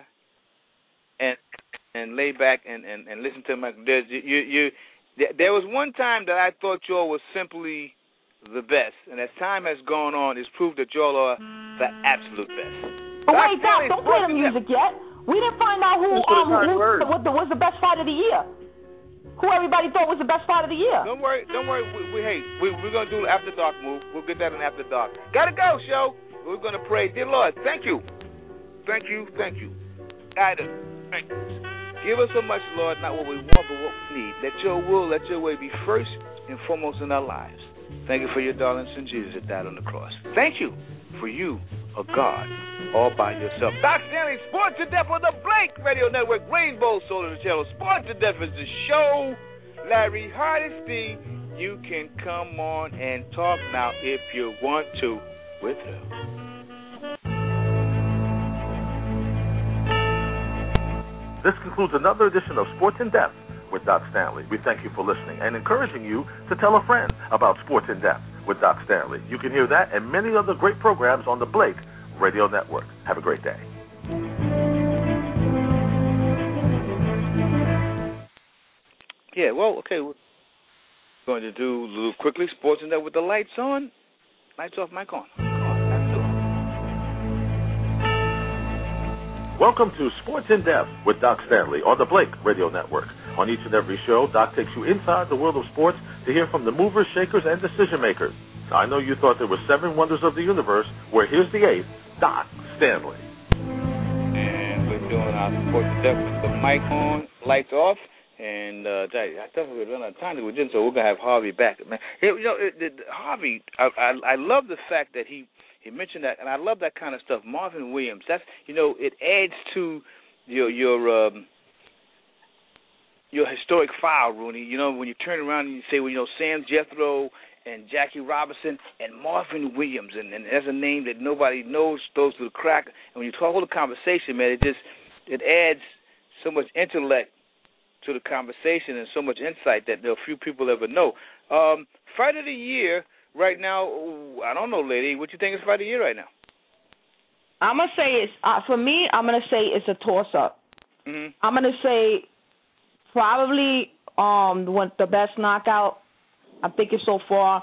and lay back and listen to my. There was one time that I thought y'all was simply the best, and as time has gone on, it's proved that y'all are the absolute best. But wait, Doc, don't play the music yet. We didn't find out who was the best fight of the year. Who everybody thought was the best fight of the year. Don't worry. We're going to do an After Dark move. We'll get that in After Dark. Gotta go, show. We're going to pray. Dear Lord, thank you. Guide us. Give us so much, Lord, not what we want, but what we need. Let your will, let your way be first and foremost in our lives. Thank you for your darling son Jesus that died on the cross. Thank you for you a God all by yourself. Doc Stanley, Sports in Depth on the Blake Radio Network, Rainbow Solar Channel. Sports in Depth is the show. Larry Hardesty, you can come on and talk now if you want to with her. This concludes another edition of Sports in Depth with Doc Stanley. We thank you for listening and encouraging you to tell a friend about Sports in Depth with Doc Stanley. You can hear that and many other great programs on the Blake Radio Network. Have a great day. Yeah, well, okay. We're going to do a little quickly Sports in Depth with the lights on, lights off, mic on. Welcome to Sports in Depth with Doc Stanley on the Blake Radio Network. On each and every show, Doc takes you inside the world of sports to hear from the movers, shakers, and decision makers. Now, I know you thought there were 7 wonders of the universe. Well, here's the 8th, Doc Stanley. And we're doing our Sports in Depth with the mic on, lights off. And I thought we were running out of time to go in, so we're going to have Harvey back. Man, Harvey, I love the fact that he mentioned that, and I love that kind of stuff. Marvin Williams, that's, it adds to your historic file, Rooney. When you turn around and you say, Sam Jethro and Jackie Robinson and Marvin Williams, and that's a name that nobody knows, throws through the crack. And when you hold a conversation, man, it adds so much intellect to the conversation and so much insight that few people ever know. Fight of the year. Right now, I don't know, lady. What you think is fight of the year right now? I'm gonna say it's for me. I'm gonna say it's a toss-up. Mm-hmm. I'm gonna say probably the best knockout I'm thinking so far.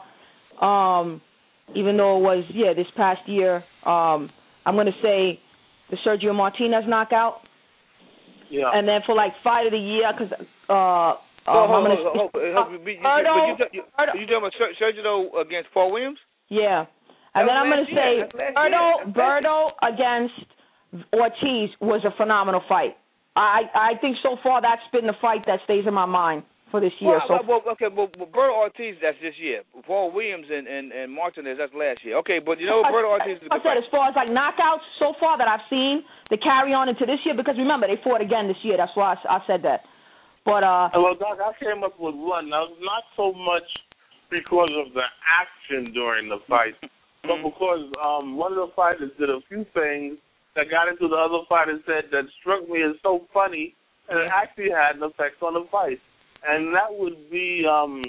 Even though it was this past year. I'm gonna say the Sergio Martinez knockout. Yeah. And then for fight of the year, because you talking about Sergio against Paul Williams? Yeah. And then I'm going to say Berto against Ortiz was a phenomenal fight. I think so far that's been the fight that stays in my mind for this year. Berto Ortiz, that's this year. Paul Williams and Martinez, that's last year. Okay, but Berto Ortiz is a good fight. As far as knockouts so far that I've seen, to carry on into this year, because remember, they fought again this year. That's why I said that. But well, Doc, I came up with one. Now, not so much because of the action during the fight, but because one of the fighters did a few things that got into the other fighter said that struck me as so funny, and it actually had an effect on the fight. And that would be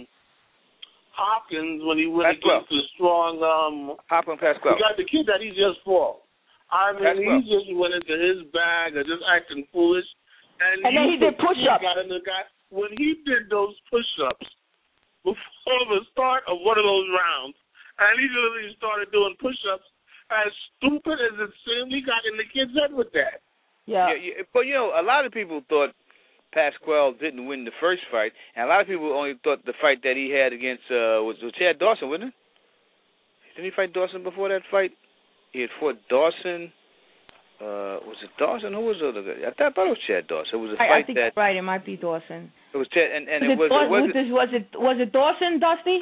Hopkins when he went against the strong Hopkins Pasquale. He got the kid that he just fought. I mean, he just went into his bag of just acting foolish. And then he did push-ups. When he did those push-ups before the start of one of those rounds, and he literally started doing push-ups, as stupid as it seemed, he got in the kid's head with that. Yeah. But, a lot of people thought Pasquale didn't win the first fight, and a lot of people only thought the fight that he had against was Chad Dawson, wasn't it? Didn't he fight Dawson before that fight? He had fought Dawson. Was it Dawson? Who was the other guy? I thought it was Chad Dawson. It was a fight I think that's right. It might be Dawson. It was Chad, and was it Dawson, Dusty?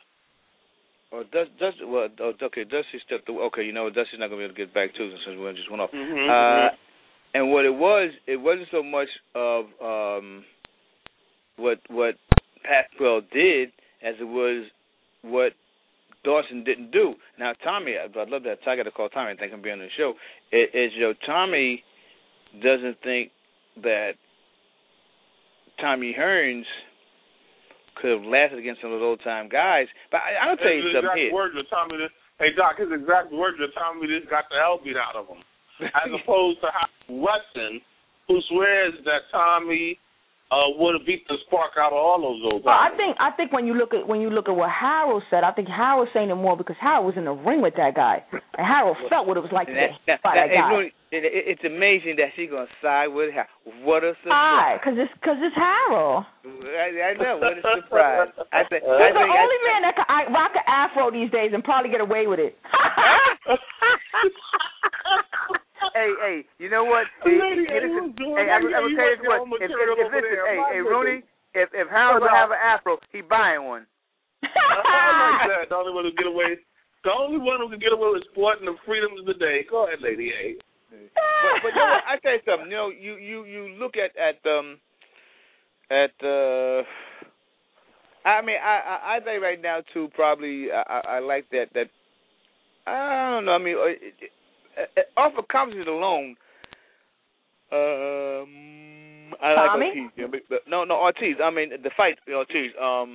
Or okay, Dusty stepped away. Okay, Dusty's not gonna be able to get back to us since we just went off. Mm-hmm. And what it wasn't so much of what Pasquale did as it was what Dawson didn't do. Now, Tommy, I'd love that. I got to call Tommy and thank him for being on the show. Tommy doesn't think that Tommy Hearns could have lasted against some of those old-time guys. But I'll tell you something here. Hey, Doc, his exact words are Tommy just got the hell beat out of him. As opposed to Weston, who swears that Tommy would have beat the spark out of all those old guys. Well, I think when you look at what Harold said, I think Harold's saying it more because Harold was in the ring with that guy, and Harold felt what it was like to get hit by that guy. It's amazing that she's gonna side with Harold. What a surprise! Why? Because it's Harold. I know. What a surprise! He's the only man that can rock an afro these days and probably get away with it. Hey, you know what? I'm gonna tell you what. If Rooney, if Harold don't have an afro, he buying one. I like that. The only way to get away The only one who can get away with sport and the freedoms of the day. Go ahead, Lady A. But you know what? I tell you something. You know, you look at I mean, I think right now too. Probably, I like that. I don't know. I mean, off of competition alone, I Tommy? like Ortiz. No, Ortiz. I mean, the fight, Ortiz.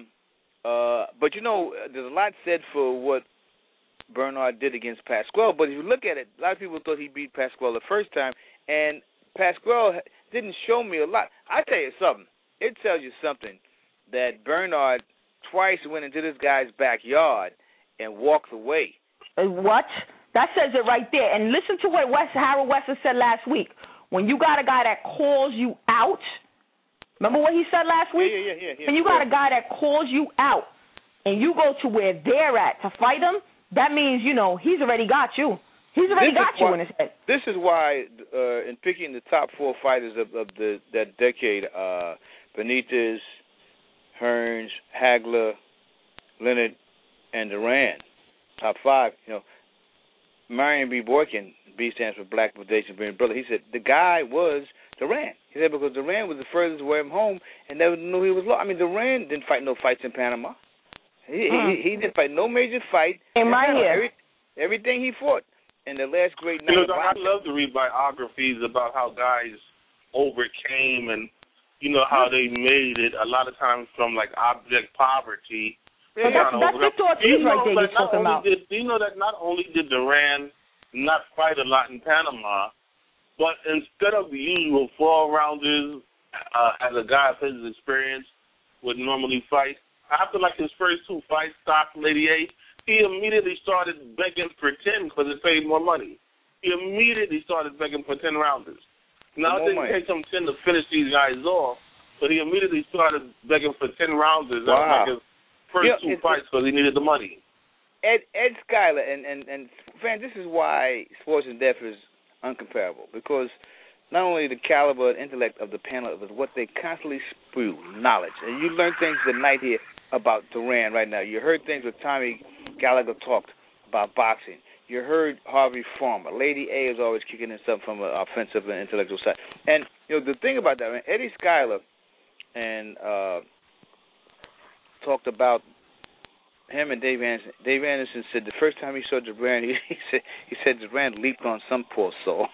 But you know, there's a lot said for what Bernard did against Pasquale. But if you look at it, a lot of people thought he beat Pasquale the first time, and Pasquale didn't show me a lot. I tell you something. It tells you something that Bernard twice went into this guy's backyard and walked away. What? That says it right there. And listen to what Harold Wester said last week. When you got a guy that calls you out, remember what he said last week? Yeah. When you got a guy that calls you out and you go to where they're at to fight him, that means, he's already got you. He's already got you in his head. This is why, in picking the top 4 fighters of that decade, Benitez, Hearns, Hagler, Leonard, and Duran, top 5, Marion B. Boykin, B stands for Black Foundation Being Brother. He said the guy was Duran. He said because Duran was the furthest away from home and never knew he was lost. I mean, Duran didn't fight no fights in Panama. He didn't fight no major fight. And right here. Everything he fought in the last great night. I love to read biographies about how guys overcame and, how they made it a lot of times from, like, abject poverty. But that's Victor Ortiz right there you're talking about. Do you know that not only did Duran not fight a lot in Panama, but instead of the usual 4-rounders, as a guy of his experience would normally fight, after like his first 2 fights, stopped Lady A, he immediately started begging for 10 because it paid more money. He immediately started begging for 10 rounders. Now, it didn't take him 10 to finish these guys off, but he immediately started begging for 10 rounders. Wow. Like his first 2 fights because he needed the money. Ed Schuyler, and fans, this is why Sports in Depth is uncomparable, because not only the caliber and intellect of the panel, but what they constantly spew, knowledge. And you learn things tonight here about Duran right now. You heard things with Tommy Gallagher talked about boxing. You heard Harvey Farmer. Lady A is always kicking in something from an offensive and intellectual side. And, the thing about that, Eddie Schuyler and talked about him and Dave Anderson. Dave Anderson said the first time he saw Duran, he said Duran leaped on some poor soul.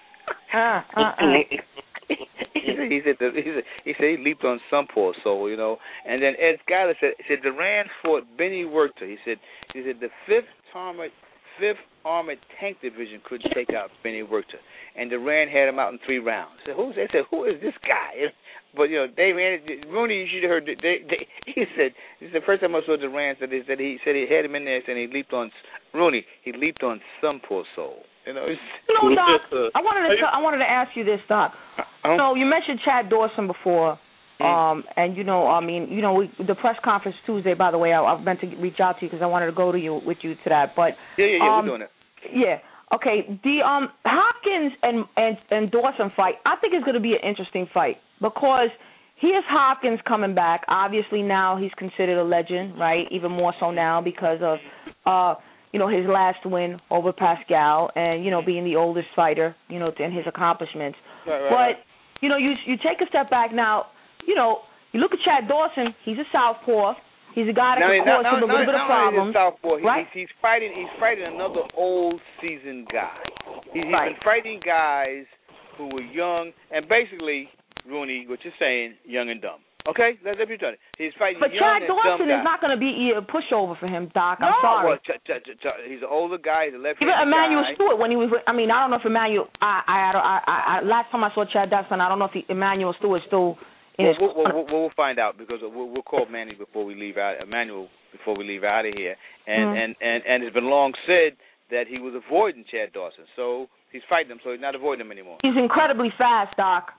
He said he leaped on some poor soul, And then Ed Schuyler said Duran fought Benny Werther. He said the 5th Armored Tank Division couldn't take out Benny Werther, and Duran had him out in 3 rounds. They said, who is this guy? But Dave Anderson, Rooney, you should have heard. He said this is the first time I saw Duran. He said he had him in there, and he leaped on Rooney. He leaped on some poor soul. Doc, I wanted to ask you this, Doc. So you mentioned Chad Dawson before, and the press conference Tuesday. By the way, I meant to reach out to you because I wanted to go with you to that. But we're doing it. Yeah. Okay. The Hopkins and Dawson fight, I think is going to be an interesting fight because here's Hopkins coming back. Obviously now he's considered a legend, right? Even more so now because of his last win over Pascal and, being the oldest fighter, in his accomplishments. Right. But, you take a step back now, you look at Chad Dawson, he's a southpaw. He's a guy that can cause him a little bit of problems. Right? He's fighting another old seasoned guy. He's been fighting guys who were young and basically, Rooney, what you're saying, young and dumb. Okay, that's what you're doing. He's fighting but young Chad and Dawson dumb is not going to be a pushover for him, Doc. I'm sorry. Well, he's an older guy. He's a left-handed guy. Even Emmanuel Stewart, when he was, I don't know if Emmanuel. Last time I saw Chad Dawson, I don't know if Emmanuel Stewart still. We'll find out because we'll call Manny before we leave out. Emmanuel before we leave out of here, and it's been long said that he was avoiding Chad Dawson, so he's fighting him, so he's not avoiding him anymore. He's incredibly fast, Doc.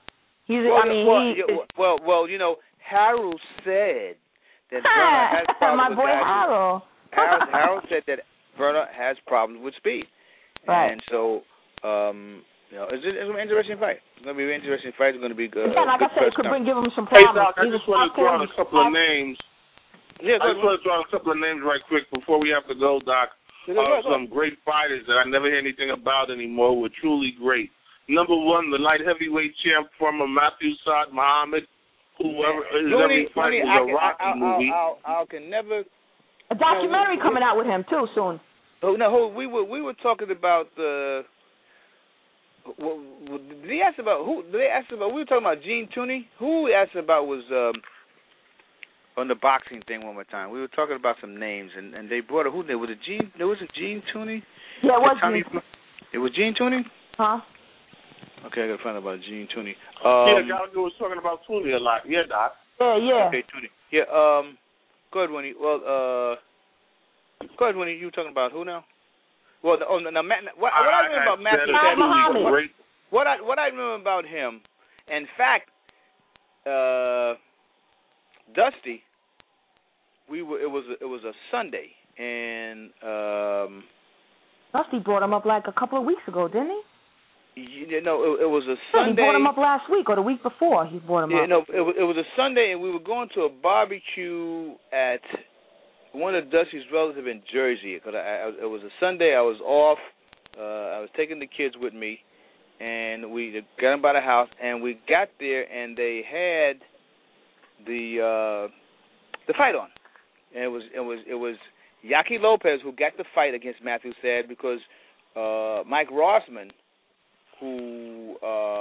Harold said that Verna has problems my boy Harold. Harold said that Verna has problems with speed, right. And so it's an interesting fight. It's going to be an interesting fight. It's going to be good. Yeah, like I said, it could give him some problems. Hey, Doc, I just want to throw out a couple of names. Yeah, I just want to throw out a couple of names right quick before we have to go, Doc. some great fighters that I never hear anything about anymore were truly great. Number one, the light heavyweight champ, former Matthew Saad Muhammad, whoever his every fight was a Rocky movie. I can never. A documentary coming out with him too soon. Oh no, we were talking about the. Did he ask about who? Did they ask about? We were talking about Gene Tooney. Who we asked about was on the boxing thing one more time. We were talking about some names, and they brought who? Was it Gene? There was a Gene Tooney. Yeah, it was Gene. It was Gene Tooney. Huh? Okay, I gotta find out about Gene Tooney. Gallagher was talking about Tooney a lot. Yeah, Doc. Yeah. Okay, Tooney. Yeah. Go ahead, Winnie. Well, go ahead, Winnie. You talking about who now? Well, what I remember about Matthew Saad, what I remember about him, in fact, Dusty, it was a Sunday, and Dusty brought him up like a couple of weeks ago, didn't he? You know, it was a Sunday. He brought him up last week or the week before. He brought him up. No, it was a Sunday, and we were going to a barbecue at one of Dusty's relatives in Jersey. Because it was a Sunday. I was off. I was taking the kids with me, and we got them by the house. And we got there, and they had the fight on. And it was Yaki Lopez who got the fight against Matthew Saad because Mike Rossman, who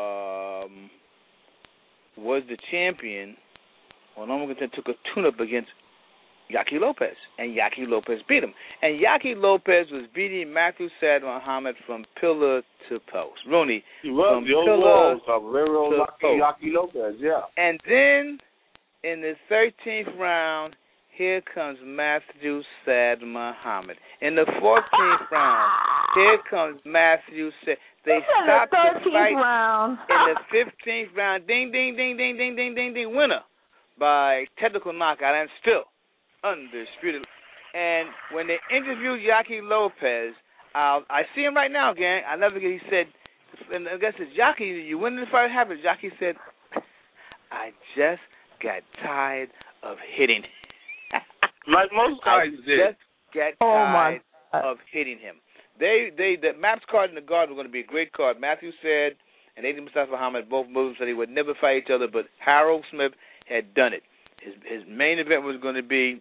was the champion, took a tune-up against Yaki Lopez, and Yaki Lopez beat him. And Yaki Lopez was beating Matthew Saad Muhammad from pillar to post. Rooney, from pillar to post. Yaki Lopez, yeah. And then in the 13th round, here comes Matthew Saad Muhammad. In the 14th round, here comes Matthew Saad. They stopped the fight round. In the 15th round. Ding, ding, ding, ding, ding, ding, ding, ding. Winner by technical knockout and still undisputed. And when they interviewed Yaki Lopez, I see him right now, gang. I never forget. He said, and I guess it's Yaki, you win the fight happened. Yaki said, I just got tired of hitting. Like most guys did. Just got tired of hitting him. The Maps card and the guard were going to be a great card. Matthew Saad and Eddie Mustafa Muhammad, both Muslims, said he would never fight each other, but Harold Smith had done it. His main event was going to be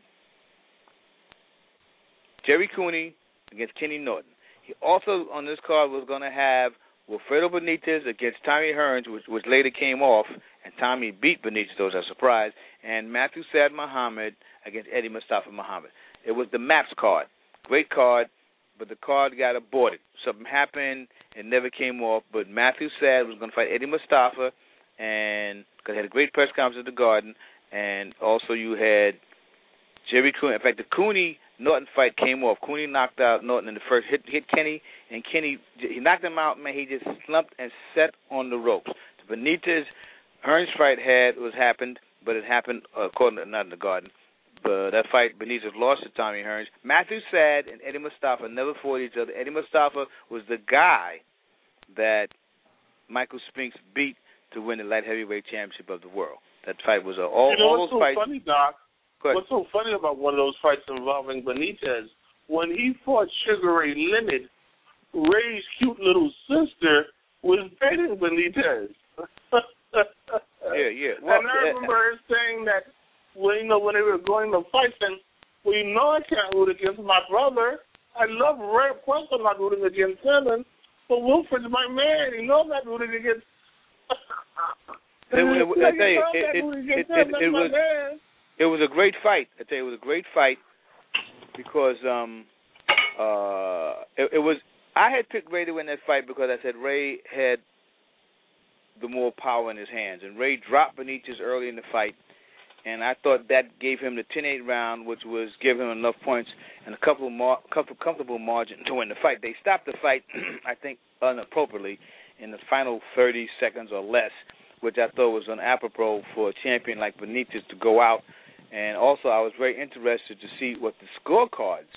Jerry Cooney against Kenny Norton. He also, on this card, was going to have Wilfredo Benitez against Tommy Hearns, which later came off, and Tommy beat Benitez, though, as a surprise, and Matthew Saad Muhammad against Eddie Mustafa Muhammad. It was the Maps card. Great card, but the card got aborted. Something happened, it never came off, but Matthew Saad was going to fight Eddie Mustafa, and because he had a great press conference at the Garden, and also you had Jerry Cooney. In fact, the Cooney-Norton fight came off. Cooney knocked out Norton in the first, hit Kenny, and Kenny, he knocked him out, man. He just slumped and sat on the ropes. The Benitez-Hearns fight happened, but it happened, according to, not in the Garden. But that fight, Benitez lost to Tommy Hearns. Matthew Saad and Eddie Mustafa never fought each other. Eddie Mustafa was the guy that Michael Spinks beat to win the light heavyweight championship of the world. That fight was all those fights. Funny, Doc. What's so funny about one of those fights involving Benitez, when he fought Sugar Ray Leonard, Ray's cute little sister was dating Benitez. Yeah. Well, and I remember her saying that, when they were going to fight, and I can't root against my brother. I love Ray. Of course I'm not rooting against him, but Wilfred's my man. I'm not rooting against It was a great fight. I tell you, it was a great fight because it was. I had picked Ray to win that fight because I said Ray had the more power in his hands, and Ray dropped Benitez early in the fight, and I thought that gave him the 10-8 round, which was giving him enough points and a comfortable margin to win the fight. They stopped the fight, I think, inappropriately in the final 30 seconds or less, which I thought was apropos for a champion like Benitez to go out. And also, I was very interested to see what the scorecards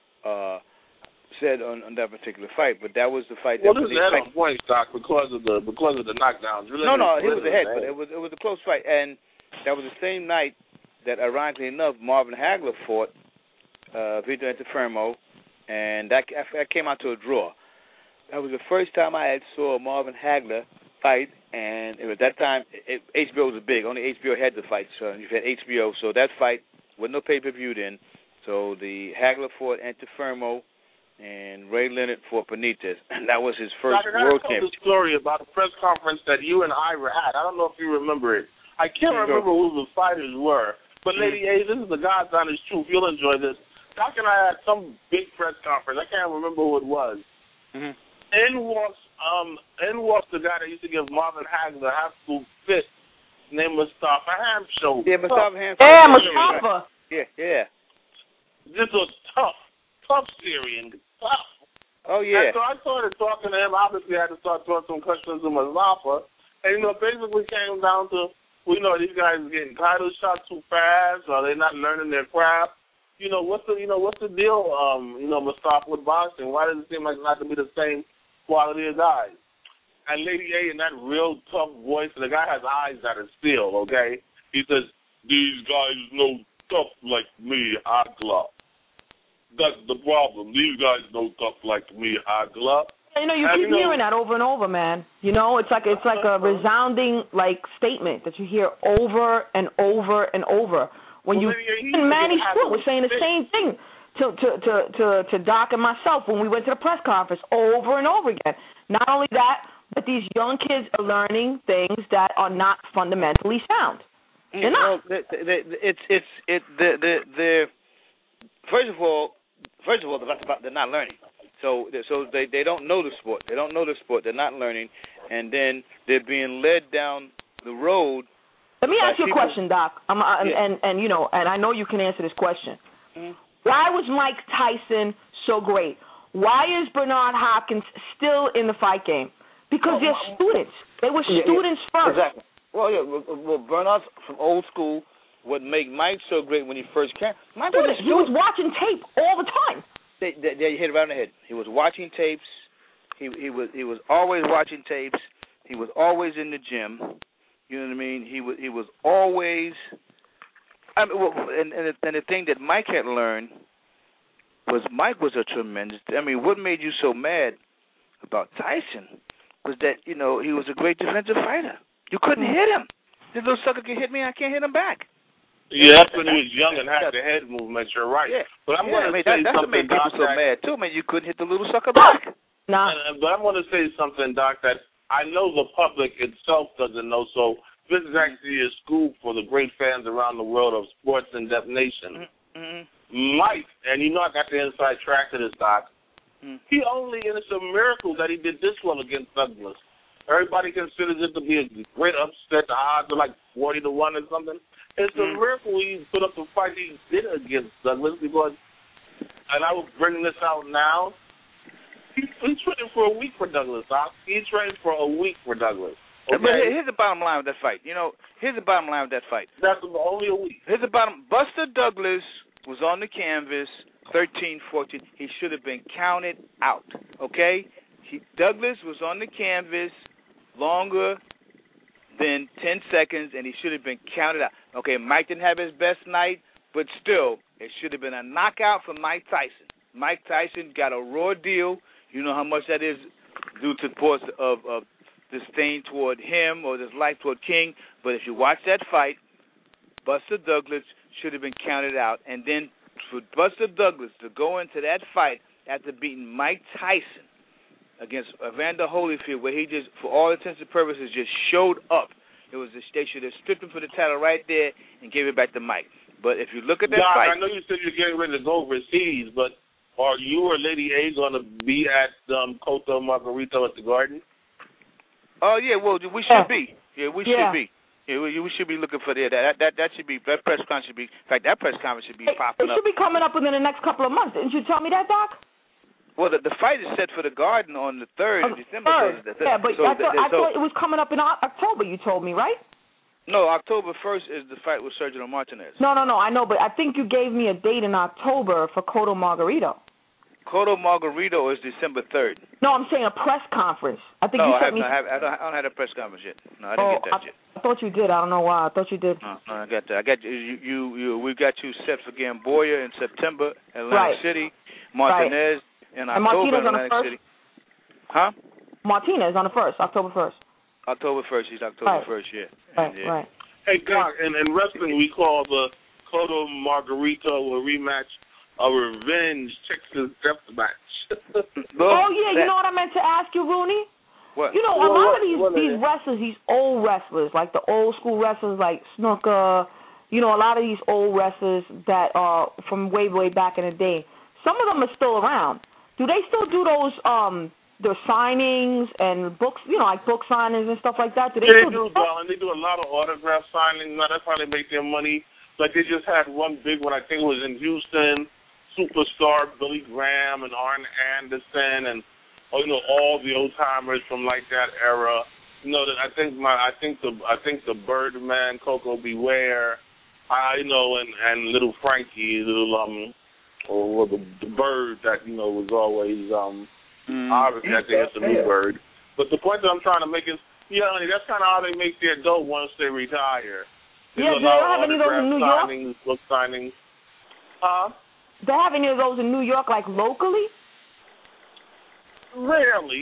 said on that particular fight. But that was the fight. Well, this is on points, Doc, because of the knockdowns. Really, no, he was ahead, but it was a close fight, and that was the same night that, ironically enough, Marvin Hagler fought Vito Antuofermo, and that came out to a draw. That was the first time I had saw Marvin Hagler fight, and at that time, HBO was big. Only HBO had the fight, so you had HBO. So that fight with no pay-per-view then. So the Hagler fought Antifermo, and Ray Leonard fought Benitez, and that was his first world championship. I told the story about a press conference that you and Ira had. I don't know if you remember it. I can't remember who the fighters were, but Lady A, this is the God's honest truth. You'll enjoy this. Doc and I had some big press conference. I can't remember who it was. In walks the guy that used to give Marvin Hagler half school fit, named Mustafa Hamsho. Yeah, Mustafa Hamsho. Yeah, Mustafa. Yeah. This was tough Syrian, tough. Oh, yeah. And so I started talking to him. Obviously, I had to start throwing some questions to Mustafa. And, basically came down to, these guys are getting title shots too fast, or they're not learning their craft. What's the deal, Mustafa, with boxing? Why does it seem like not to be the same quality of guys? And Lady A, in that real tough voice, the guy has eyes that are steel, okay? He says, these guys no tough like me, Hagler. That's the problem. These guys no tough like me, Hagler. You keep hearing that over and over, man. It's like a resounding statement that you hear over and over and over. When and Manny Stewart was saying the same thing to Doc and myself when we went to the press conference over and over again. Not only that, but these young kids are learning things that are not fundamentally sound. They're not. First of all, they're not learning. So they don't know the sport. They don't know the sport. They're not learning, and then they're being led down the road. Let me ask you a question, Doc. And I know you can answer this question. Why was Mike Tyson so great? Why is Bernard Hopkins still in the fight game? Because they're students. They were students first. Exactly. Well, Bernard from old school would make Mike so great when he first came. Mike he was watching tape all the time. They hit it right on the head. He was watching tapes. He was always watching tapes. He was always in the gym. You know what I mean? He was always. And the thing that Mike had learned was Mike was a tremendous. What made you so mad about Tyson was that he was a great defensive fighter. You couldn't hit him. This little sucker can hit me. I can't hit him back. Yeah, that's when he was young and had the head movement. You're right. Yeah. But I'm going to say that's something, what made people Doc, so mad too, man. You couldn't hit the little sucker back. Nah. But I'm going to say something, Doc, that I know the public itself doesn't know. So this is actually a scoop for the great fans around the world of Sports in Depth Nation. Mike, and I got the inside track to this, Doc. He only, and it's a miracle that he did this well against Douglas. Everybody considers it to be a great upset. The odds are like 40-1 or something. It's a miracle he put up the fight he did against Douglas because, and I will bring this out now, he trained for a week for Douglas, Doc. He trained for a week for Douglas. Okay? But here's the bottom line with that fight. Here's the bottom line with that fight. That's only a week. Here's the bottom. Buster Douglas was on the canvas 13-14. He should have been counted out, okay? Douglas was on the canvas longer than 10 seconds, and he should have been counted out. Okay, Mike didn't have his best night, but still, it should have been a knockout for Mike Tyson. Mike Tyson got a raw deal. You know how much that is due to reports of disdain toward him or his life toward King. But if you watch that fight, Buster Douglas should have been counted out. And then for Buster Douglas to go into that fight after beating Mike Tyson against Evander Holyfield, where he just, for all intents and purposes, just showed up. They should have stripped him for the title right there and gave it back to Mike. But if you look at that fight, I know you said you're getting ready to go overseas, but are you or Lady A going to be at Coto Margarito at the Garden? Oh yeah, well we should be. Yeah, we should be. Yeah, we should be looking for that. That should be, that press conference should be. In fact, that press conference should be popping up. It should be coming up within the next couple of months. Didn't you tell me that, Doc? Well, the fight is set for the Garden on the 3rd of December. Yeah, but I thought it was coming up in October, you told me, right? No, October 1st is the fight with Sergio Martinez. No, I know, but I think you gave me a date in October for Coto Margarito. Coto Margarito is December 3rd. No, I'm saying a press conference. I think no, you I sent me. I don't have a press conference yet. No, I didn't get that yet. I thought you did. I don't know why. I thought you did. No, I got that. I got you. We got you set for Gamboya in September, Atlantic City. Martinez in October in Atlantic City. Huh? Martinez on the 1st, October 1st. October 1st. He's October 1st, yeah. Right. Hey, Doc, in wrestling, we call the Cotto Margarito a rematch a revenge Texas death match. Oh, yeah, you know what I meant to ask you, Rooney? What? You know, a lot of these wrestlers, these old wrestlers, like the old school wrestlers like Snooker, you know, a lot of these old wrestlers that are from way, way back in the day, some of them are still around. Do they still do those their signings and books, you know, like book signings and stuff like that? Do they they still do, darling. They do a lot of autograph signings. Now, that's how they make their money. Like, they just had one big one, I think it was in Houston, superstar Billy Graham and Arn Anderson and, you know, all the old timers from like that era. You know, that I think the Birdman, Coco Beware, you know, and little Frankie, or the bird that, you know, was always obviously I think it's a new bird. But the point that I'm trying to make is, yeah, honey, that's kind of how they make their dough once they retire. Do they have any of those in New York? Signings, book signings. Do they have any of those in New York, like locally? Rarely.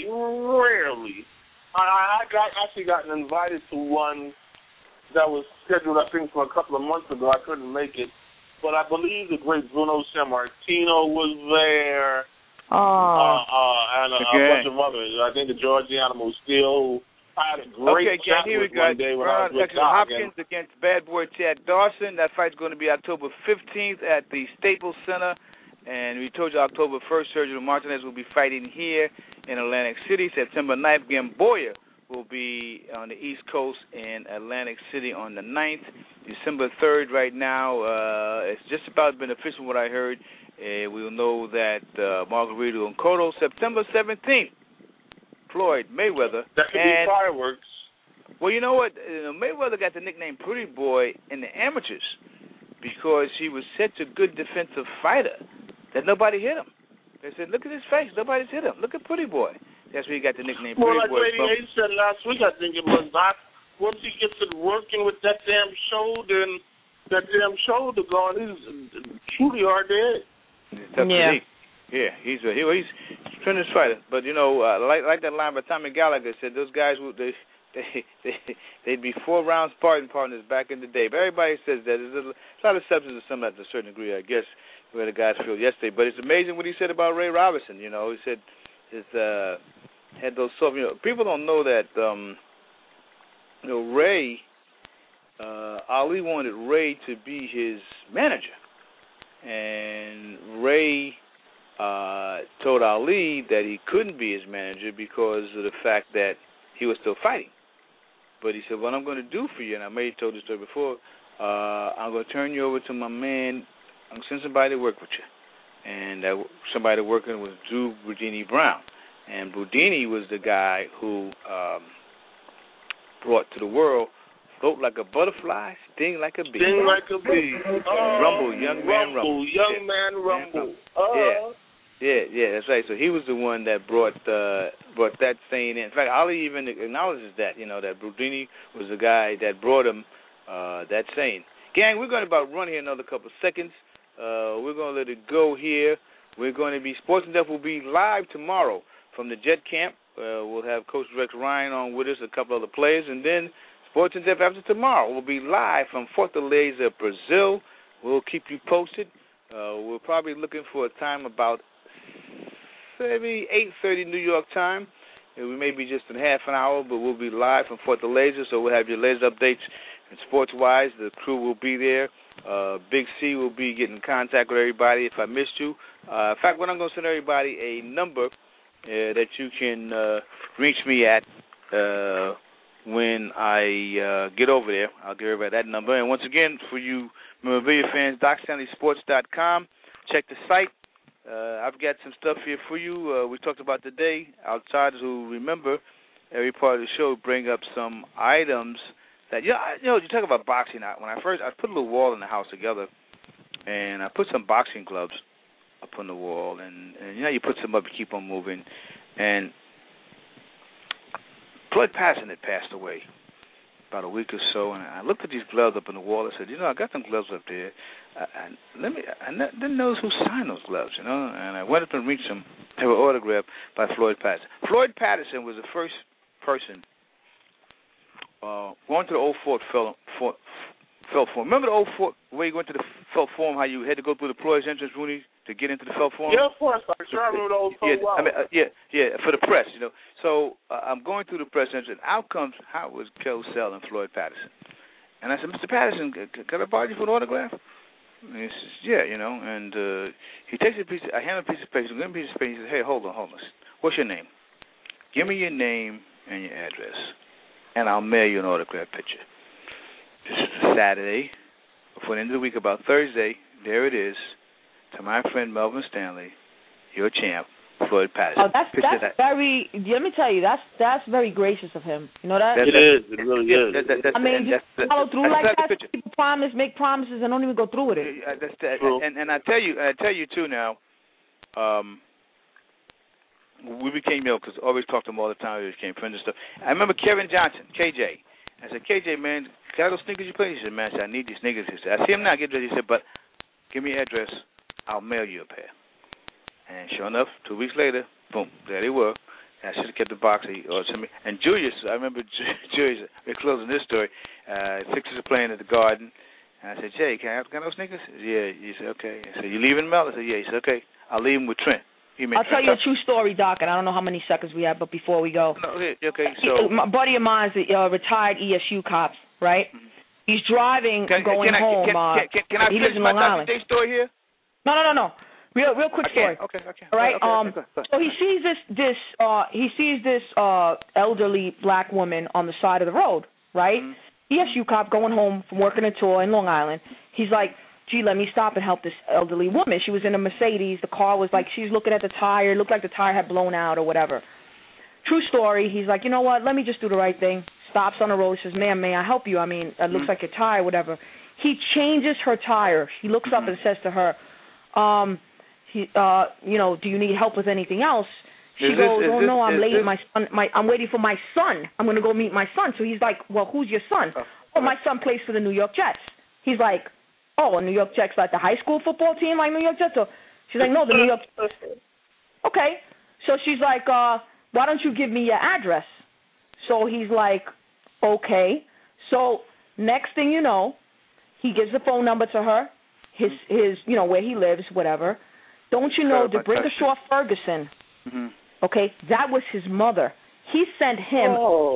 I actually gotten invited to one that was scheduled, I think, for a couple of months ago. I couldn't make it. But I believe the great Bruno Sammartino was there. And a bunch of others. I think the Georgie Animal Steel. I had a great chat with one day when I was with Doc. Hopkins against Bad Boy Chad Dawson. That fight's going to be October 15th at the Staples Center. And we told you October 1st, Sergio Martinez will be fighting here in Atlantic City. September 9th, Gamboa will be on the East Coast in Atlantic City on the 9th. December 3rd right now, it's just about been official what I heard. We'll know that Margarito and Cotto. September 17th, Floyd Mayweather. That could be fireworks. Well, you know what? Mayweather got the nickname Pretty Boy in the amateurs because he was such a good defensive fighter that nobody hit him. They said, look at his face. Nobody's hit him. Look at Pretty Boy. That's where he got the nickname Pretty Boy. Well, like Lady A said last week, I think it was, Doc, once he gets it working with that damn shoulder and that damn shoulder going, he's truly hard to hit. Yeah, he's a tremendous fighter. But, you know, like that line by Tommy Gallagher said, those guys, they'd be 4-round sparring partners back in the day. But everybody says that. There's a lot of substance to some of that to a certain degree, I guess, where the guys feel yesterday. But it's amazing what he said about Ray Robinson. You know, he said had those soft. You know, people don't know that. You know, Ray, Ali wanted Ray to be his manager, and Ray told Ali that he couldn't be his manager because of the fact that he was still fighting. But he said, what I'm going to do for you, and I may have told this story before, I'm going to turn you over to my man. I'm going to send somebody to work with you. And somebody working was Drew Boudini Brown. And Boudini was the guy who brought to the world float like a butterfly, sting like a bee. Sting like a bee. Rumble, young man rumble. Young man rumble. Yeah, that's right. So he was the one that brought that saying in. In fact, Ali even acknowledges that, you know, that Boudini was the guy that brought him that saying. Gang, we're going to about run here another couple of seconds. We're going to let it go here. We're going to be, Sports in Depth will be live tomorrow from the Jet Camp. We'll have Coach Rex Ryan on with us, a couple other players, and then Sports in Depth after tomorrow will be live from Fortaleza, Brazil. We'll keep you posted. We're probably looking for a time about maybe 8:30 New York time. We may be just in half an hour, but we'll be live from Fortaleza, so we'll have your latest updates. And sports-wise, the crew will be there. Big C will be getting in contact with everybody if I missed you. In fact, what I'm going to send everybody a number that you can reach me at when I get over there. I'll give everybody that number. And once again, for you memorabilia fans, DocStanleySports.com. Check the site. I've got some stuff here for you. We talked about today. Outsiders who remember every part of the show bring up some items that, you talk about boxing. When I put a little wall in the house together, and I put some boxing gloves up on the wall, and you put some up, you keep on moving. And Floyd Patterson had passed away about a week or so, and I looked at these gloves up on the wall. I said, I got some gloves up there. I didn't know who signed those gloves, And I went up and reached them. They were autographed by Floyd Patterson. Floyd Patterson was the first person going to the old Fort Forum. Remember the old Fort where you went to the Felt Forum? How you had to go through the employees' entrance, Rooney, to get into the Felt Forum? Yeah, of course. I sure remember the old Fort Forum. For the press, So I'm going through the press entrance, and out comes Howard Cosell and Floyd Patterson. And I said, Mr. Patterson, can I borrow you for an autograph? And he says, yeah, And he takes a piece. I hand him a piece of paper. He says, hey, hold on. What's your name? Give me your name and your address, and I'll mail you an autograph picture. This is Saturday. Before the end of the week, about Thursday, there it is, to my friend Melvin Stanley, your champ, Floyd Patterson. Oh, that's very. Let me tell you, that's very gracious of him. You know that? It is. It really is. Follow through like that. People make promises, and don't even go through with it. And I tell you too now. We became ill because I always talked to him all the time. We became friends and stuff. I remember Kevin Johnson, KJ. I said, KJ, man, got those sneakers you play? He said, man, I need these sneakers. He said, I see him now. Get ready. He said, but give me your address. I'll mail you a pair. And sure enough, 2 weeks later, boom, there they were. I should have kept the box. And Julius, I remember Julius, we're closing this story. Sixers are playing at the Garden. And I said, Jay, can I have those sneakers? Yeah. He said, okay. I said, you leaving Mel? I said, yeah. He said, okay. I'll leave him with Trent. I'll tell you a true story, Doc, and I don't know how many seconds we have, but before we go. No, okay, so. My buddy of mine is a retired ESU cop, right? Mm-hmm. He's driving, going home. Can I finish my Dr. J story here? No. Real quick story. Okay. All right. So he sees this elderly black woman on the side of the road, right? Mm-hmm. ESU cop going home from working a tour in Long Island. He's like, gee, let me stop and help this elderly woman. She was in a Mercedes. The car was like, she's looking at the tire. It looked like the tire had blown out or whatever. True story. He's like, you know what? Let me just do the right thing. Stops on the road. Says, ma'am, may I help you? I mean, it looks like your tire, whatever. He changes her tire. He looks up and says to her, do you need help with anything else? She goes, no, I'm late. I'm waiting for my son. I'm going to go meet my son. So he's like, well, who's your son? Oh, my son plays for the New York Jets. He's like, oh, New York Jets, like the high school football team, like New York Jets? Or she's like, no, the New York. Okay. So she's like, why don't you give me your address? So he's like, okay. So next thing you know, he gives the phone number to her, his where he lives, whatever. Don't you know, Debrica Shaw Ferguson, okay, that was his mother. He sent him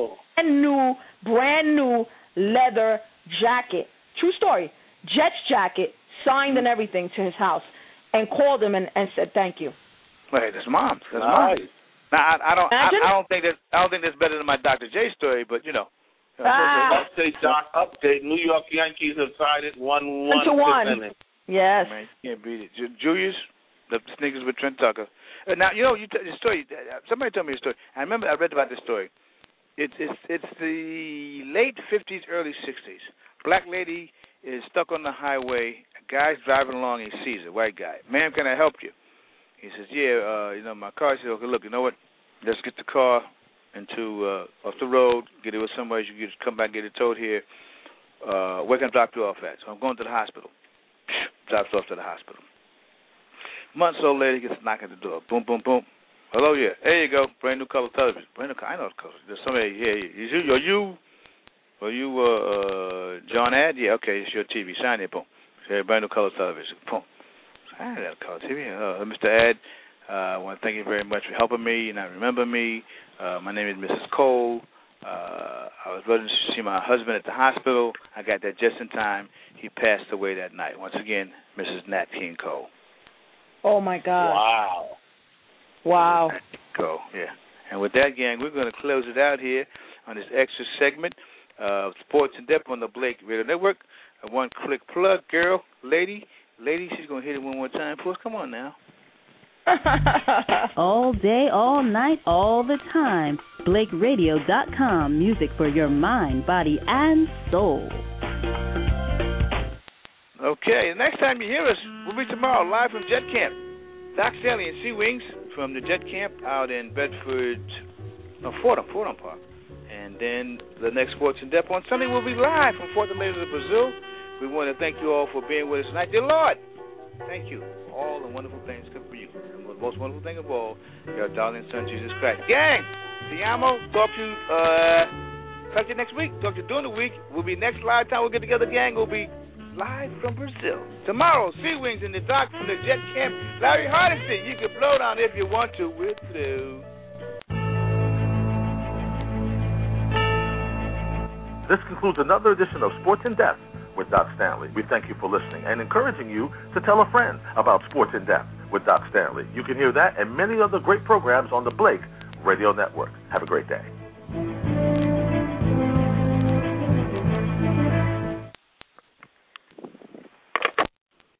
a brand new leather jacket. True story. Jets jacket, signed and everything to his house, and called him and said thank you. Wait, that's mom. That's mom. Now I don't think that's better than my Dr. J story, but Update, Doc. Update. New York Yankees have tied it 1-1. Yes. Man, you can't beat it. Julius, the sneakers with Trent Tucker. Now you tell the story. Somebody told me a story. I remember I read about this story. It's the late 50s, early 60s. Black lady is stuck on the highway. A guy's driving along. He sees a white guy. Ma'am, can I help you? He says, yeah, my car. He says, okay, look, you know what? Let's get the car off the road, get it with somebody. You can just come back and get it towed here. Where can I drop you off at? So I'm going to the hospital. Drops off to the hospital. Months old lady gets a knock at the door. Boom, boom, boom. Hello, yeah. There you go. Brand new color television. Brand new color. I know the color. There's somebody here. Are you John Ad? Yeah, okay, it's your TV. Sign it. Boom. Brand new color television. Boom. I had a color TV. Mr. Ad, I want to thank you very much for helping me. You not remember me. My name is Mrs. Cole. I was running to see my husband at the hospital. I got there just in time. He passed away that night. Once again, Mrs. Nat King Cole. Oh, my God. Wow. Cole, yeah. And with that, gang, we're going to close it out here on this extra segment of Sports in Depth on the Blake Radio Network. A one-click plug, girl, lady, she's going to hit it one more time for us. Come on now. All day, all night, all the time. BlakeRadio.com. Music for your mind, body, and soul. Okay, the next time you hear us, we'll be tomorrow live from Jet Camp. Doc Stanley and Sea Wings from the Jet Camp out in Bedford, Fordham Park. And then the next Sports in Depth on Sunday will be live from Fortaleza, Brazil. We want to thank you all for being with us tonight. Dear Lord, thank you for all the wonderful things come from you. And the most wonderful thing of all, your darling son, Jesus Christ. Gang, te amo. Talk to you next week. Talk to you during the week. We'll be next live time. We'll get together, gang. We'll be live from Brazil. Tomorrow, Sea Wings in the dock from the Jet Camp. Larry Hardesty, you can blow down if you want to. We'll do. This concludes another edition of Sports in Depth with Doc Stanley. We thank you for listening and encouraging you to tell a friend about Sports in Depth with Doc Stanley. You can hear that and many other great programs on the Blake Radio Network. Have a great day.